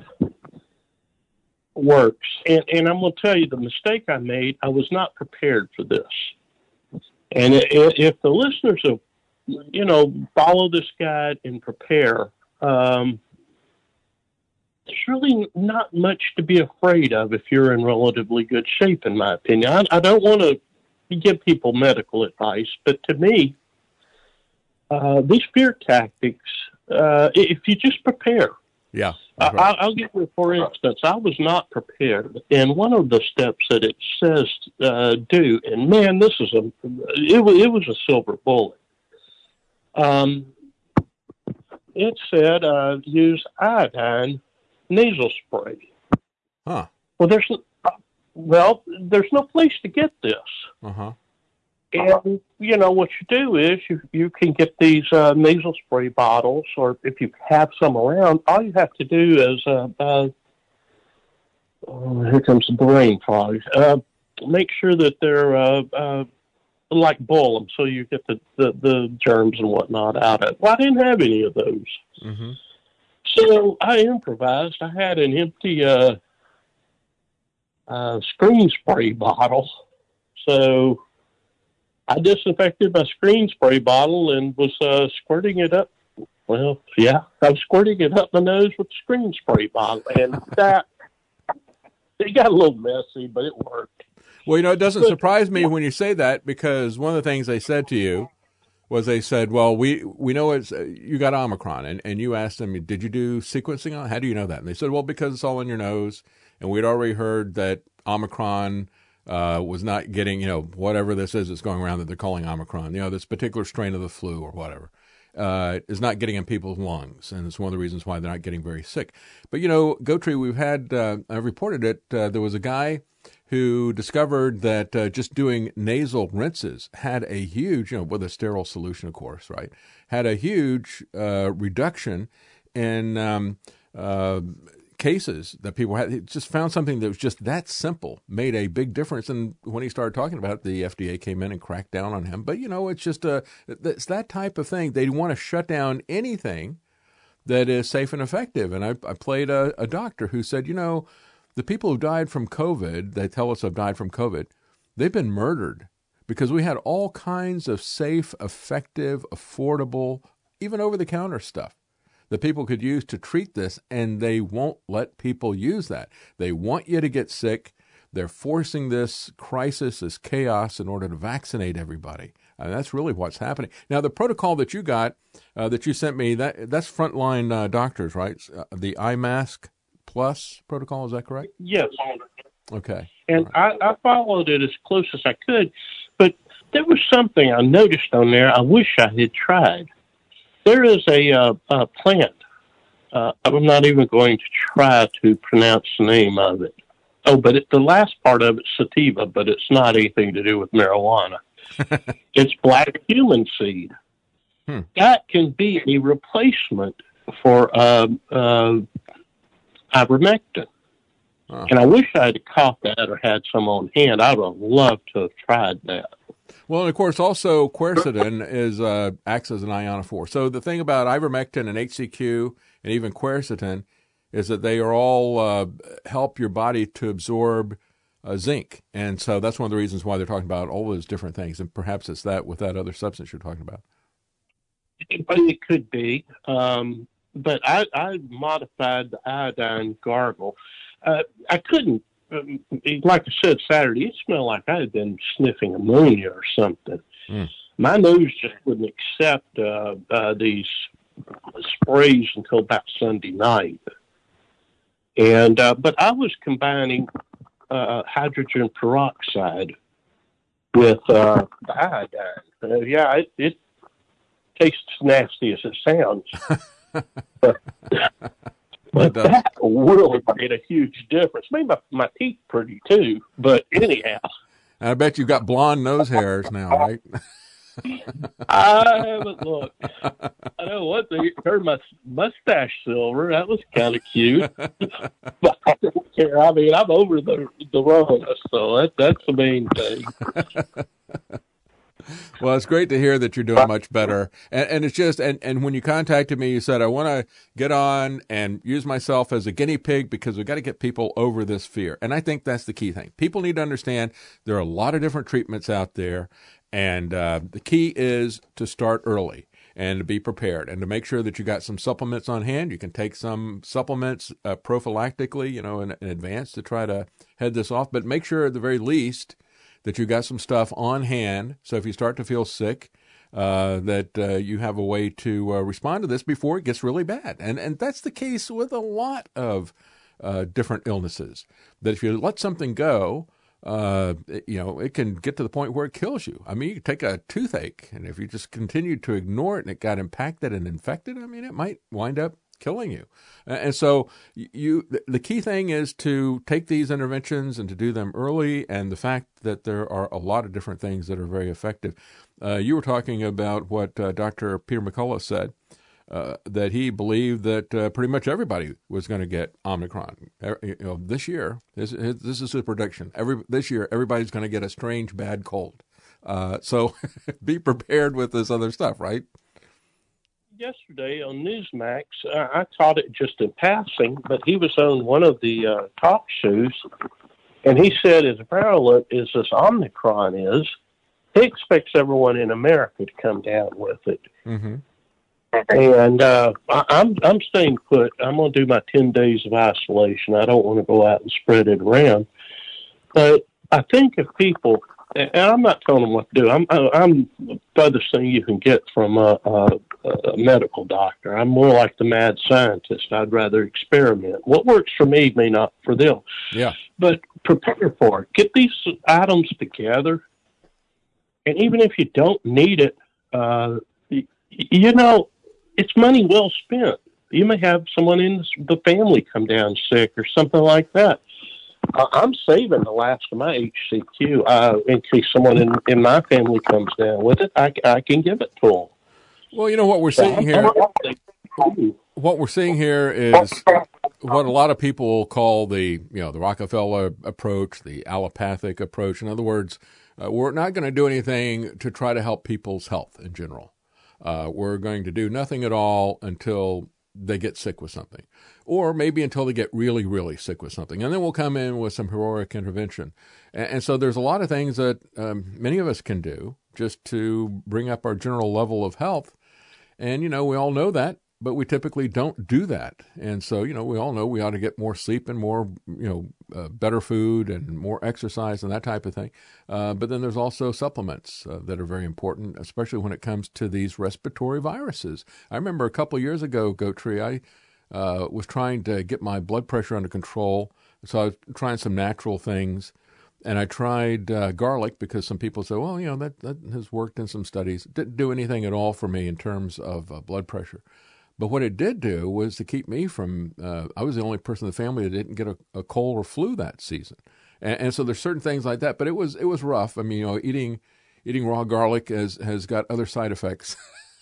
works. And, and I'm going to tell you the mistake I made. I was not prepared for this. And if the listeners will, you know, follow this guide and prepare, um, there's really not much to be afraid of if you're in relatively good shape, in my opinion. I, I don't want to give people medical advice, but to me, uh, these fear tactics, uh, if you just prepare. Yeah. I, Right. I'll give you, for instance, I was not prepared. And one of the steps that it says uh, do, and man, this is a, it, was, it was a silver bullet. Um, it said uh, use iodine nasal spray. Huh. Well, there's well, there's no place to get this. Uh-huh. And, you know, what you do is you, you can get these uh, nasal spray bottles, or if you have some around, all you have to do is, uh, uh, oh, here comes the brain fog, uh, make sure that they're, uh, uh, like, boil them so you get the, the, the germs and whatnot out of it. Well, I didn't have any of those. Mm-hmm. So I improvised. I had an empty uh, uh, screen spray bottle. So I disinfected my screen spray bottle and was uh, squirting it up. Well, yeah, I was squirting it up my nose with the screen spray bottle. And that, it got a little messy, but it worked. Well, you know, it doesn't surprise me when you say that, because one of the things they said to you was they said, well, we, we know it's, uh, you got Omicron. And, and you asked them, did you do sequencing on it? How do you know that? And they said, well, because it's all in your nose. And we'd already heard that Omicron uh, was not getting, you know, whatever this is that's going around that they're calling Omicron, you know, this particular strain of the flu or whatever, uh, is not getting in people's lungs. And it's one of the reasons why they're not getting very sick. But, you know, Gotri, we've had, uh, I reported it, uh, there was a guy who discovered that uh, just doing nasal rinses had a huge, you know, with a sterile solution, of course, right, had a huge uh, reduction in um, uh, cases that people had. He just found something that was just that simple, made a big difference. And when he started talking about it, the F D A came in and cracked down on him. But, you know, it's just a, it's that type of thing. They want to shut down anything that is safe and effective. And I, I played a, a doctor who said, you know, the people who died from COVID, they tell us have died from COVID, they've been murdered because we had all kinds of safe, effective, affordable, even over-the-counter stuff that people could use to treat this, and they won't let people use that. They want you to get sick. They're forcing this crisis, this chaos, in order to vaccinate everybody. And that's really what's happening. Now, the protocol that you got, uh, that you sent me, that that's frontline uh, doctors, right? Uh, the eye mask Plus protocol, is that correct? Yes. Okay. And right. I, I followed it as close as I could, but there was something I noticed on there I wish I had tried. There is a, uh, a plant. Uh, I'm not even going to try to pronounce the name of it. Oh, but it, the last part of it's sativa, but it's not anything to do with marijuana. It's black human seed. Hmm. That can be a replacement for uh, uh, ivermectin. Huh. And I wish I had caught that or had some on hand. I would have loved to have tried that. Well, and of course, also quercetin is uh, acts as an ionophore. So the thing about ivermectin and H C Q and even quercetin is that they are all uh, help your body to absorb uh, zinc. And so that's one of the reasons why they're talking about all those different things. And perhaps it's that with that other substance you're talking about. But it could be. Um, but I, I modified the iodine gargle. Uh, I couldn't, um, like I said Saturday, it smelled like I had been sniffing ammonia or something. Mm. My nose just wouldn't accept uh, uh, these sprays until about Sunday night. And uh, but I was combining uh, hydrogen peroxide with uh, the iodine. Uh, yeah, it, it tastes nasty as it sounds. but but that really made a huge difference. Made my, my teeth pretty too. But anyhow, I bet you've got blonde nose hairs now, right? I haven't looked. I know one thing. It turned my mustache silver. That was kind of cute. But I don't care. I mean, I'm over the the Rona, so that that's the main thing. Well, it's great to hear that you're doing much better. And, and it's just, and, and when you contacted me, you said, I want to get on and use myself as a guinea pig because we've got to get people over this fear. And I think that's the key thing. People need to understand there are a lot of different treatments out there. And uh, the key is to start early. and to be prepared and to make sure that you got some supplements on hand. You can take some supplements uh, prophylactically, you know, in, in advance to try to head this off. But make sure at the very least that you got some stuff on hand. So if you start to feel sick, uh, that uh, you have a way to uh, respond to this before it gets really bad. And and that's the case with a lot of uh, different illnesses. That if you let something go, Uh, you know, it can get to the point where it kills you. I mean, you take a toothache, and if you just continued to ignore it and it got impacted and infected, I mean, it might wind up killing you. And so you, the key thing is to take these interventions and to do them early, and the fact that there are a lot of different things that are very effective. Uh, you were talking about what uh, Doctor Peter McCullough said, Uh, that he believed that uh, pretty much everybody was going to get Omicron. You know, this year, this, this is his prediction. Every this year, everybody's going to get a strange bad cold. Uh, so be prepared with this other stuff, right? Yesterday on Newsmax, uh, I caught it just in passing, but he was on one of the uh, talk shows, and he said as virulent as this Omicron is, he expects everyone in America to come down with it. Mm-hmm. And uh, I, I'm I'm staying put. I'm going to do my ten days of isolation. I don't want to go out and spread it around. But I think if people, and I'm not telling them what to do. I'm I'm the furthest thing you can get from a, a, a medical doctor. I'm more like the mad scientist. I'd rather experiment. What works for me may not for them. Yeah. But prepare for it. Get these items together. And even if you don't need it, uh, you, you know, it's money well spent. You may have someone in the family come down sick or something like that. Uh, I'm saving the last of my H C Q uh, in case someone in, in my family comes down with it. I, I can give it to them. Well, you know what we're seeing here. What we're seeing here is what a lot of people call the you know the Rockefeller approach, the allopathic approach. In other words, uh, we're not going to do anything to try to help people's health in general. Uh, we're going to do nothing at all until they get sick with something, or maybe until they get really, really sick with something. And then we'll come in with some heroic intervention. And, and so there's a lot of things that um, many of us can do just to bring up our general level of health. And, you know, we all know that, but we typically don't do that. And so, you know, we all know we ought to get more sleep and more, you know, uh, better food and more exercise and that type of thing. Uh, but then there's also supplements uh, that are very important, especially when it comes to these respiratory viruses. I remember a couple of years ago, Goatree, I uh, was trying to get my blood pressure under control. So I was trying some natural things. And I tried uh, garlic because some people say, well, you know, that, that has worked in some studies. It didn't do anything at all for me in terms of uh, blood pressure. But what it did do was to keep me from, uh, I was the only person in the family that didn't get a, a cold or flu that season. And, and so there's certain things like that, but it was, it was rough. I mean, you know, eating, eating raw garlic has, has got other side effects.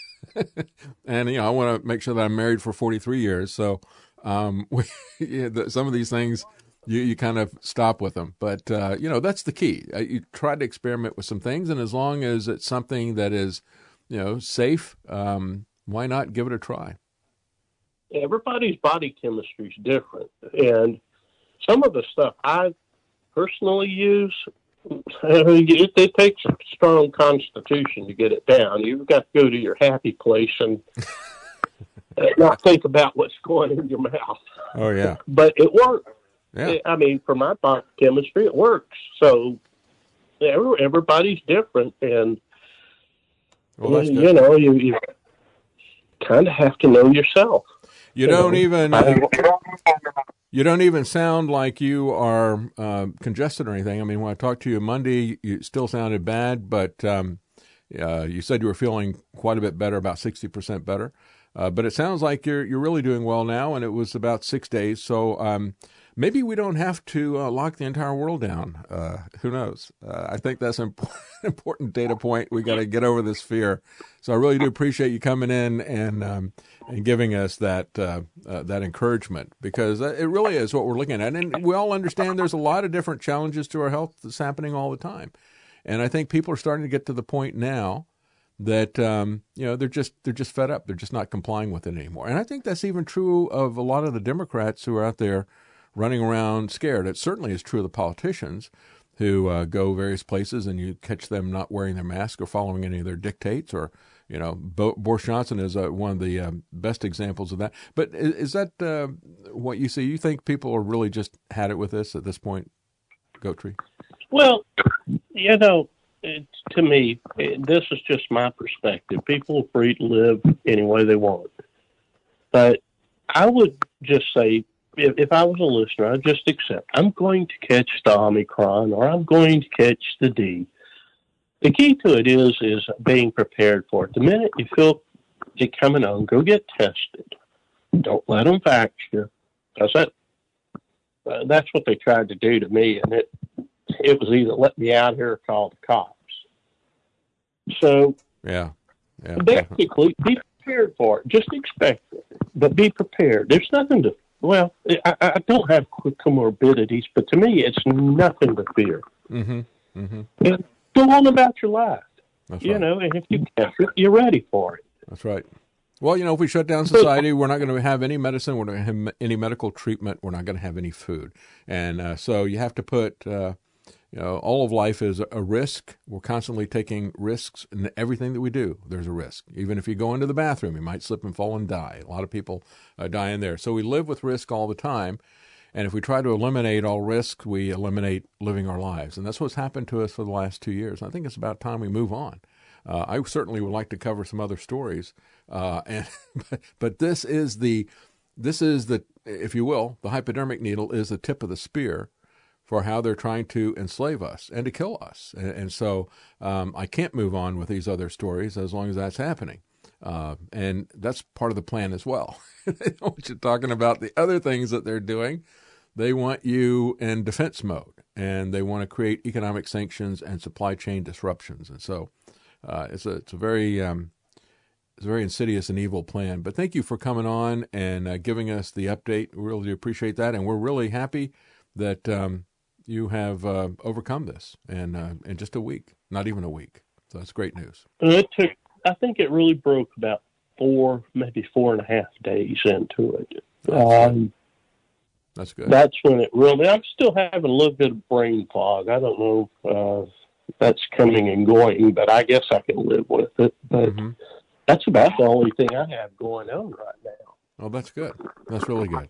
And, you know, I want to make sure that I'm married for forty-three years. So, um, we, yeah, the, some of these things you, you kind of stop with them, but, uh, you know, that's the key. Uh, you try to experiment with some things. And as long as it's something that is, you know, safe, um, why not give it a try? Everybody's body chemistry is different, and some of the stuff I personally use, it, it takes a strong constitution to get it down. You've got to go to your happy place and not think about what's going in your mouth. Oh, yeah. But it works. Yeah. I mean, for my body chemistry, it works. So everybody's different, and well, you, you know, you, you kind of have to know yourself. You don't even uh, you don't even sound like you are uh, congested or anything. I mean, when I talked to you Monday, you still sounded bad, but um, uh, you said you were feeling quite a bit better, about sixty percent better. Uh, but it sounds like you're you're really doing well now, and it was about six days. So um, maybe we don't have to uh, lock the entire world down. Uh, who knows? Uh, I think that's an important data point. We got to get over this fear. So I really do appreciate you coming in and um, and giving us that uh, uh, that encouragement, because it really is what we're looking at. And we all understand there's a lot of different challenges to our health that's happening all the time. And I think people are starting to get to the point now that um, you know they're just they're just fed up. They're just not complying with it anymore. And I think that's even true of a lot of the Democrats who are out there running around scared. It certainly is true of the politicians. who uh, go various places, and you catch them not wearing their mask or following any of their dictates, or you know, Bo- Boris Johnson is uh, one of the um, best examples of that. But is, is that uh, what you see? You think people are really just had it with this at this point, Goat Tree? Well, you know, it, to me, it, this is just my perspective. People are free to live any way they want. But I would just say, if, if I was a listener, I'd just accept, I'm going to catch the Omicron, or I'm going to catch the D. The key to it is is being prepared for it. The minute you feel it coming on, go get tested. Don't let them vax you. That's it. Uh, that's what they tried to do to me, and it it was either let me out here or call the cops. So, yeah, yeah. basically, be prepared for it. Just expect it, but be prepared. There's nothing to, well, I, I don't have comorbidities, but to me, it's nothing to fear. Mm-hmm. Mm-hmm. And go on about your life. That's you right. know, and if you catch it, you're ready for it. That's right. Well, you know, if we shut down society, we're not going to have any medicine. We're not going to have any medical treatment. We're not going to have any food. And uh, so you have to put, uh, you know, all of life is a risk. We're constantly taking risks in everything that we do. There's a risk. Even if you go into the bathroom, you might slip and fall and die. A lot of people uh, die in there. So we live with risk all the time. And if we try to eliminate all risk, we eliminate living our lives. And that's what's happened to us for the last two years. I think it's about time we move on. Uh, I certainly would like to cover some other stories, uh, and but, but this is the this is the if you will, the hypodermic needle is the tip of the spear for how they're trying to enslave us and to kill us. And, and so um, I can't move on with these other stories as long as that's happening, uh, and that's part of the plan as well. They don't want you talking about the other things that they're doing. They want you in defense mode, and they want to create economic sanctions and supply chain disruptions, and so. Uh, it's a it's a very um, it's a very insidious and evil plan. But thank you for coming on and uh, giving us the update. We really appreciate that, and we're really happy that um, you have uh, overcome this in uh, in just a week, not even a week. So that's great news. It took. I think it really broke about four, maybe four and a half days into it. That's, um, that's good. That's when it really. I'm still having a little bit of brain fog. I don't know. Uh, That's coming and going, but I guess I can live with it. But mm-hmm. that's about the only thing I have going on right now. Oh, that's good. That's really good.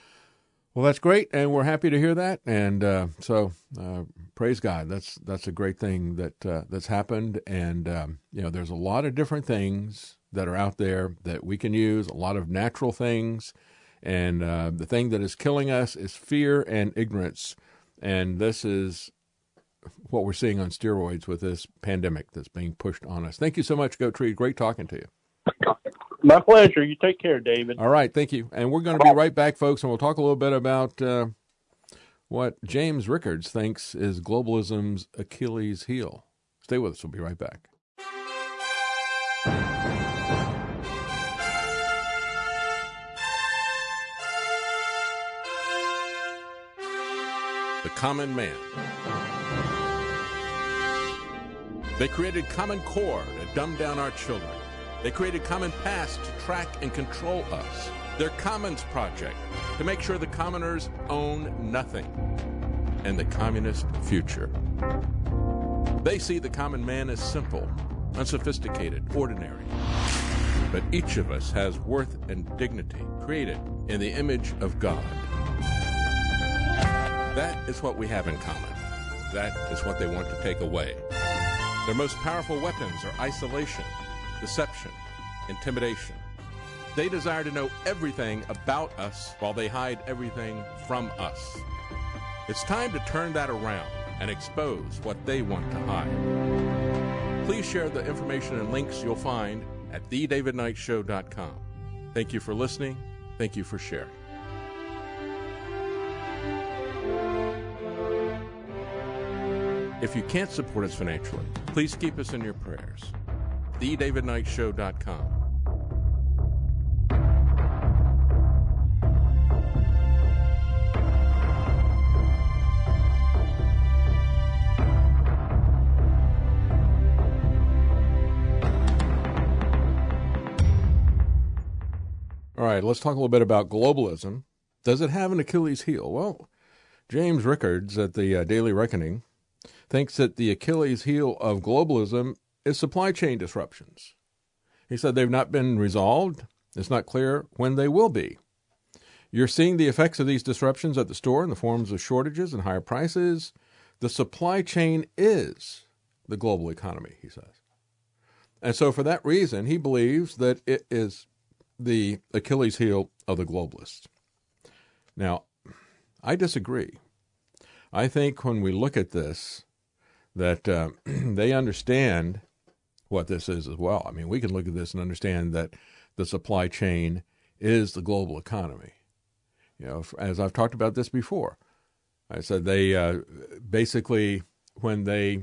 Well, that's great, and we're happy to hear that. And uh, so, uh, praise God. That's that's a great thing that uh, that's happened. And um, you know, there's a lot of different things that are out there that we can use. A lot of natural things, and uh, the thing that is killing us is fear and ignorance. And this is what we're seeing on steroids with this pandemic that's being pushed on us. Thank you so much, Goat Tree. Great talking to you. My pleasure. You take care, David. All right. Thank you. And we're going to be right back, folks, and we'll talk a little bit about uh, what James Rickards thinks is globalism's Achilles heel. Stay with us. We'll be right back. The Common Man. They created Common Core to dumb down our children. They created Common Pass to track and control us. Their Commons Project to make sure the commoners own nothing. And the communist future. They see the common man as simple, unsophisticated, ordinary. But each of us has worth and dignity created in the image of God. That is what we have in common. That is what they want to take away. Their most powerful weapons are isolation, deception, intimidation. They desire to know everything about us while they hide everything from us. It's time to turn that around and expose what they want to hide. Please share the information and links you'll find at the david knight show dot com. Thank you for listening. Thank you for sharing. If you can't support us financially, please keep us in your prayers. the david knight show dot com. All right, let's talk a little bit about globalism. Does it have an Achilles heel? Well, James Rickards at the uh, Daily Reckoning thinks that the Achilles heel of globalism is supply chain disruptions. He said they've not been resolved. It's not clear when they will be. You're seeing the effects of these disruptions at the store in the forms of shortages and higher prices. The supply chain is the global economy, he says. And so for that reason, he believes that it is the Achilles heel of the globalists. Now, I disagree. I think when we look at this, that uh, they understand what this is as well. I mean, we can look at this and understand that the supply chain is the global economy. You know, as I've talked about this before, I said they uh, basically, when they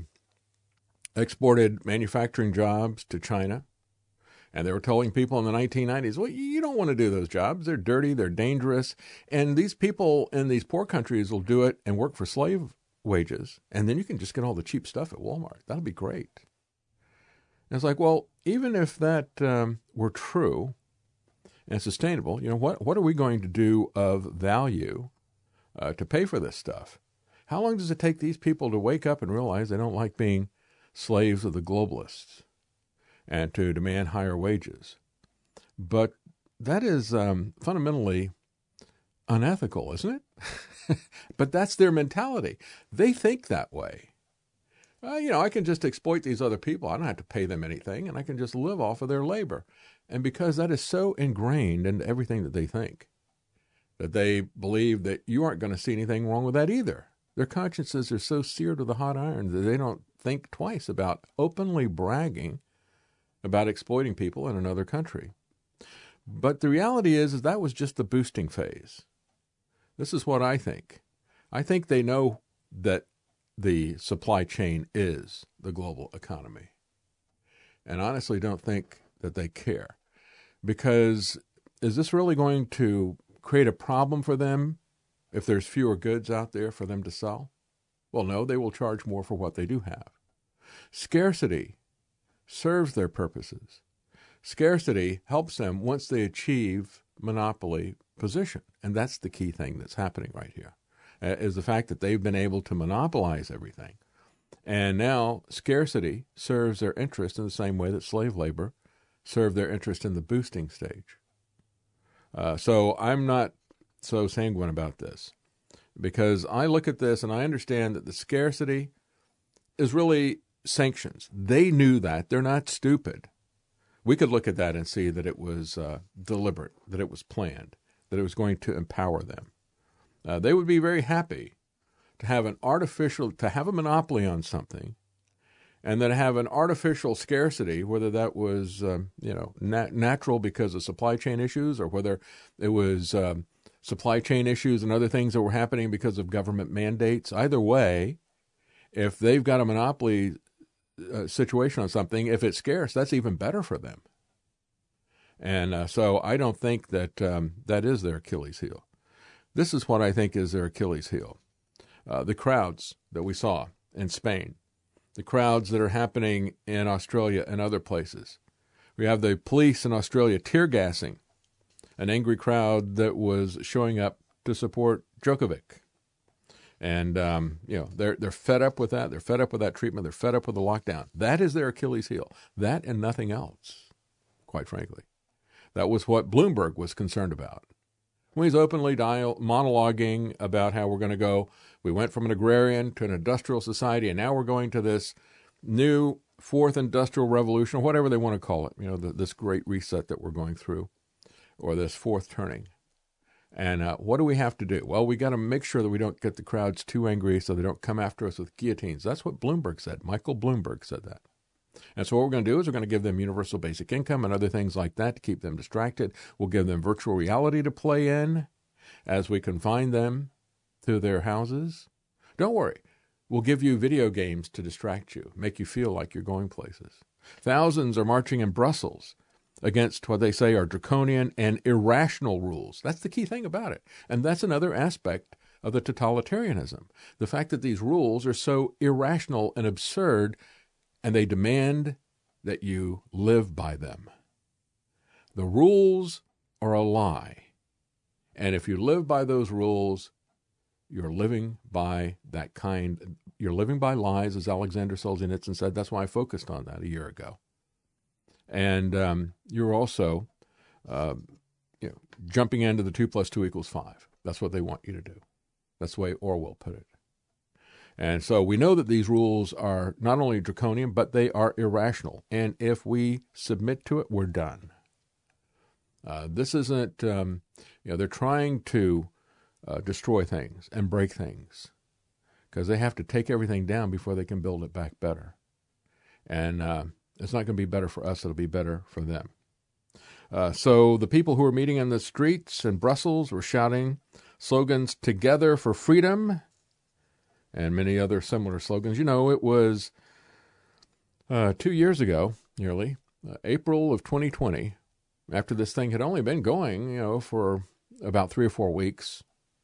exported manufacturing jobs to China, and they were telling people in the nineteen nineties, well, you don't want to do those jobs. They're dirty, they're dangerous, and these people in these poor countries will do it and work for slave wages, and then you can just get all the cheap stuff at Walmart. That'll be great. And it's like, well, even if that um, were true and sustainable, you know, what what are we going to do of value uh, to pay for this stuff? How long does it take these people to wake up and realize they don't like being slaves of the globalists and to demand higher wages? But that is um, fundamentally unethical, isn't it? But that's their mentality. They think that way. Uh, you know, I can just exploit these other people. I don't have to pay them anything, and I can just live off of their labor. And because that is so ingrained into everything that they think, that they believe that you aren't going to see anything wrong with that either. Their consciences are so seared with a hot iron that they don't think twice about openly bragging about exploiting people in another country. But the reality is, is that was just the boosting phase. This is what I think. I think they know that the supply chain is the global economy. And honestly don't think that they care. Because is this really going to create a problem for them if there's fewer goods out there for them to sell? Well, no, they will charge more for what they do have. Scarcity serves their purposes. Scarcity helps them once they achieve monopoly position. And that's the key thing that's happening right here, is the fact that they've been able to monopolize everything. And now scarcity serves their interest in the same way that slave labor served their interest in the boosting stage. Uh, so I'm not so sanguine about this, because I look at this and I understand that the scarcity is really sanctions. They knew that. They're not stupid. We could look at that and see that it was uh, deliberate, that it was planned, that it was going to empower them. Uh, they would be very happy to have an artificial, to have a monopoly on something, and then have an artificial scarcity, whether that was, um, you know, nat- natural because of supply chain issues, or whether it was um, supply chain issues and other things that were happening because of government mandates. Either way, if they've got a monopoly uh, situation on something, if it's scarce, that's even better for them. And uh, so I don't think that um, that is their Achilles heel. This is what I think is their Achilles heel. Uh, the crowds that we saw in Spain, the crowds that are happening in Australia and other places. We have the police in Australia tear gassing an angry crowd that was showing up to support Djokovic. And, um, you know, they're, they're fed up with that. They're fed up with that treatment. They're fed up with the lockdown. That is their Achilles heel. That and nothing else, quite frankly. That was what Bloomberg was concerned about. When he's openly dial- monologuing about how we're going to go, we went from an agrarian to an industrial society, and now we're going to this new fourth industrial revolution, or whatever they want to call it, you know, the, this great reset that we're going through, or this fourth turning. And uh, what do we have to do? Well, we got to make sure that we don't get the crowds too angry so they don't come after us with guillotines. That's what Bloomberg said. Michael Bloomberg said that. And so what we're going to do is we're going to give them universal basic income and other things like that to keep them distracted. We'll give them virtual reality to play in as we confine them to their houses. Don't worry. We'll give you video games to distract you, make you feel like you're going places. Thousands are marching in Brussels against what they say are draconian and irrational rules. That's the key thing about it. And that's another aspect of the totalitarianism. The fact that these rules are so irrational and absurd, and they demand that you live by them. The rules are a lie. And if you live by those rules, you're living by that kind, you're living by lies, as Alexander Solzhenitsyn said. That's why I focused on that a year ago. And um, you're also uh, you know, jumping into the two plus two equals five. That's what they want you to do. That's the way Orwell put it. And so we know that these rules are not only draconian, but they are irrational. And if we submit to it, we're done. Uh, this isn't, um, you know, they're trying to uh, destroy things and break things because they have to take everything down before they can build it back better. And uh, it's not going to be better for us. It'll be better for them. Uh, so the people who were meeting in the streets in Brussels were shouting slogans, "Together for Freedom," and many other similar slogans. You know, it was uh, two years ago, nearly, uh, April of twenty twenty, after this thing had only been going, you know, for about three or four weeks.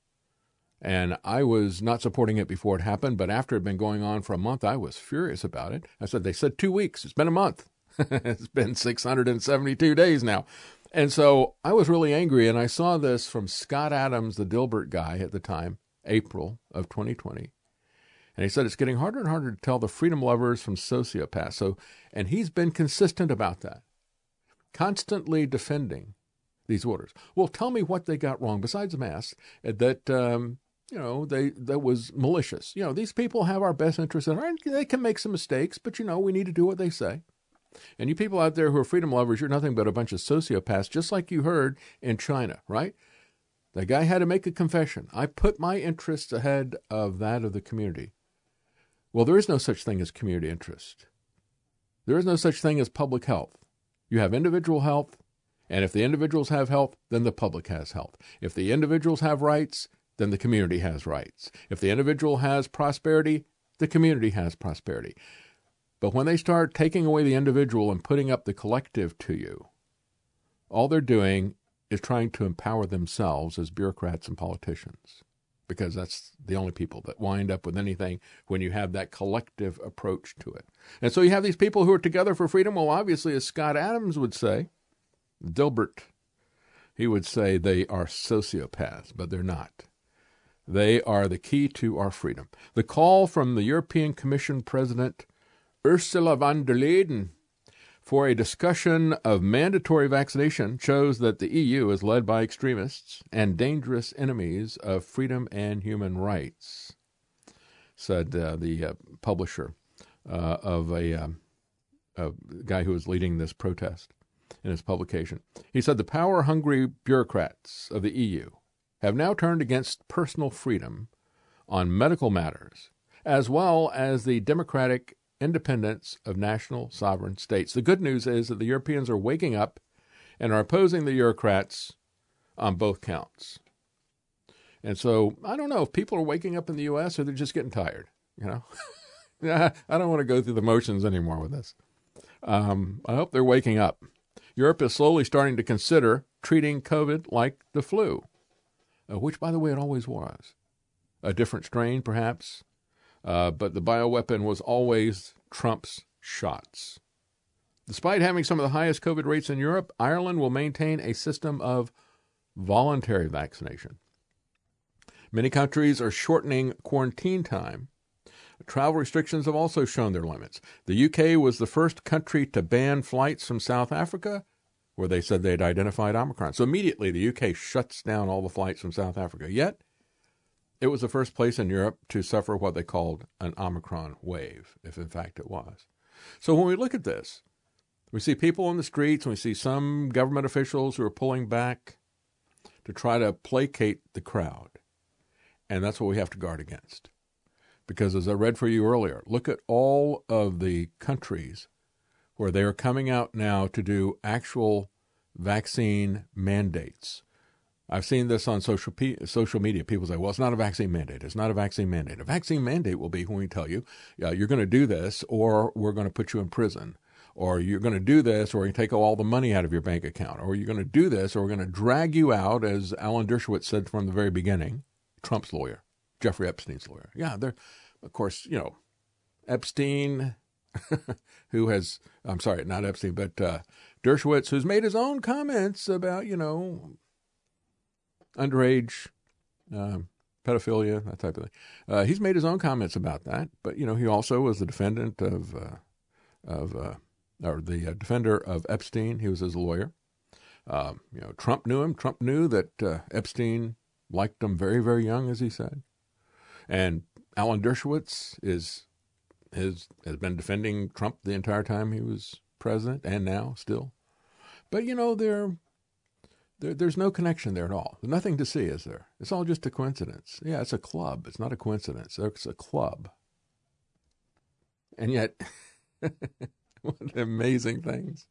And I was not supporting it before it happened, but after it had been going on for a month, I was furious about it. I said, they said two weeks. It's been a month. It's been six hundred seventy-two days now. And so I was really angry, and I saw this from Scott Adams, the Dilbert guy at the time, April of twenty twenty. And he said, it's getting harder and harder to tell the freedom lovers from sociopaths. So, and he's been consistent about that, constantly defending these orders. Well, tell me what they got wrong, besides the masks, that, um, you know, they that was malicious. You know, these people have our best interests in mind. They can make some mistakes, but, you know, we need to do what they say. And you people out there who are freedom lovers, you're nothing but a bunch of sociopaths, just like you heard in China, right? The guy had to make a confession. I put my interests ahead of that of the community. Well, there is no such thing as community interest. There is no such thing as public health. You have individual health, and if the individuals have health, then the public has health. If the individuals have rights, then the community has rights. If the individual has prosperity, the community has prosperity. But when they start taking away the individual and putting up the collective to you, all they're doing is trying to empower themselves as bureaucrats and politicians, because that's the only people that wind up with anything when you have that collective approach to it. And so you have these people who are together for freedom. Well, obviously, as Scott Adams would say, Dilbert, he would say they are sociopaths, but they're not. They are the key to our freedom. The call from the European Commission President Ursula von der Leyen for a discussion of mandatory vaccination shows that the E U is led by extremists and dangerous enemies of freedom and human rights, said uh, the uh, publisher uh, of a, um, a guy who was leading this protest in his publication. He said the power-hungry bureaucrats of the E U have now turned against personal freedom on medical matters, as well as the democratic independence of national sovereign states. The good news is that the Europeans are waking up and are opposing the bureaucrats on both counts. And so I don't know if people are waking up in the U S or they're just getting tired. You know, I don't want to go through the motions anymore with this. Um, I hope they're waking up. Europe is slowly starting to consider treating COVID like the flu, uh, which, by the way, it always was. A different strain, perhaps. Uh, but the bioweapon was always Trump's shots. Despite having some of the highest COVID rates in Europe, Ireland will maintain a system of voluntary vaccination. Many countries are shortening quarantine time. Travel restrictions have also shown their limits. The U K was the first country to ban flights from South Africa, where they said they'd identified Omicron. So immediately the U K shuts down all the flights from South Africa. Yet, it was the first place in Europe to suffer what they called an Omicron wave, if in fact it was. So when we look at this, we see people on the streets, and we see some government officials who are pulling back to try to placate the crowd. And that's what we have to guard against. Because as I read for you earlier, look at all of the countries where they are coming out now to do actual vaccine mandates. I've seen this on social social media. People say, well, it's not a vaccine mandate. It's not a vaccine mandate. A vaccine mandate will be when we tell you, yeah, you're going to do this, or we're going to put you in prison, or you're going to do this, or we're going to take all the money out of your bank account, or you're going to do this, or we're going to drag you out, as Alan Dershowitz said from the very beginning, Trump's lawyer, Jeffrey Epstein's lawyer. Yeah, they're, of course, you know, Epstein, who has, I'm sorry, not Epstein, but uh, Dershowitz, who's made his own comments about, you know, underage uh, pedophilia, that type of thing. Uh, he's made his own comments about that, but you know, he also was the defendant of uh, of uh, or the uh, defender of Epstein. He was his lawyer. Um, you know, Trump knew him. Trump knew that uh, Epstein liked him very, very young, as he said. And Alan Dershowitz is has has been defending Trump the entire time he was president, and now still. But you know, there, there there's no connection there at all. There's nothing to see, is there? It's all just a coincidence. Yeah, it's a club. It's not a coincidence. It's a club. And yet, one of the amazing things,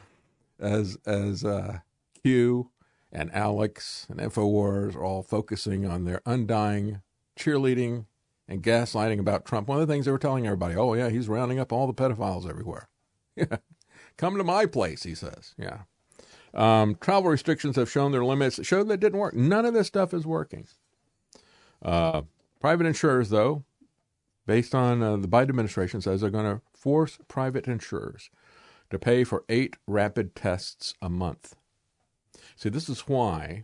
as as uh, Q and Alex and InfoWars are all focusing on their undying cheerleading and gaslighting about Trump. One of the things they were telling everybody, oh, yeah, he's rounding up all the pedophiles everywhere. Yeah. Come to my place, he says. Yeah. Um, travel restrictions have shown their limits. It showed that didn't work. None of this stuff is working. Uh, private insurers, though, based on uh, the Biden administration, says they're going to force private insurers to pay for eight rapid tests a month. See, this is why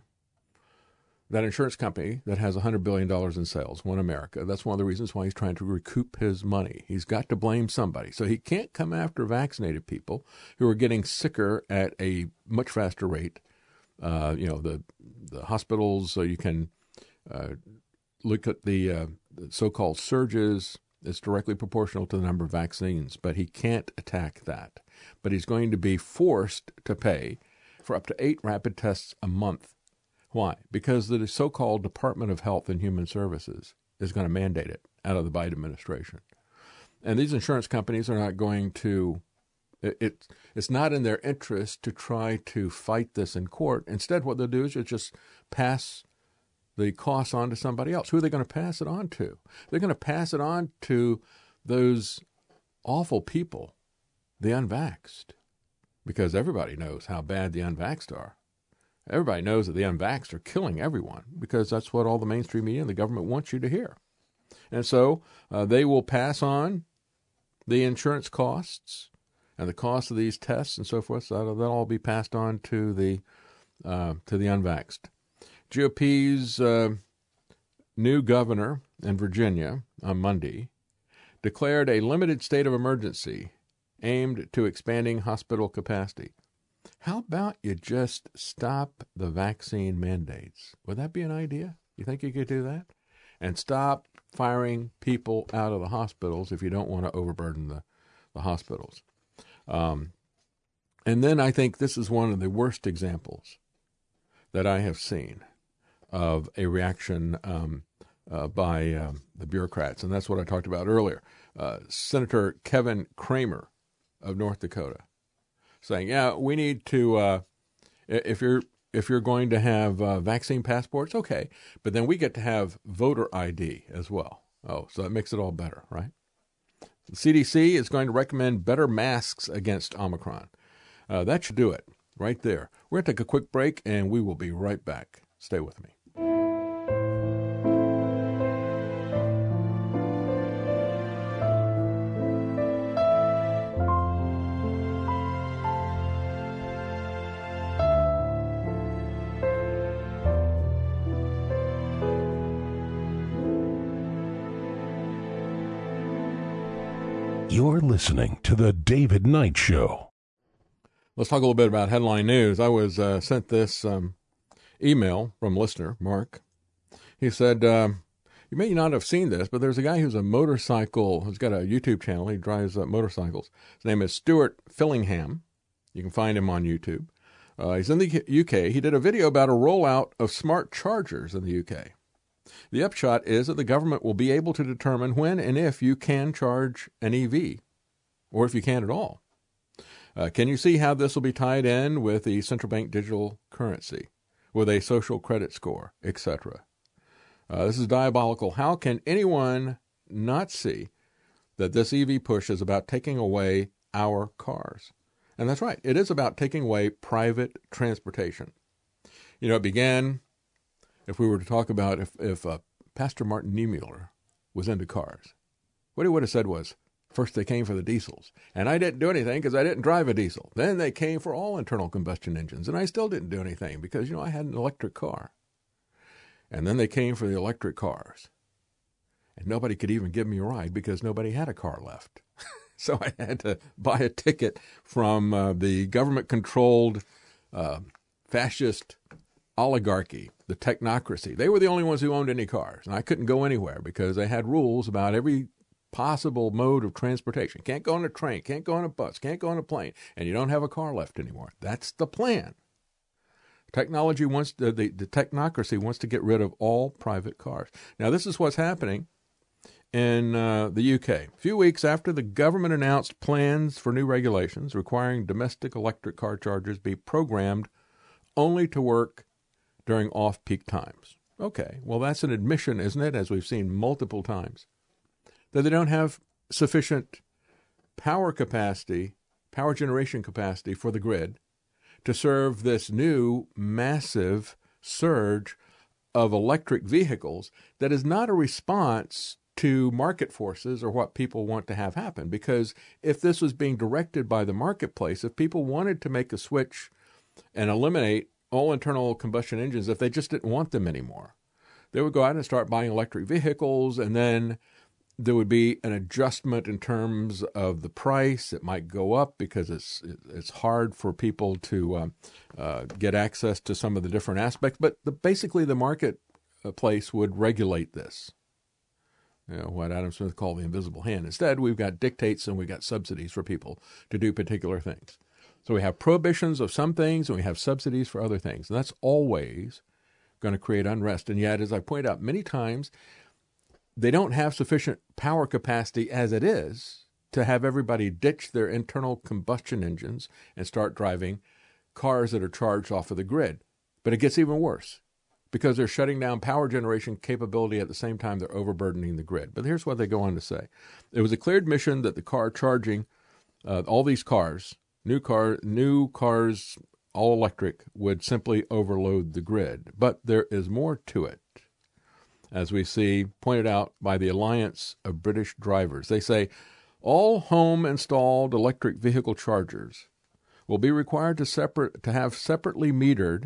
that insurance company that has one hundred billion dollars in sales, One America, that's one of the reasons why he's trying to recoup his money. He's got to blame somebody. So he can't come after vaccinated people who are getting sicker at a much faster rate. Uh, you know, the the hospitals, so you can uh, look at the, uh, the so-called surges. It's directly proportional to the number of vaccines, but he can't attack that. But he's going to be forced to pay for up to eight rapid tests a month. Why? Because the so-called Department of Health and Human Services is going to mandate it out of the Biden administration. And these insurance companies are not going to, it, it, it's not in their interest to try to fight this in court. Instead, what they'll do is just pass the costs on to somebody else. Who are they going to pass it on to? They're going to pass it on to those awful people, the unvaxxed, because everybody knows how bad the unvaxxed are. Everybody knows that the unvaxxed are killing everyone because that's what all the mainstream media and the government wants you to hear. And so uh, they will pass on the insurance costs and the cost of these tests and so forth. So that'll, that'll all be passed on to the uh, to the unvaxxed. G O P's uh, new governor in Virginia on Monday declared a limited state of emergency aimed to expanding hospital capacity. How about you just stop the vaccine mandates? Would that be an idea? You think you could do that? And stop firing people out of the hospitals if you don't want to overburden the, the hospitals. Um, and then I think this is one of the worst examples that I have seen of a reaction um, uh, by um, the bureaucrats. And that's what I talked about earlier. Uh, Senator Kevin Cramer of North Dakota saying, yeah, we need to, uh, if you're if you're going to have uh, vaccine passports, okay, but then we get to have voter I D as well. Oh, so that makes it all better, right? The C D C is going to recommend better masks against Omicron. Uh, that should do it right there. We're going to take a quick break, and we will be right back. Stay with me. You're listening to The David Knight Show. Let's talk a little bit about headline news. I was uh, sent this um, email from listener, Mark. He said, um, you may not have seen this, but there's a guy who's a motorcycle, who's got a YouTube channel. He drives uh, motorcycles. His name is Stuart Fillingham. You can find him on YouTube. Uh, he's in the U K. He did a video about a rollout of smart chargers in the U K. The upshot is that the government will be able to determine when and if you can charge an E V, or if you can at all. Uh, can you see how this will be tied in with the central bank digital currency, with a social credit score, et cetera? Uh, this is diabolical. How can anyone not see that this E V push is about taking away our cars? And that's right. It is about taking away private transportation. You know, it began... If we were to talk about if, if uh, Pastor Martin Niemöller was into cars, what he would have said was, first they came for the diesels, and I didn't do anything because I didn't drive a diesel. Then they came for all internal combustion engines, and I still didn't do anything because, you know, I had an electric car. And then they came for the electric cars. And nobody could even give me a ride because nobody had a car left. So I had to buy a ticket from uh, the government-controlled uh, fascist oligarchy, the technocracy. They were the only ones who owned any cars, and I couldn't go anywhere because they had rules about every possible mode of transportation. Can't go on a train, can't go on a bus, can't go on a plane, and you don't have a car left anymore. That's the plan. Technology wants to, the, the technocracy wants to get rid of all private cars. Now, this is what's happening in uh, the U K. A few weeks after the government announced plans for new regulations requiring domestic electric car chargers be programmed only to work during off-peak times. Okay, well, that's an admission, isn't it, as we've seen multiple times, that they don't have sufficient power capacity, power generation capacity for the grid to serve this new massive surge of electric vehicles that is not a response to market forces or what people want to have happen. Because if this was being directed by the marketplace, if people wanted to make a switch and eliminate all internal combustion engines, if they just didn't want them anymore, they would go out and start buying electric vehicles, and then there would be an adjustment in terms of the price. It might go up because it's it's hard for people to um, uh, get access to some of the different aspects. But the, basically, the marketplace would regulate this. You know, what Adam Smith called the invisible hand. Instead, we've got dictates and we've got subsidies for people to do particular things. So we have prohibitions of some things and we have subsidies for other things. And that's always going to create unrest. And yet, as I point out many times, they don't have sufficient power capacity as it is to have everybody ditch their internal combustion engines and start driving cars that are charged off of the grid. But it gets even worse because they're shutting down power generation capability at the same time they're overburdening the grid. But here's what they go on to say. It was a clear admission that the car charging, uh, all these cars, new car, new cars, all electric, would simply overload the grid. But there is more to it, as we see pointed out by the Alliance of British Drivers. They say all home-installed electric vehicle chargers will be required to separate to have separately metered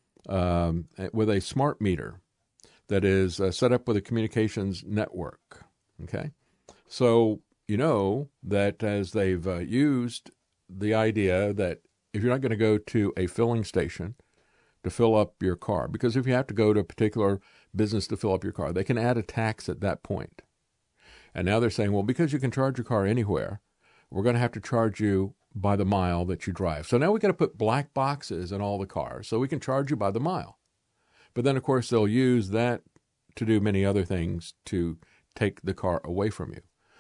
um, with a smart meter that is uh, set up with a communications network. Okay, so you know that as they've uh, used the idea that if you're not going to go to a filling station to fill up your car, because if you have to go to a particular business to fill up your car, they can add a tax at that point. And now they're saying, well, because you can charge your car anywhere, we're going to have to charge you by the mile that you drive. So now we've got to put black boxes in all the cars so we can charge you by the mile. But then, of course, they'll use that to do many other things to take the car away from you.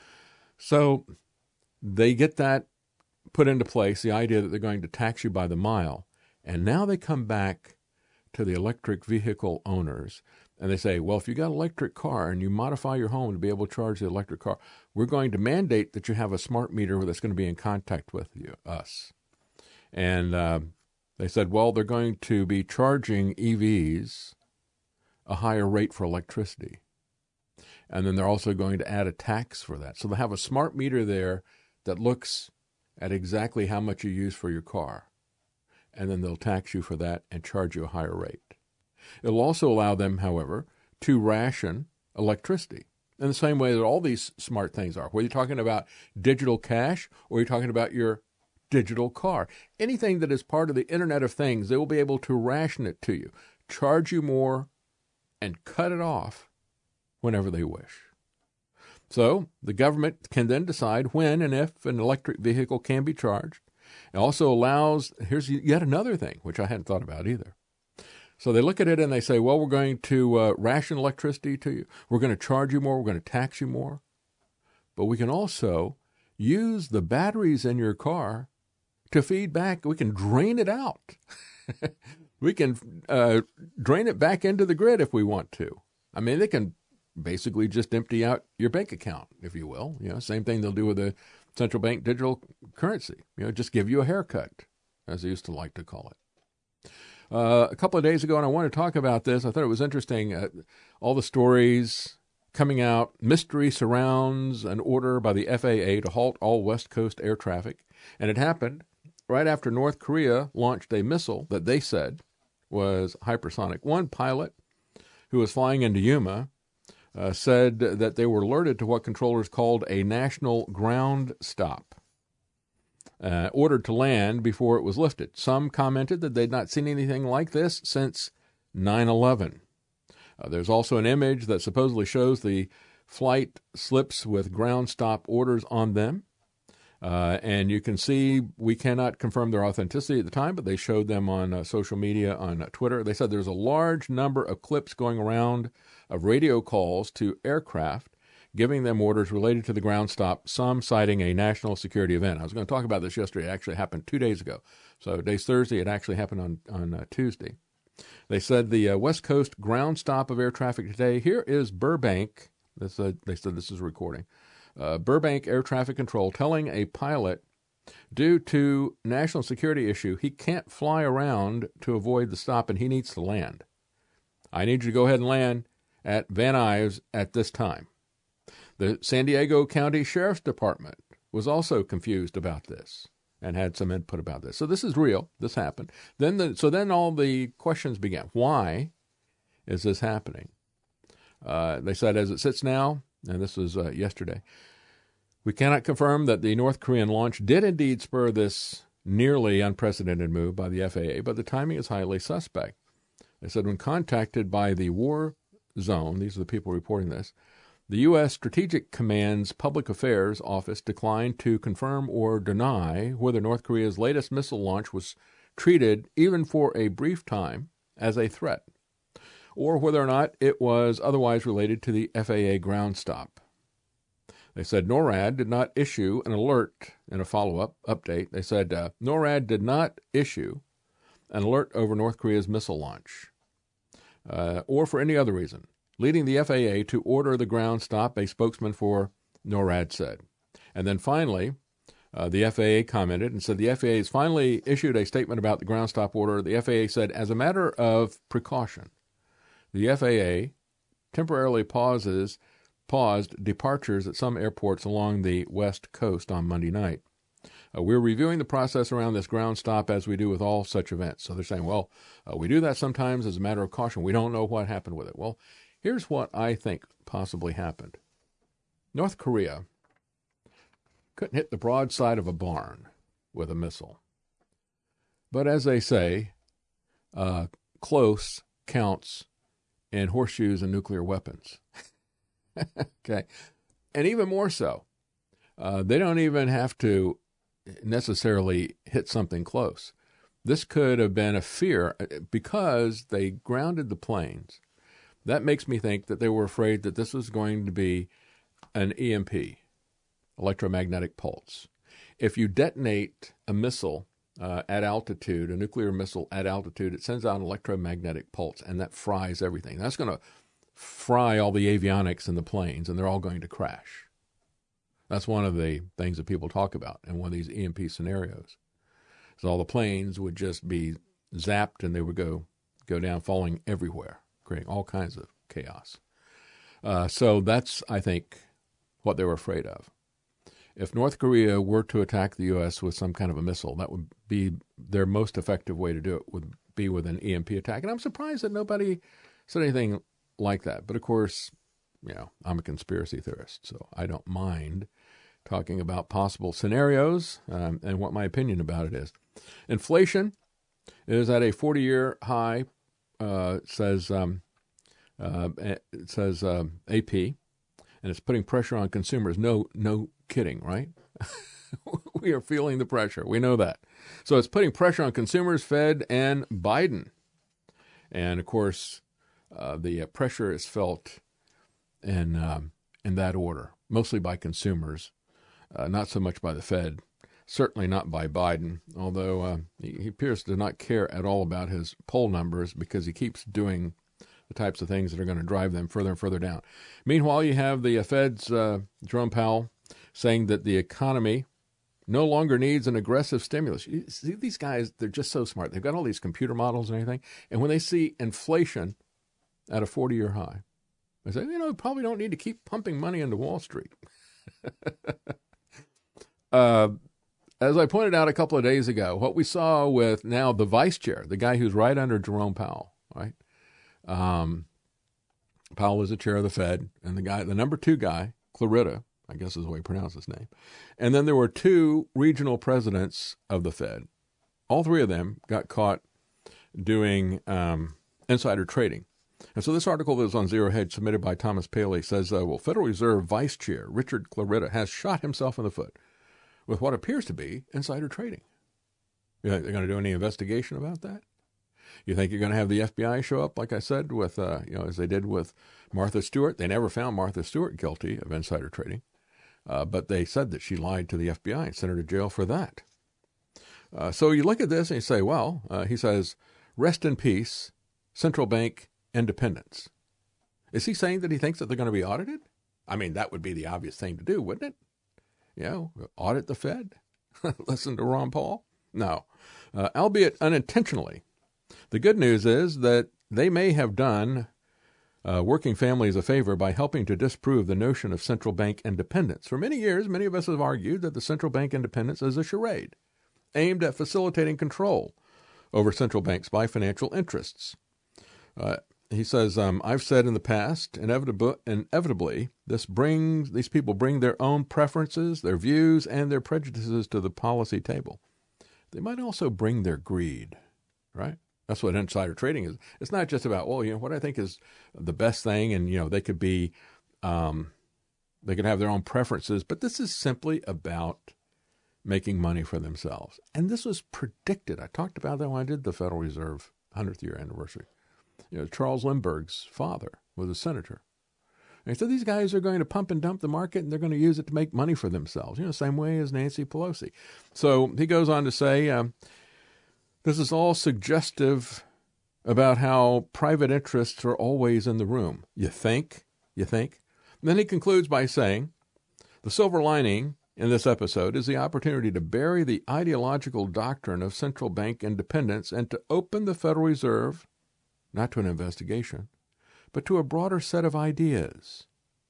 So they get that put into place, the idea that they're going to tax you by the mile. And now they come back to the electric vehicle owners and they say, well, if you got an electric car and you modify your home to be able to charge the electric car, we're going to mandate that you have a smart meter that's going to be in contact with you, us. And uh, they said, well, they're going to be charging E Vs a higher rate for electricity. And then they're also going to add a tax for that. So they'll have a smart meter there that looks at exactly how much you use for your car. And then they'll tax you for that and charge you a higher rate. It'll also allow them, however, to ration electricity in the same way that all these smart things are. Whether you're talking about digital cash or you're talking about your digital car, anything that is part of the Internet of Things, they will be able to ration it to you, charge you more, and cut it off whenever they wish. So the government can then decide when and if an electric vehicle can be charged. It also allows, here's yet another thing, which I hadn't thought about either. So they look at it and they say, well, we're going to uh, ration electricity to you. We're going to charge you more. We're going to tax you more. But we can also use the batteries in your car to feed back. We can drain it out. We can uh, drain it back into the grid if we want to. I mean, they can basically just empty out your bank account, if you will. You know, same thing they'll do with the central bank digital currency. You know, just give you a haircut, as they used to like to call it. Uh, a couple of days ago, and I want to talk about this, I thought it was interesting, uh, all the stories coming out. Mystery surrounds an order by the F A A to halt all West Coast air traffic. And it happened right after North Korea launched a missile that they said was hypersonic. One pilot who was flying into Yuma, uh, said that they were alerted to what controllers called a national ground stop, uh, ordered to land before it was lifted. Some commented that they'd not seen anything like this since nine eleven. Uh, there's also an image that supposedly shows the flight slips with ground stop orders on them. Uh, and you can see we cannot confirm their authenticity at the time, but they showed them on uh, social media, on uh, Twitter. They said there's a large number of clips going around of radio calls to aircraft giving them orders related to the ground stop, some citing a national security event. I was going to talk about this yesterday. It actually happened two days ago. So today's Thursday. It actually happened on, on uh, Tuesday. They said the uh, West Coast ground stop of air traffic today. Here is Burbank. This, uh, they said this is a recording. Uh, Burbank Air Traffic Control telling a pilot, due to national security issue, he can't fly around to avoid the stop and he needs to land. I need you to go ahead and land at Van Nuys at this time. The San Diego County Sheriff's Department was also confused about this and had some input about this. So this is real. This happened. Then the, so then all the questions began. Why is this happening? Uh, they said as it sits now, and this was uh, yesterday, we cannot confirm that the North Korean launch did indeed spur this nearly unprecedented move by the F A A, but the timing is highly suspect. They said when contacted by the War Zone, these are the people reporting this, the U S Strategic Command's Public Affairs Office declined to confirm or deny whether North Korea's latest missile launch was treated, even for a brief time, as a threat, or whether or not it was otherwise related to the F A A ground stop. They said NORAD did not issue an alert in a follow-up update. They said uh, NORAD did not issue an alert over North Korea's missile launch uh, or for any other reason, leading the F A A to order the ground stop, a spokesman for NORAD said. And then finally, uh, the F A A commented and said the F A A has finally issued a statement about the ground stop order. The F A A said, as a matter of precaution, the F A A temporarily pauses paused departures at some airports along the West Coast on Monday night. Uh, we're reviewing the process around this ground stop as we do with all such events. So they're saying, well, uh, we do that sometimes as a matter of caution. We don't know what happened with it. Well, here's what I think possibly happened. North Korea couldn't hit the broadside of a barn with a missile. But as they say, uh, close counts in horseshoes and nuclear weapons. Okay. And even more so, uh, they don't even have to necessarily hit something close. This could have been a fear because they grounded the planes. That makes me think that they were afraid that this was going to be an E M P, electromagnetic pulse. If you detonate a missile uh, at altitude, a nuclear missile at altitude, it sends out an electromagnetic pulse, and that fries everything. That's going to fry all the avionics in the planes, and they're all going to crash. That's one of the things that people talk about in one of these E M P scenarios. So all the planes would just be zapped, and they would go go down, falling everywhere, creating all kinds of chaos. Uh, so that's, I think, what they were afraid of. If North Korea were to attack the U S with some kind of a missile, that would be their most effective way to do it, would be with an E M P attack. And I'm surprised that nobody said anything like that. But of course, you know, I'm a conspiracy theorist, so I don't mind talking about possible scenarios um, and what my opinion about it is. Inflation is at a forty-year high, uh, says um, uh, it says um, A P, and it's putting pressure on consumers. No, no kidding, right? We are feeling the pressure. We know that. So it's putting pressure on consumers, Fed, and Biden. And of course, Uh, the uh, pressure is felt in um, in that order, mostly by consumers, uh, not so much by the Fed, certainly not by Biden, although uh, he, he appears to not care at all about his poll numbers because he keeps doing the types of things that are going to drive them further and further down. Meanwhile, you have the uh, Fed's uh, Jerome Powell saying that the economy no longer needs an aggressive stimulus. You see, these guys, they're just so smart. They've got all these computer models and everything, and when they see inflation at a forty-year high, they say, you know, we probably don't need to keep pumping money into Wall Street. uh, as I pointed out a couple of days ago, what we saw with now the vice chair, the guy who's right under Jerome Powell, right? Um, Powell is the chair of the Fed, and the guy, the number two guy, Clarida, I guess is the way you pronounce his name. And then there were two regional presidents of the Fed. All three of them got caught doing um, insider trading. And so this article that was on Zero Hedge, submitted by Thomas Paley, says, uh, well, Federal Reserve Vice Chair Richard Clarida has shot himself in the foot with what appears to be insider trading. You think they're going to do any investigation about that? You think you're going to have the F B I show up, like I said, with uh, you know, as they did with Martha Stewart? They never found Martha Stewart guilty of insider trading, uh, but they said that she lied to the F B I and sent her to jail for that. Uh, so you look at this and you say, well, uh, he says, rest in peace, central bank independence. Is he saying that he thinks that they're going to be audited? I mean, that would be the obvious thing to do, wouldn't it? You know, audit the Fed? Listen to Ron Paul? No, uh, albeit unintentionally. The good news is that they may have done uh, working families a favor by helping to disprove the notion of central bank independence. For many years, many of us have argued that the central bank independence is a charade aimed at facilitating control over central banks by financial interests. Uh, he says, um, I've said in the past, inevitably, inevitably, this brings these people bring their own preferences, their views, and their prejudices to the policy table. They might also bring their greed, right? That's what insider trading is. It's not just about, well, you know, what I think is the best thing, and, you know, they could be, um, they could have their own preferences, but this is simply about making money for themselves. And this was predicted. I talked about that when I did the Federal Reserve hundredth year anniversary. You know, Charles Lindbergh's father was a senator. And so these guys are going to pump and dump the market, and they're going to use it to make money for themselves, you know, same way as Nancy Pelosi. So he goes on to say, um, this is all suggestive about how private interests are always in the room. You think? You think? And then he concludes by saying, the silver lining in this episode is the opportunity to bury the ideological doctrine of central bank independence and to open the Federal Reserve, not to an investigation, but to a broader set of ideas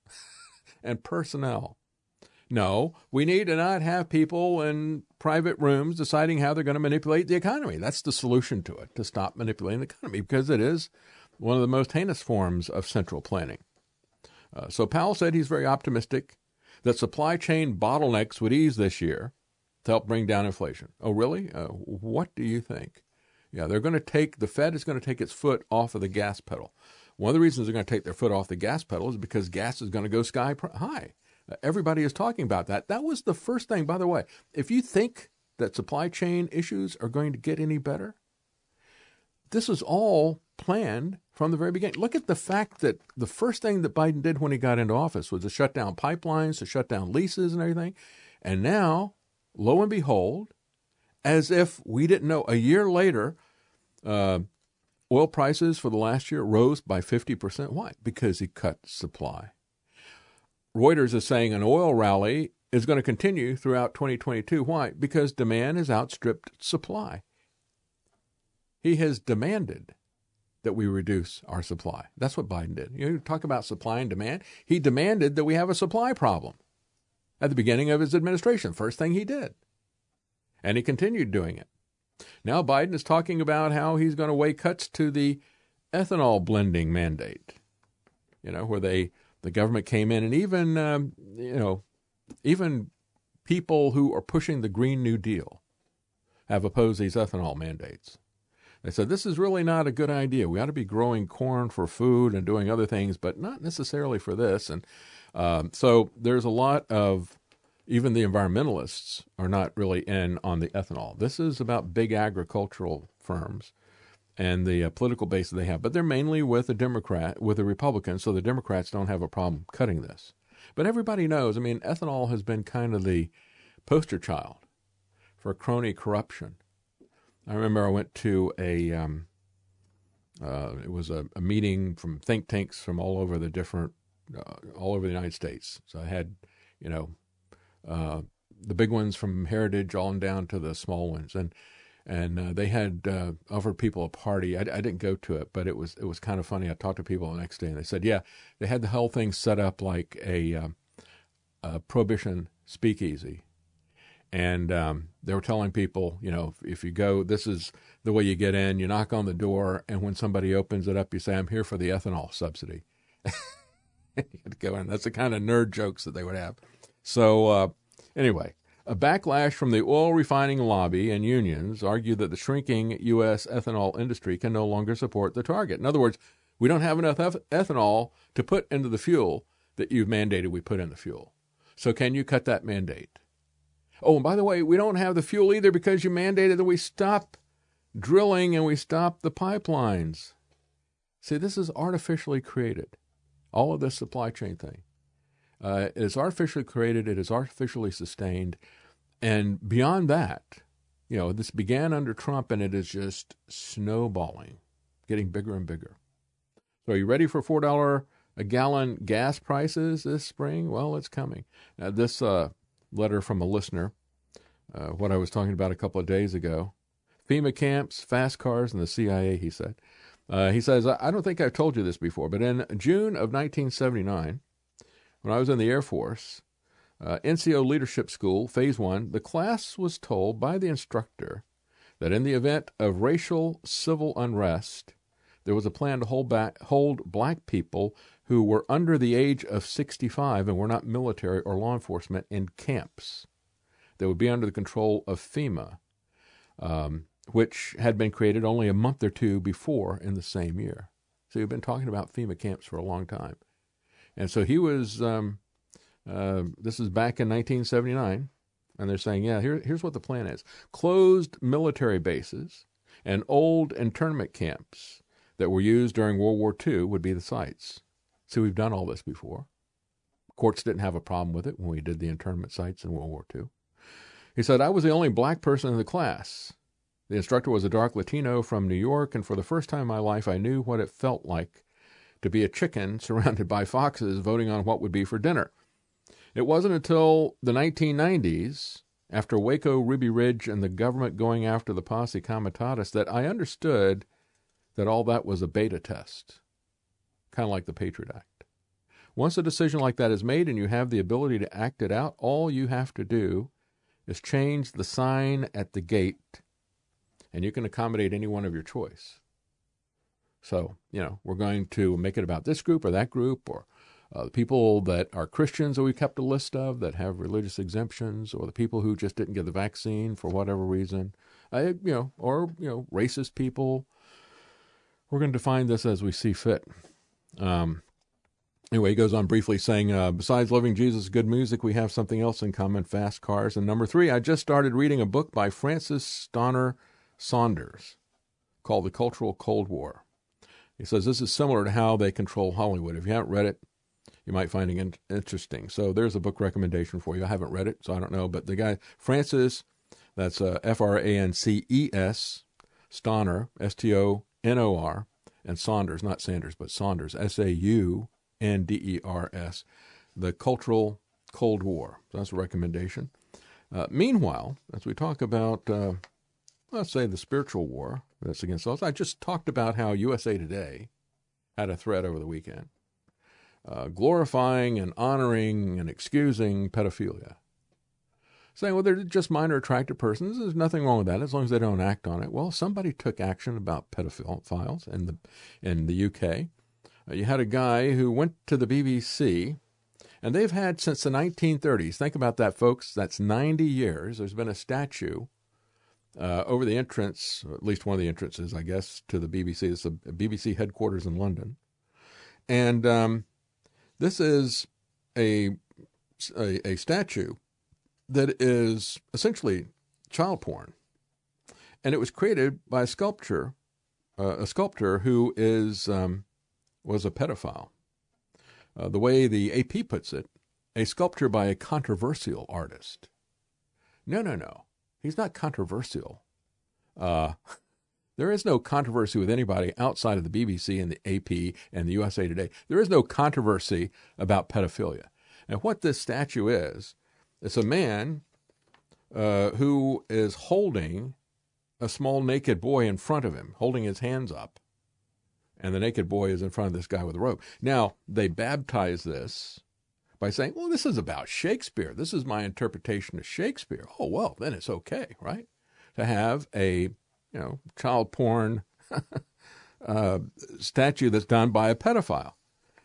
and personnel. No, we need to not have people in private rooms deciding how they're going to manipulate the economy. That's the solution to it, to stop manipulating the economy, because it is one of the most heinous forms of central planning. Uh, so Powell said he's very optimistic that supply chain bottlenecks would ease this year to help bring down inflation. Oh, really? Uh, what do you think? Yeah, they're going to take, the Fed is going to take its foot off of the gas pedal. One of the reasons they're going to take their foot off the gas pedal is because gas is going to go sky high. Uh, everybody is talking about that. That was the first thing, by the way. If you think that supply chain issues are going to get any better, this is all planned from the very beginning. Look at the fact that the first thing that Biden did when he got into office was to shut down pipelines, to shut down leases and everything. And now, lo and behold, as if we didn't know, a year later, uh, oil prices for the last year rose by fifty percent. Why? Because he cut supply. Reuters is saying an oil rally is going to continue throughout twenty twenty-two. Why? Because demand has outstripped supply. He has demanded that we reduce our supply. That's what Biden did. You know, talk about supply and demand. He demanded that we have a supply problem at the beginning of his administration. First thing he did. And he continued doing it. Now Biden is talking about how he's going to weigh cuts to the ethanol blending mandate, you know, where they the government came in, and even, um, you know, even people who are pushing the Green New Deal have opposed these ethanol mandates. They said, this is really not a good idea. We ought to be growing corn for food and doing other things, but not necessarily for this. And um, so there's a lot of, even the environmentalists are not really in on the ethanol. This is about big agricultural firms and the uh, political base that they have. But they're mainly with the Democrat, with the Republicans, so the Democrats don't have a problem cutting this. But everybody knows, I mean, ethanol has been kind of the poster child for crony corruption. I remember I went to a, um, uh, it was a, a meeting from think tanks from all over the different, uh, all over the United States. So I had, you know, uh, the big ones from Heritage on down to the small ones. And and uh, they had uh, offered people a party. I, I didn't go to it, but it was it was kind of funny. I talked to people the next day, and they said, yeah, they had the whole thing set up like a, um, a prohibition speakeasy. And um, they were telling people, you know, if, if you go, this is the way you get in. You knock on the door, and when somebody opens it up, you say, I'm here for the ethanol subsidy. You had to go in. That's the kind of nerd jokes that they would have. So uh, anyway, a backlash from the oil refining lobby and unions argued that the shrinking U S ethanol industry can no longer support the target. In other words, we don't have enough ethanol to put into the fuel that you've mandated we put in the fuel. So can you cut that mandate? Oh, and by the way, we don't have the fuel either because you mandated that we stop drilling and we stop the pipelines. See, this is artificially created. All of this supply chain thing. Uh, it is artificially created. It is artificially sustained. And beyond that, you know, this began under Trump and it is just snowballing, getting bigger and bigger. So are you ready for four dollars a gallon gas prices this spring? Well, it's coming. Now, this uh, letter from a listener, uh, what I was talking about a couple of days ago, FEMA camps, fast cars, and the C I A, he said. Uh, he says, I don't think I've told you this before, but in June of nineteen seventy-nine, when I was in the Air Force, uh, N C O Leadership School, Phase One, the class was told by the instructor that in the event of racial civil unrest, there was a plan to hold back, hold black people who were under the age of sixty-five and were not military or law enforcement in camps that would be under the control of FEMA. Um, which had been created only a month or two before in the same year. So we've been talking about FEMA camps for a long time. And so he was, um, uh, this is back in nineteen seventy-nine, and they're saying, yeah, here, here's what the plan is. Closed military bases and old internment camps that were used during World War Two would be the sites. So we've done all this before. Courts didn't have a problem with it when we did the internment sites in World War Two. He said, I was the only black person in the class. The instructor was a dark Latino from New York, and for the first time in my life, I knew what it felt like to be a chicken surrounded by foxes voting on what would be for dinner. It wasn't until the nineteen nineties, after Waco, Ruby Ridge, and the government going after the Posse Comitatus, that I understood that all that was a beta test, kind of like the Patriot Act. Once a decision like that is made and you have the ability to act it out, all you have to do is change the sign at the gate, and you can accommodate any one of your choice. So, you know, we're going to make it about this group or that group, or uh, the people that are Christians that we've kept a list of that have religious exemptions, or the people who just didn't get the vaccine for whatever reason, I, you know, or, you know, racist people. We're going to define this as we see fit. Um, anyway, he goes on briefly saying, uh, besides loving Jesus' good music, we have something else in common, fast cars. And number three, I just started reading a book by Francis Stonner Saunders called The Cultural Cold War. He says this is similar to how they control Hollywood. If you haven't read it, you might find it in- interesting. So there's a book recommendation for you. I haven't read it, so I don't know. But the guy, Francis, that's uh, F R A N C E S, Stonner, S T O N O R, and Saunders, not Sanders, but Saunders, S A U N D E R S, The Cultural Cold War. So that's a recommendation. Uh, meanwhile, as we talk about... Uh, let's say the spiritual war that's against us. I just talked about how U S A Today had a thread over the weekend, uh, glorifying and honoring and excusing pedophilia. Saying, well, they're just minor attracted persons. There's nothing wrong with that as long as they don't act on it. Well, somebody took action about pedophiles in the, in the U K. Uh, you had a guy who went to the B B C, and they've had since the nineteen thirties. Think about that, folks. That's ninety years. There's been a statue Uh, over the entrance, at least one of the entrances, I guess, to the B B C. It's a B B C headquarters in London. And um, this is a, a, a statue that is essentially child porn. And it was created by a sculptor, uh, a sculptor who is um, was a pedophile. Uh, the way the A P puts it, a sculpture by a controversial artist. No, no, no. He's not controversial. Uh, there is no controversy with anybody outside of the B B C and the A P and the U S A Today. There is no controversy about pedophilia. And what this statue is, it's a man uh, who is holding a small naked boy in front of him, holding his hands up. And the naked boy is in front of this guy with a robe. Now, they baptize this by saying, well, this is about Shakespeare. This is my interpretation of Shakespeare. Oh, well, then it's okay, right? To have a, you know, child porn uh, statue that's done by a pedophile.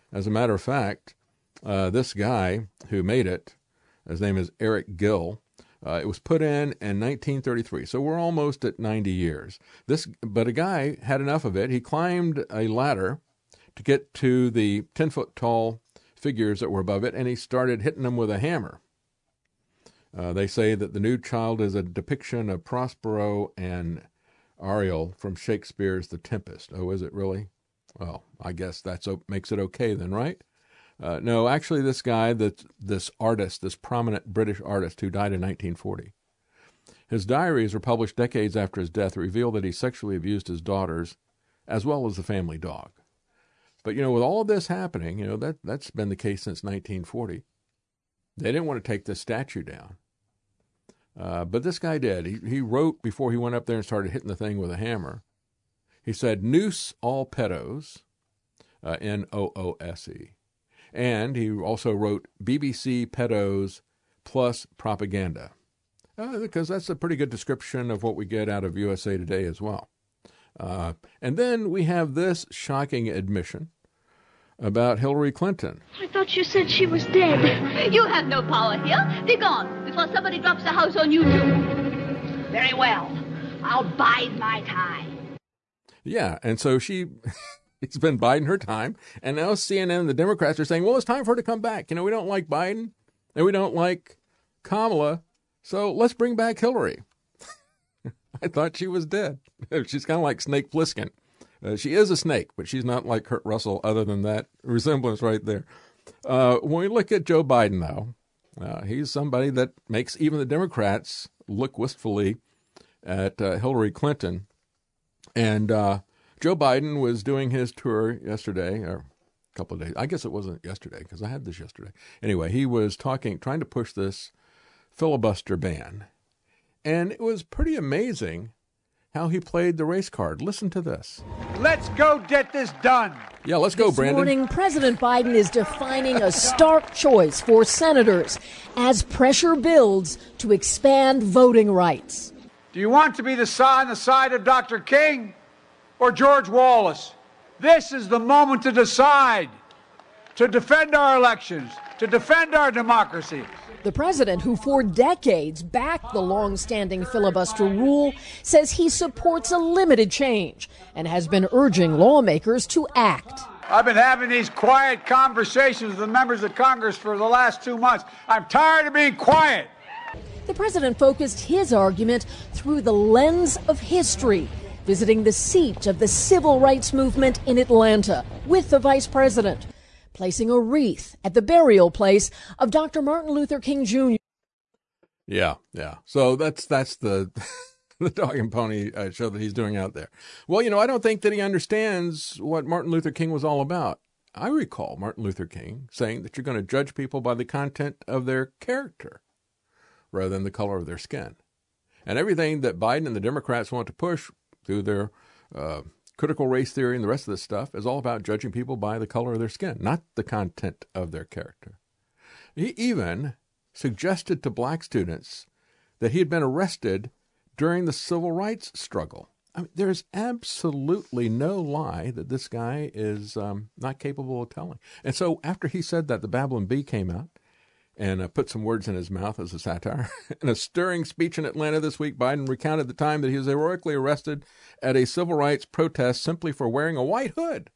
As a matter of fact, uh, this guy who made it, his name is Eric Gill. Uh, it was put in in nineteen thirty-three, so we're almost at ninety years. This, but a guy had enough of it. He climbed a ladder to get to the ten-foot-tall figures that were above it, and he started hitting them with a hammer. Uh, they say that the nude child is a depiction of Prospero and Ariel from Shakespeare's The Tempest. Oh, is it really? Well, I guess that makes it okay then, right? Uh, no, actually, this guy, that this artist, this prominent British artist who died in nineteen forty, his diaries were published decades after his death that reveal that he sexually abused his daughters as well as the family dog. But, you know, with all of this happening, you know, that, that's been the case since nineteen forty. They didn't want to take this statue down. Uh, but this guy did. He, he wrote before he went up there and started hitting the thing with a hammer. He said, "Noose all pedos," uh, N O O S E. And he also wrote B B C pedos plus propaganda, uh, because that's a pretty good description of what we get out of U S A Today as well. Uh, and then we have this shocking admission about Hillary Clinton. I thought you said she was dead. You have no power here. Be gone before somebody drops a house on you too. Very well. I'll bide my time. Yeah, and so she... It's been biding her time, and now C N N and the Democrats are saying, well, it's time for her to come back. You know, we don't like Biden, and we don't like Kamala, so let's bring back Hillary. I thought she was dead. She's kind of like Snake Plissken. Uh, she is a snake, but she's not like Kurt Russell other than that resemblance right there. Uh, when we look at Joe Biden, though, uh, he's somebody that makes even the Democrats look wistfully at uh, Hillary Clinton, and uh Joe Biden was doing his tour yesterday, or a couple of days. I guess it wasn't yesterday because I had this yesterday. Anyway, he was talking, trying to push this filibuster ban. And it was pretty amazing how he played the race card. Listen to this. Let's go get this done. Yeah, let's go, this Brandon. This morning, President Biden is defining a stark choice for senators as pressure builds to expand voting rights. Do you want to be the on the side of Doctor King or George Wallace? This is the moment to decide, to defend our elections, to defend our democracy. The president, who for decades backed the long-standing filibuster rule, says he supports a limited change and has been urging lawmakers to act. I've been having these quiet conversations with the members of Congress for the last two months. I'm tired of being quiet. The president focused his argument through the lens of history, visiting the seat of the civil rights movement in Atlanta with the vice president, placing a wreath at the burial place of Doctor Martin Luther King Junior Yeah, yeah. So that's that's the the dog and pony uh, show that he's doing out there. Well, you know, I don't think that he understands what Martin Luther King was all about. I recall Martin Luther King saying that you're going to judge people by the content of their character rather than the color of their skin. And everything that Biden and the Democrats want to push through their uh, critical race theory and the rest of this stuff is all about judging people by the color of their skin, not the content of their character. He even suggested to black students that he had been arrested during the civil rights struggle. I mean, there's absolutely no lie that this guy is um, not capable of telling. And so after he said that, the Babylon Bee came out and uh, put some words in his mouth as a satire. In a stirring speech in Atlanta this week, Biden recounted the time that he was heroically arrested at a civil rights protest simply for wearing a white hood.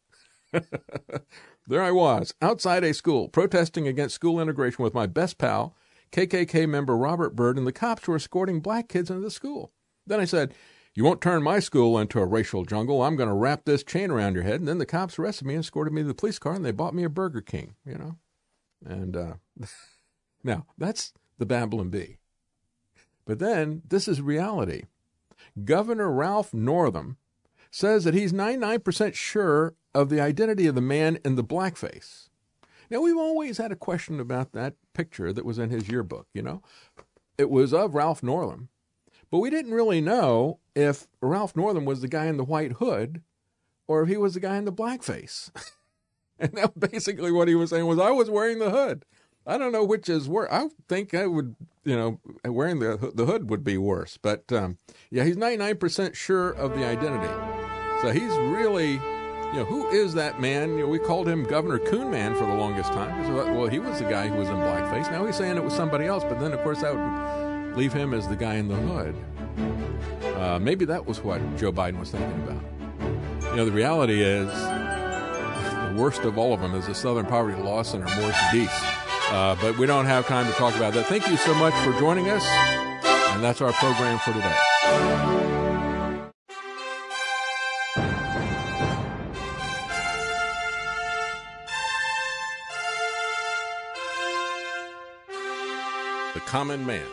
There I was, outside a school, protesting against school integration with my best pal, K K K member Robert Byrd, and the cops were escorting black kids into the school. Then I said, "You won't turn my school into a racial jungle. I'm going to wrap this chain around your head." And then the cops arrested me and escorted me to the police car, and they bought me a Burger King, you know. And, uh... Now, that's the Babylon Bee. But then, this is reality. Governor Ralph Northam says that he's ninety-nine percent sure of the identity of the man in the blackface. Now, we've always had a question about that picture that was in his yearbook, you know. It was of Ralph Northam, but we didn't really know if Ralph Northam was the guy in the white hood or if he was the guy in the blackface. And that basically what he was saying was, I was wearing the hood. I don't know which is worse. I think I would, you know, wearing the the hood would be worse. But, um, yeah, he's ninety-nine percent sure of the identity. So he's really you know, who is that man? You know, we called him Governor Coon Man for the longest time. Well, he was the guy who was in blackface. Now he's saying it was somebody else, but then, of course, that would leave him as the guy in the hood. Uh, maybe that was what Joe Biden was thinking about. You know, the reality is, the worst of all of them is the Southern Poverty Law Center, Morris Deese. Uh, but we don't have time to talk about that. Thank you so much for joining us, and that's our program for today. The Common Man.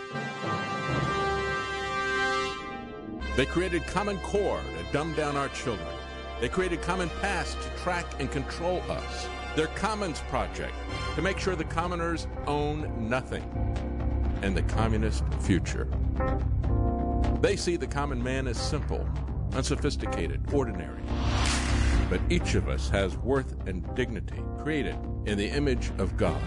They created Common Core to dumb down our children. They created Common Pass to track and control us. Their Commons Project to make sure the commoners own nothing. And the communist future. They see the common man as simple, unsophisticated, ordinary. But each of us has worth and dignity created in the image of God.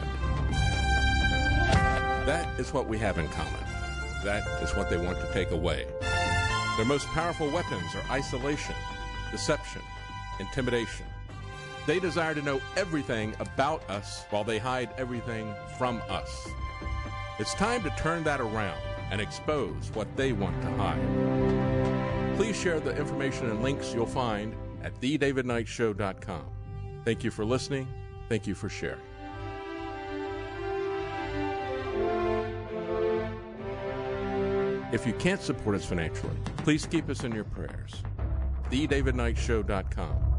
That is what we have in common. That is what they want to take away. Their most powerful weapons are isolation, deception, intimidation. They desire to know everything about us while they hide everything from us. It's time to turn that around and expose what they want to hide. Please share the information and links you'll find at the david knight show dot com. Thank you for listening. Thank you for sharing. If you can't support us financially, please keep us in your prayers. the david knight show dot com.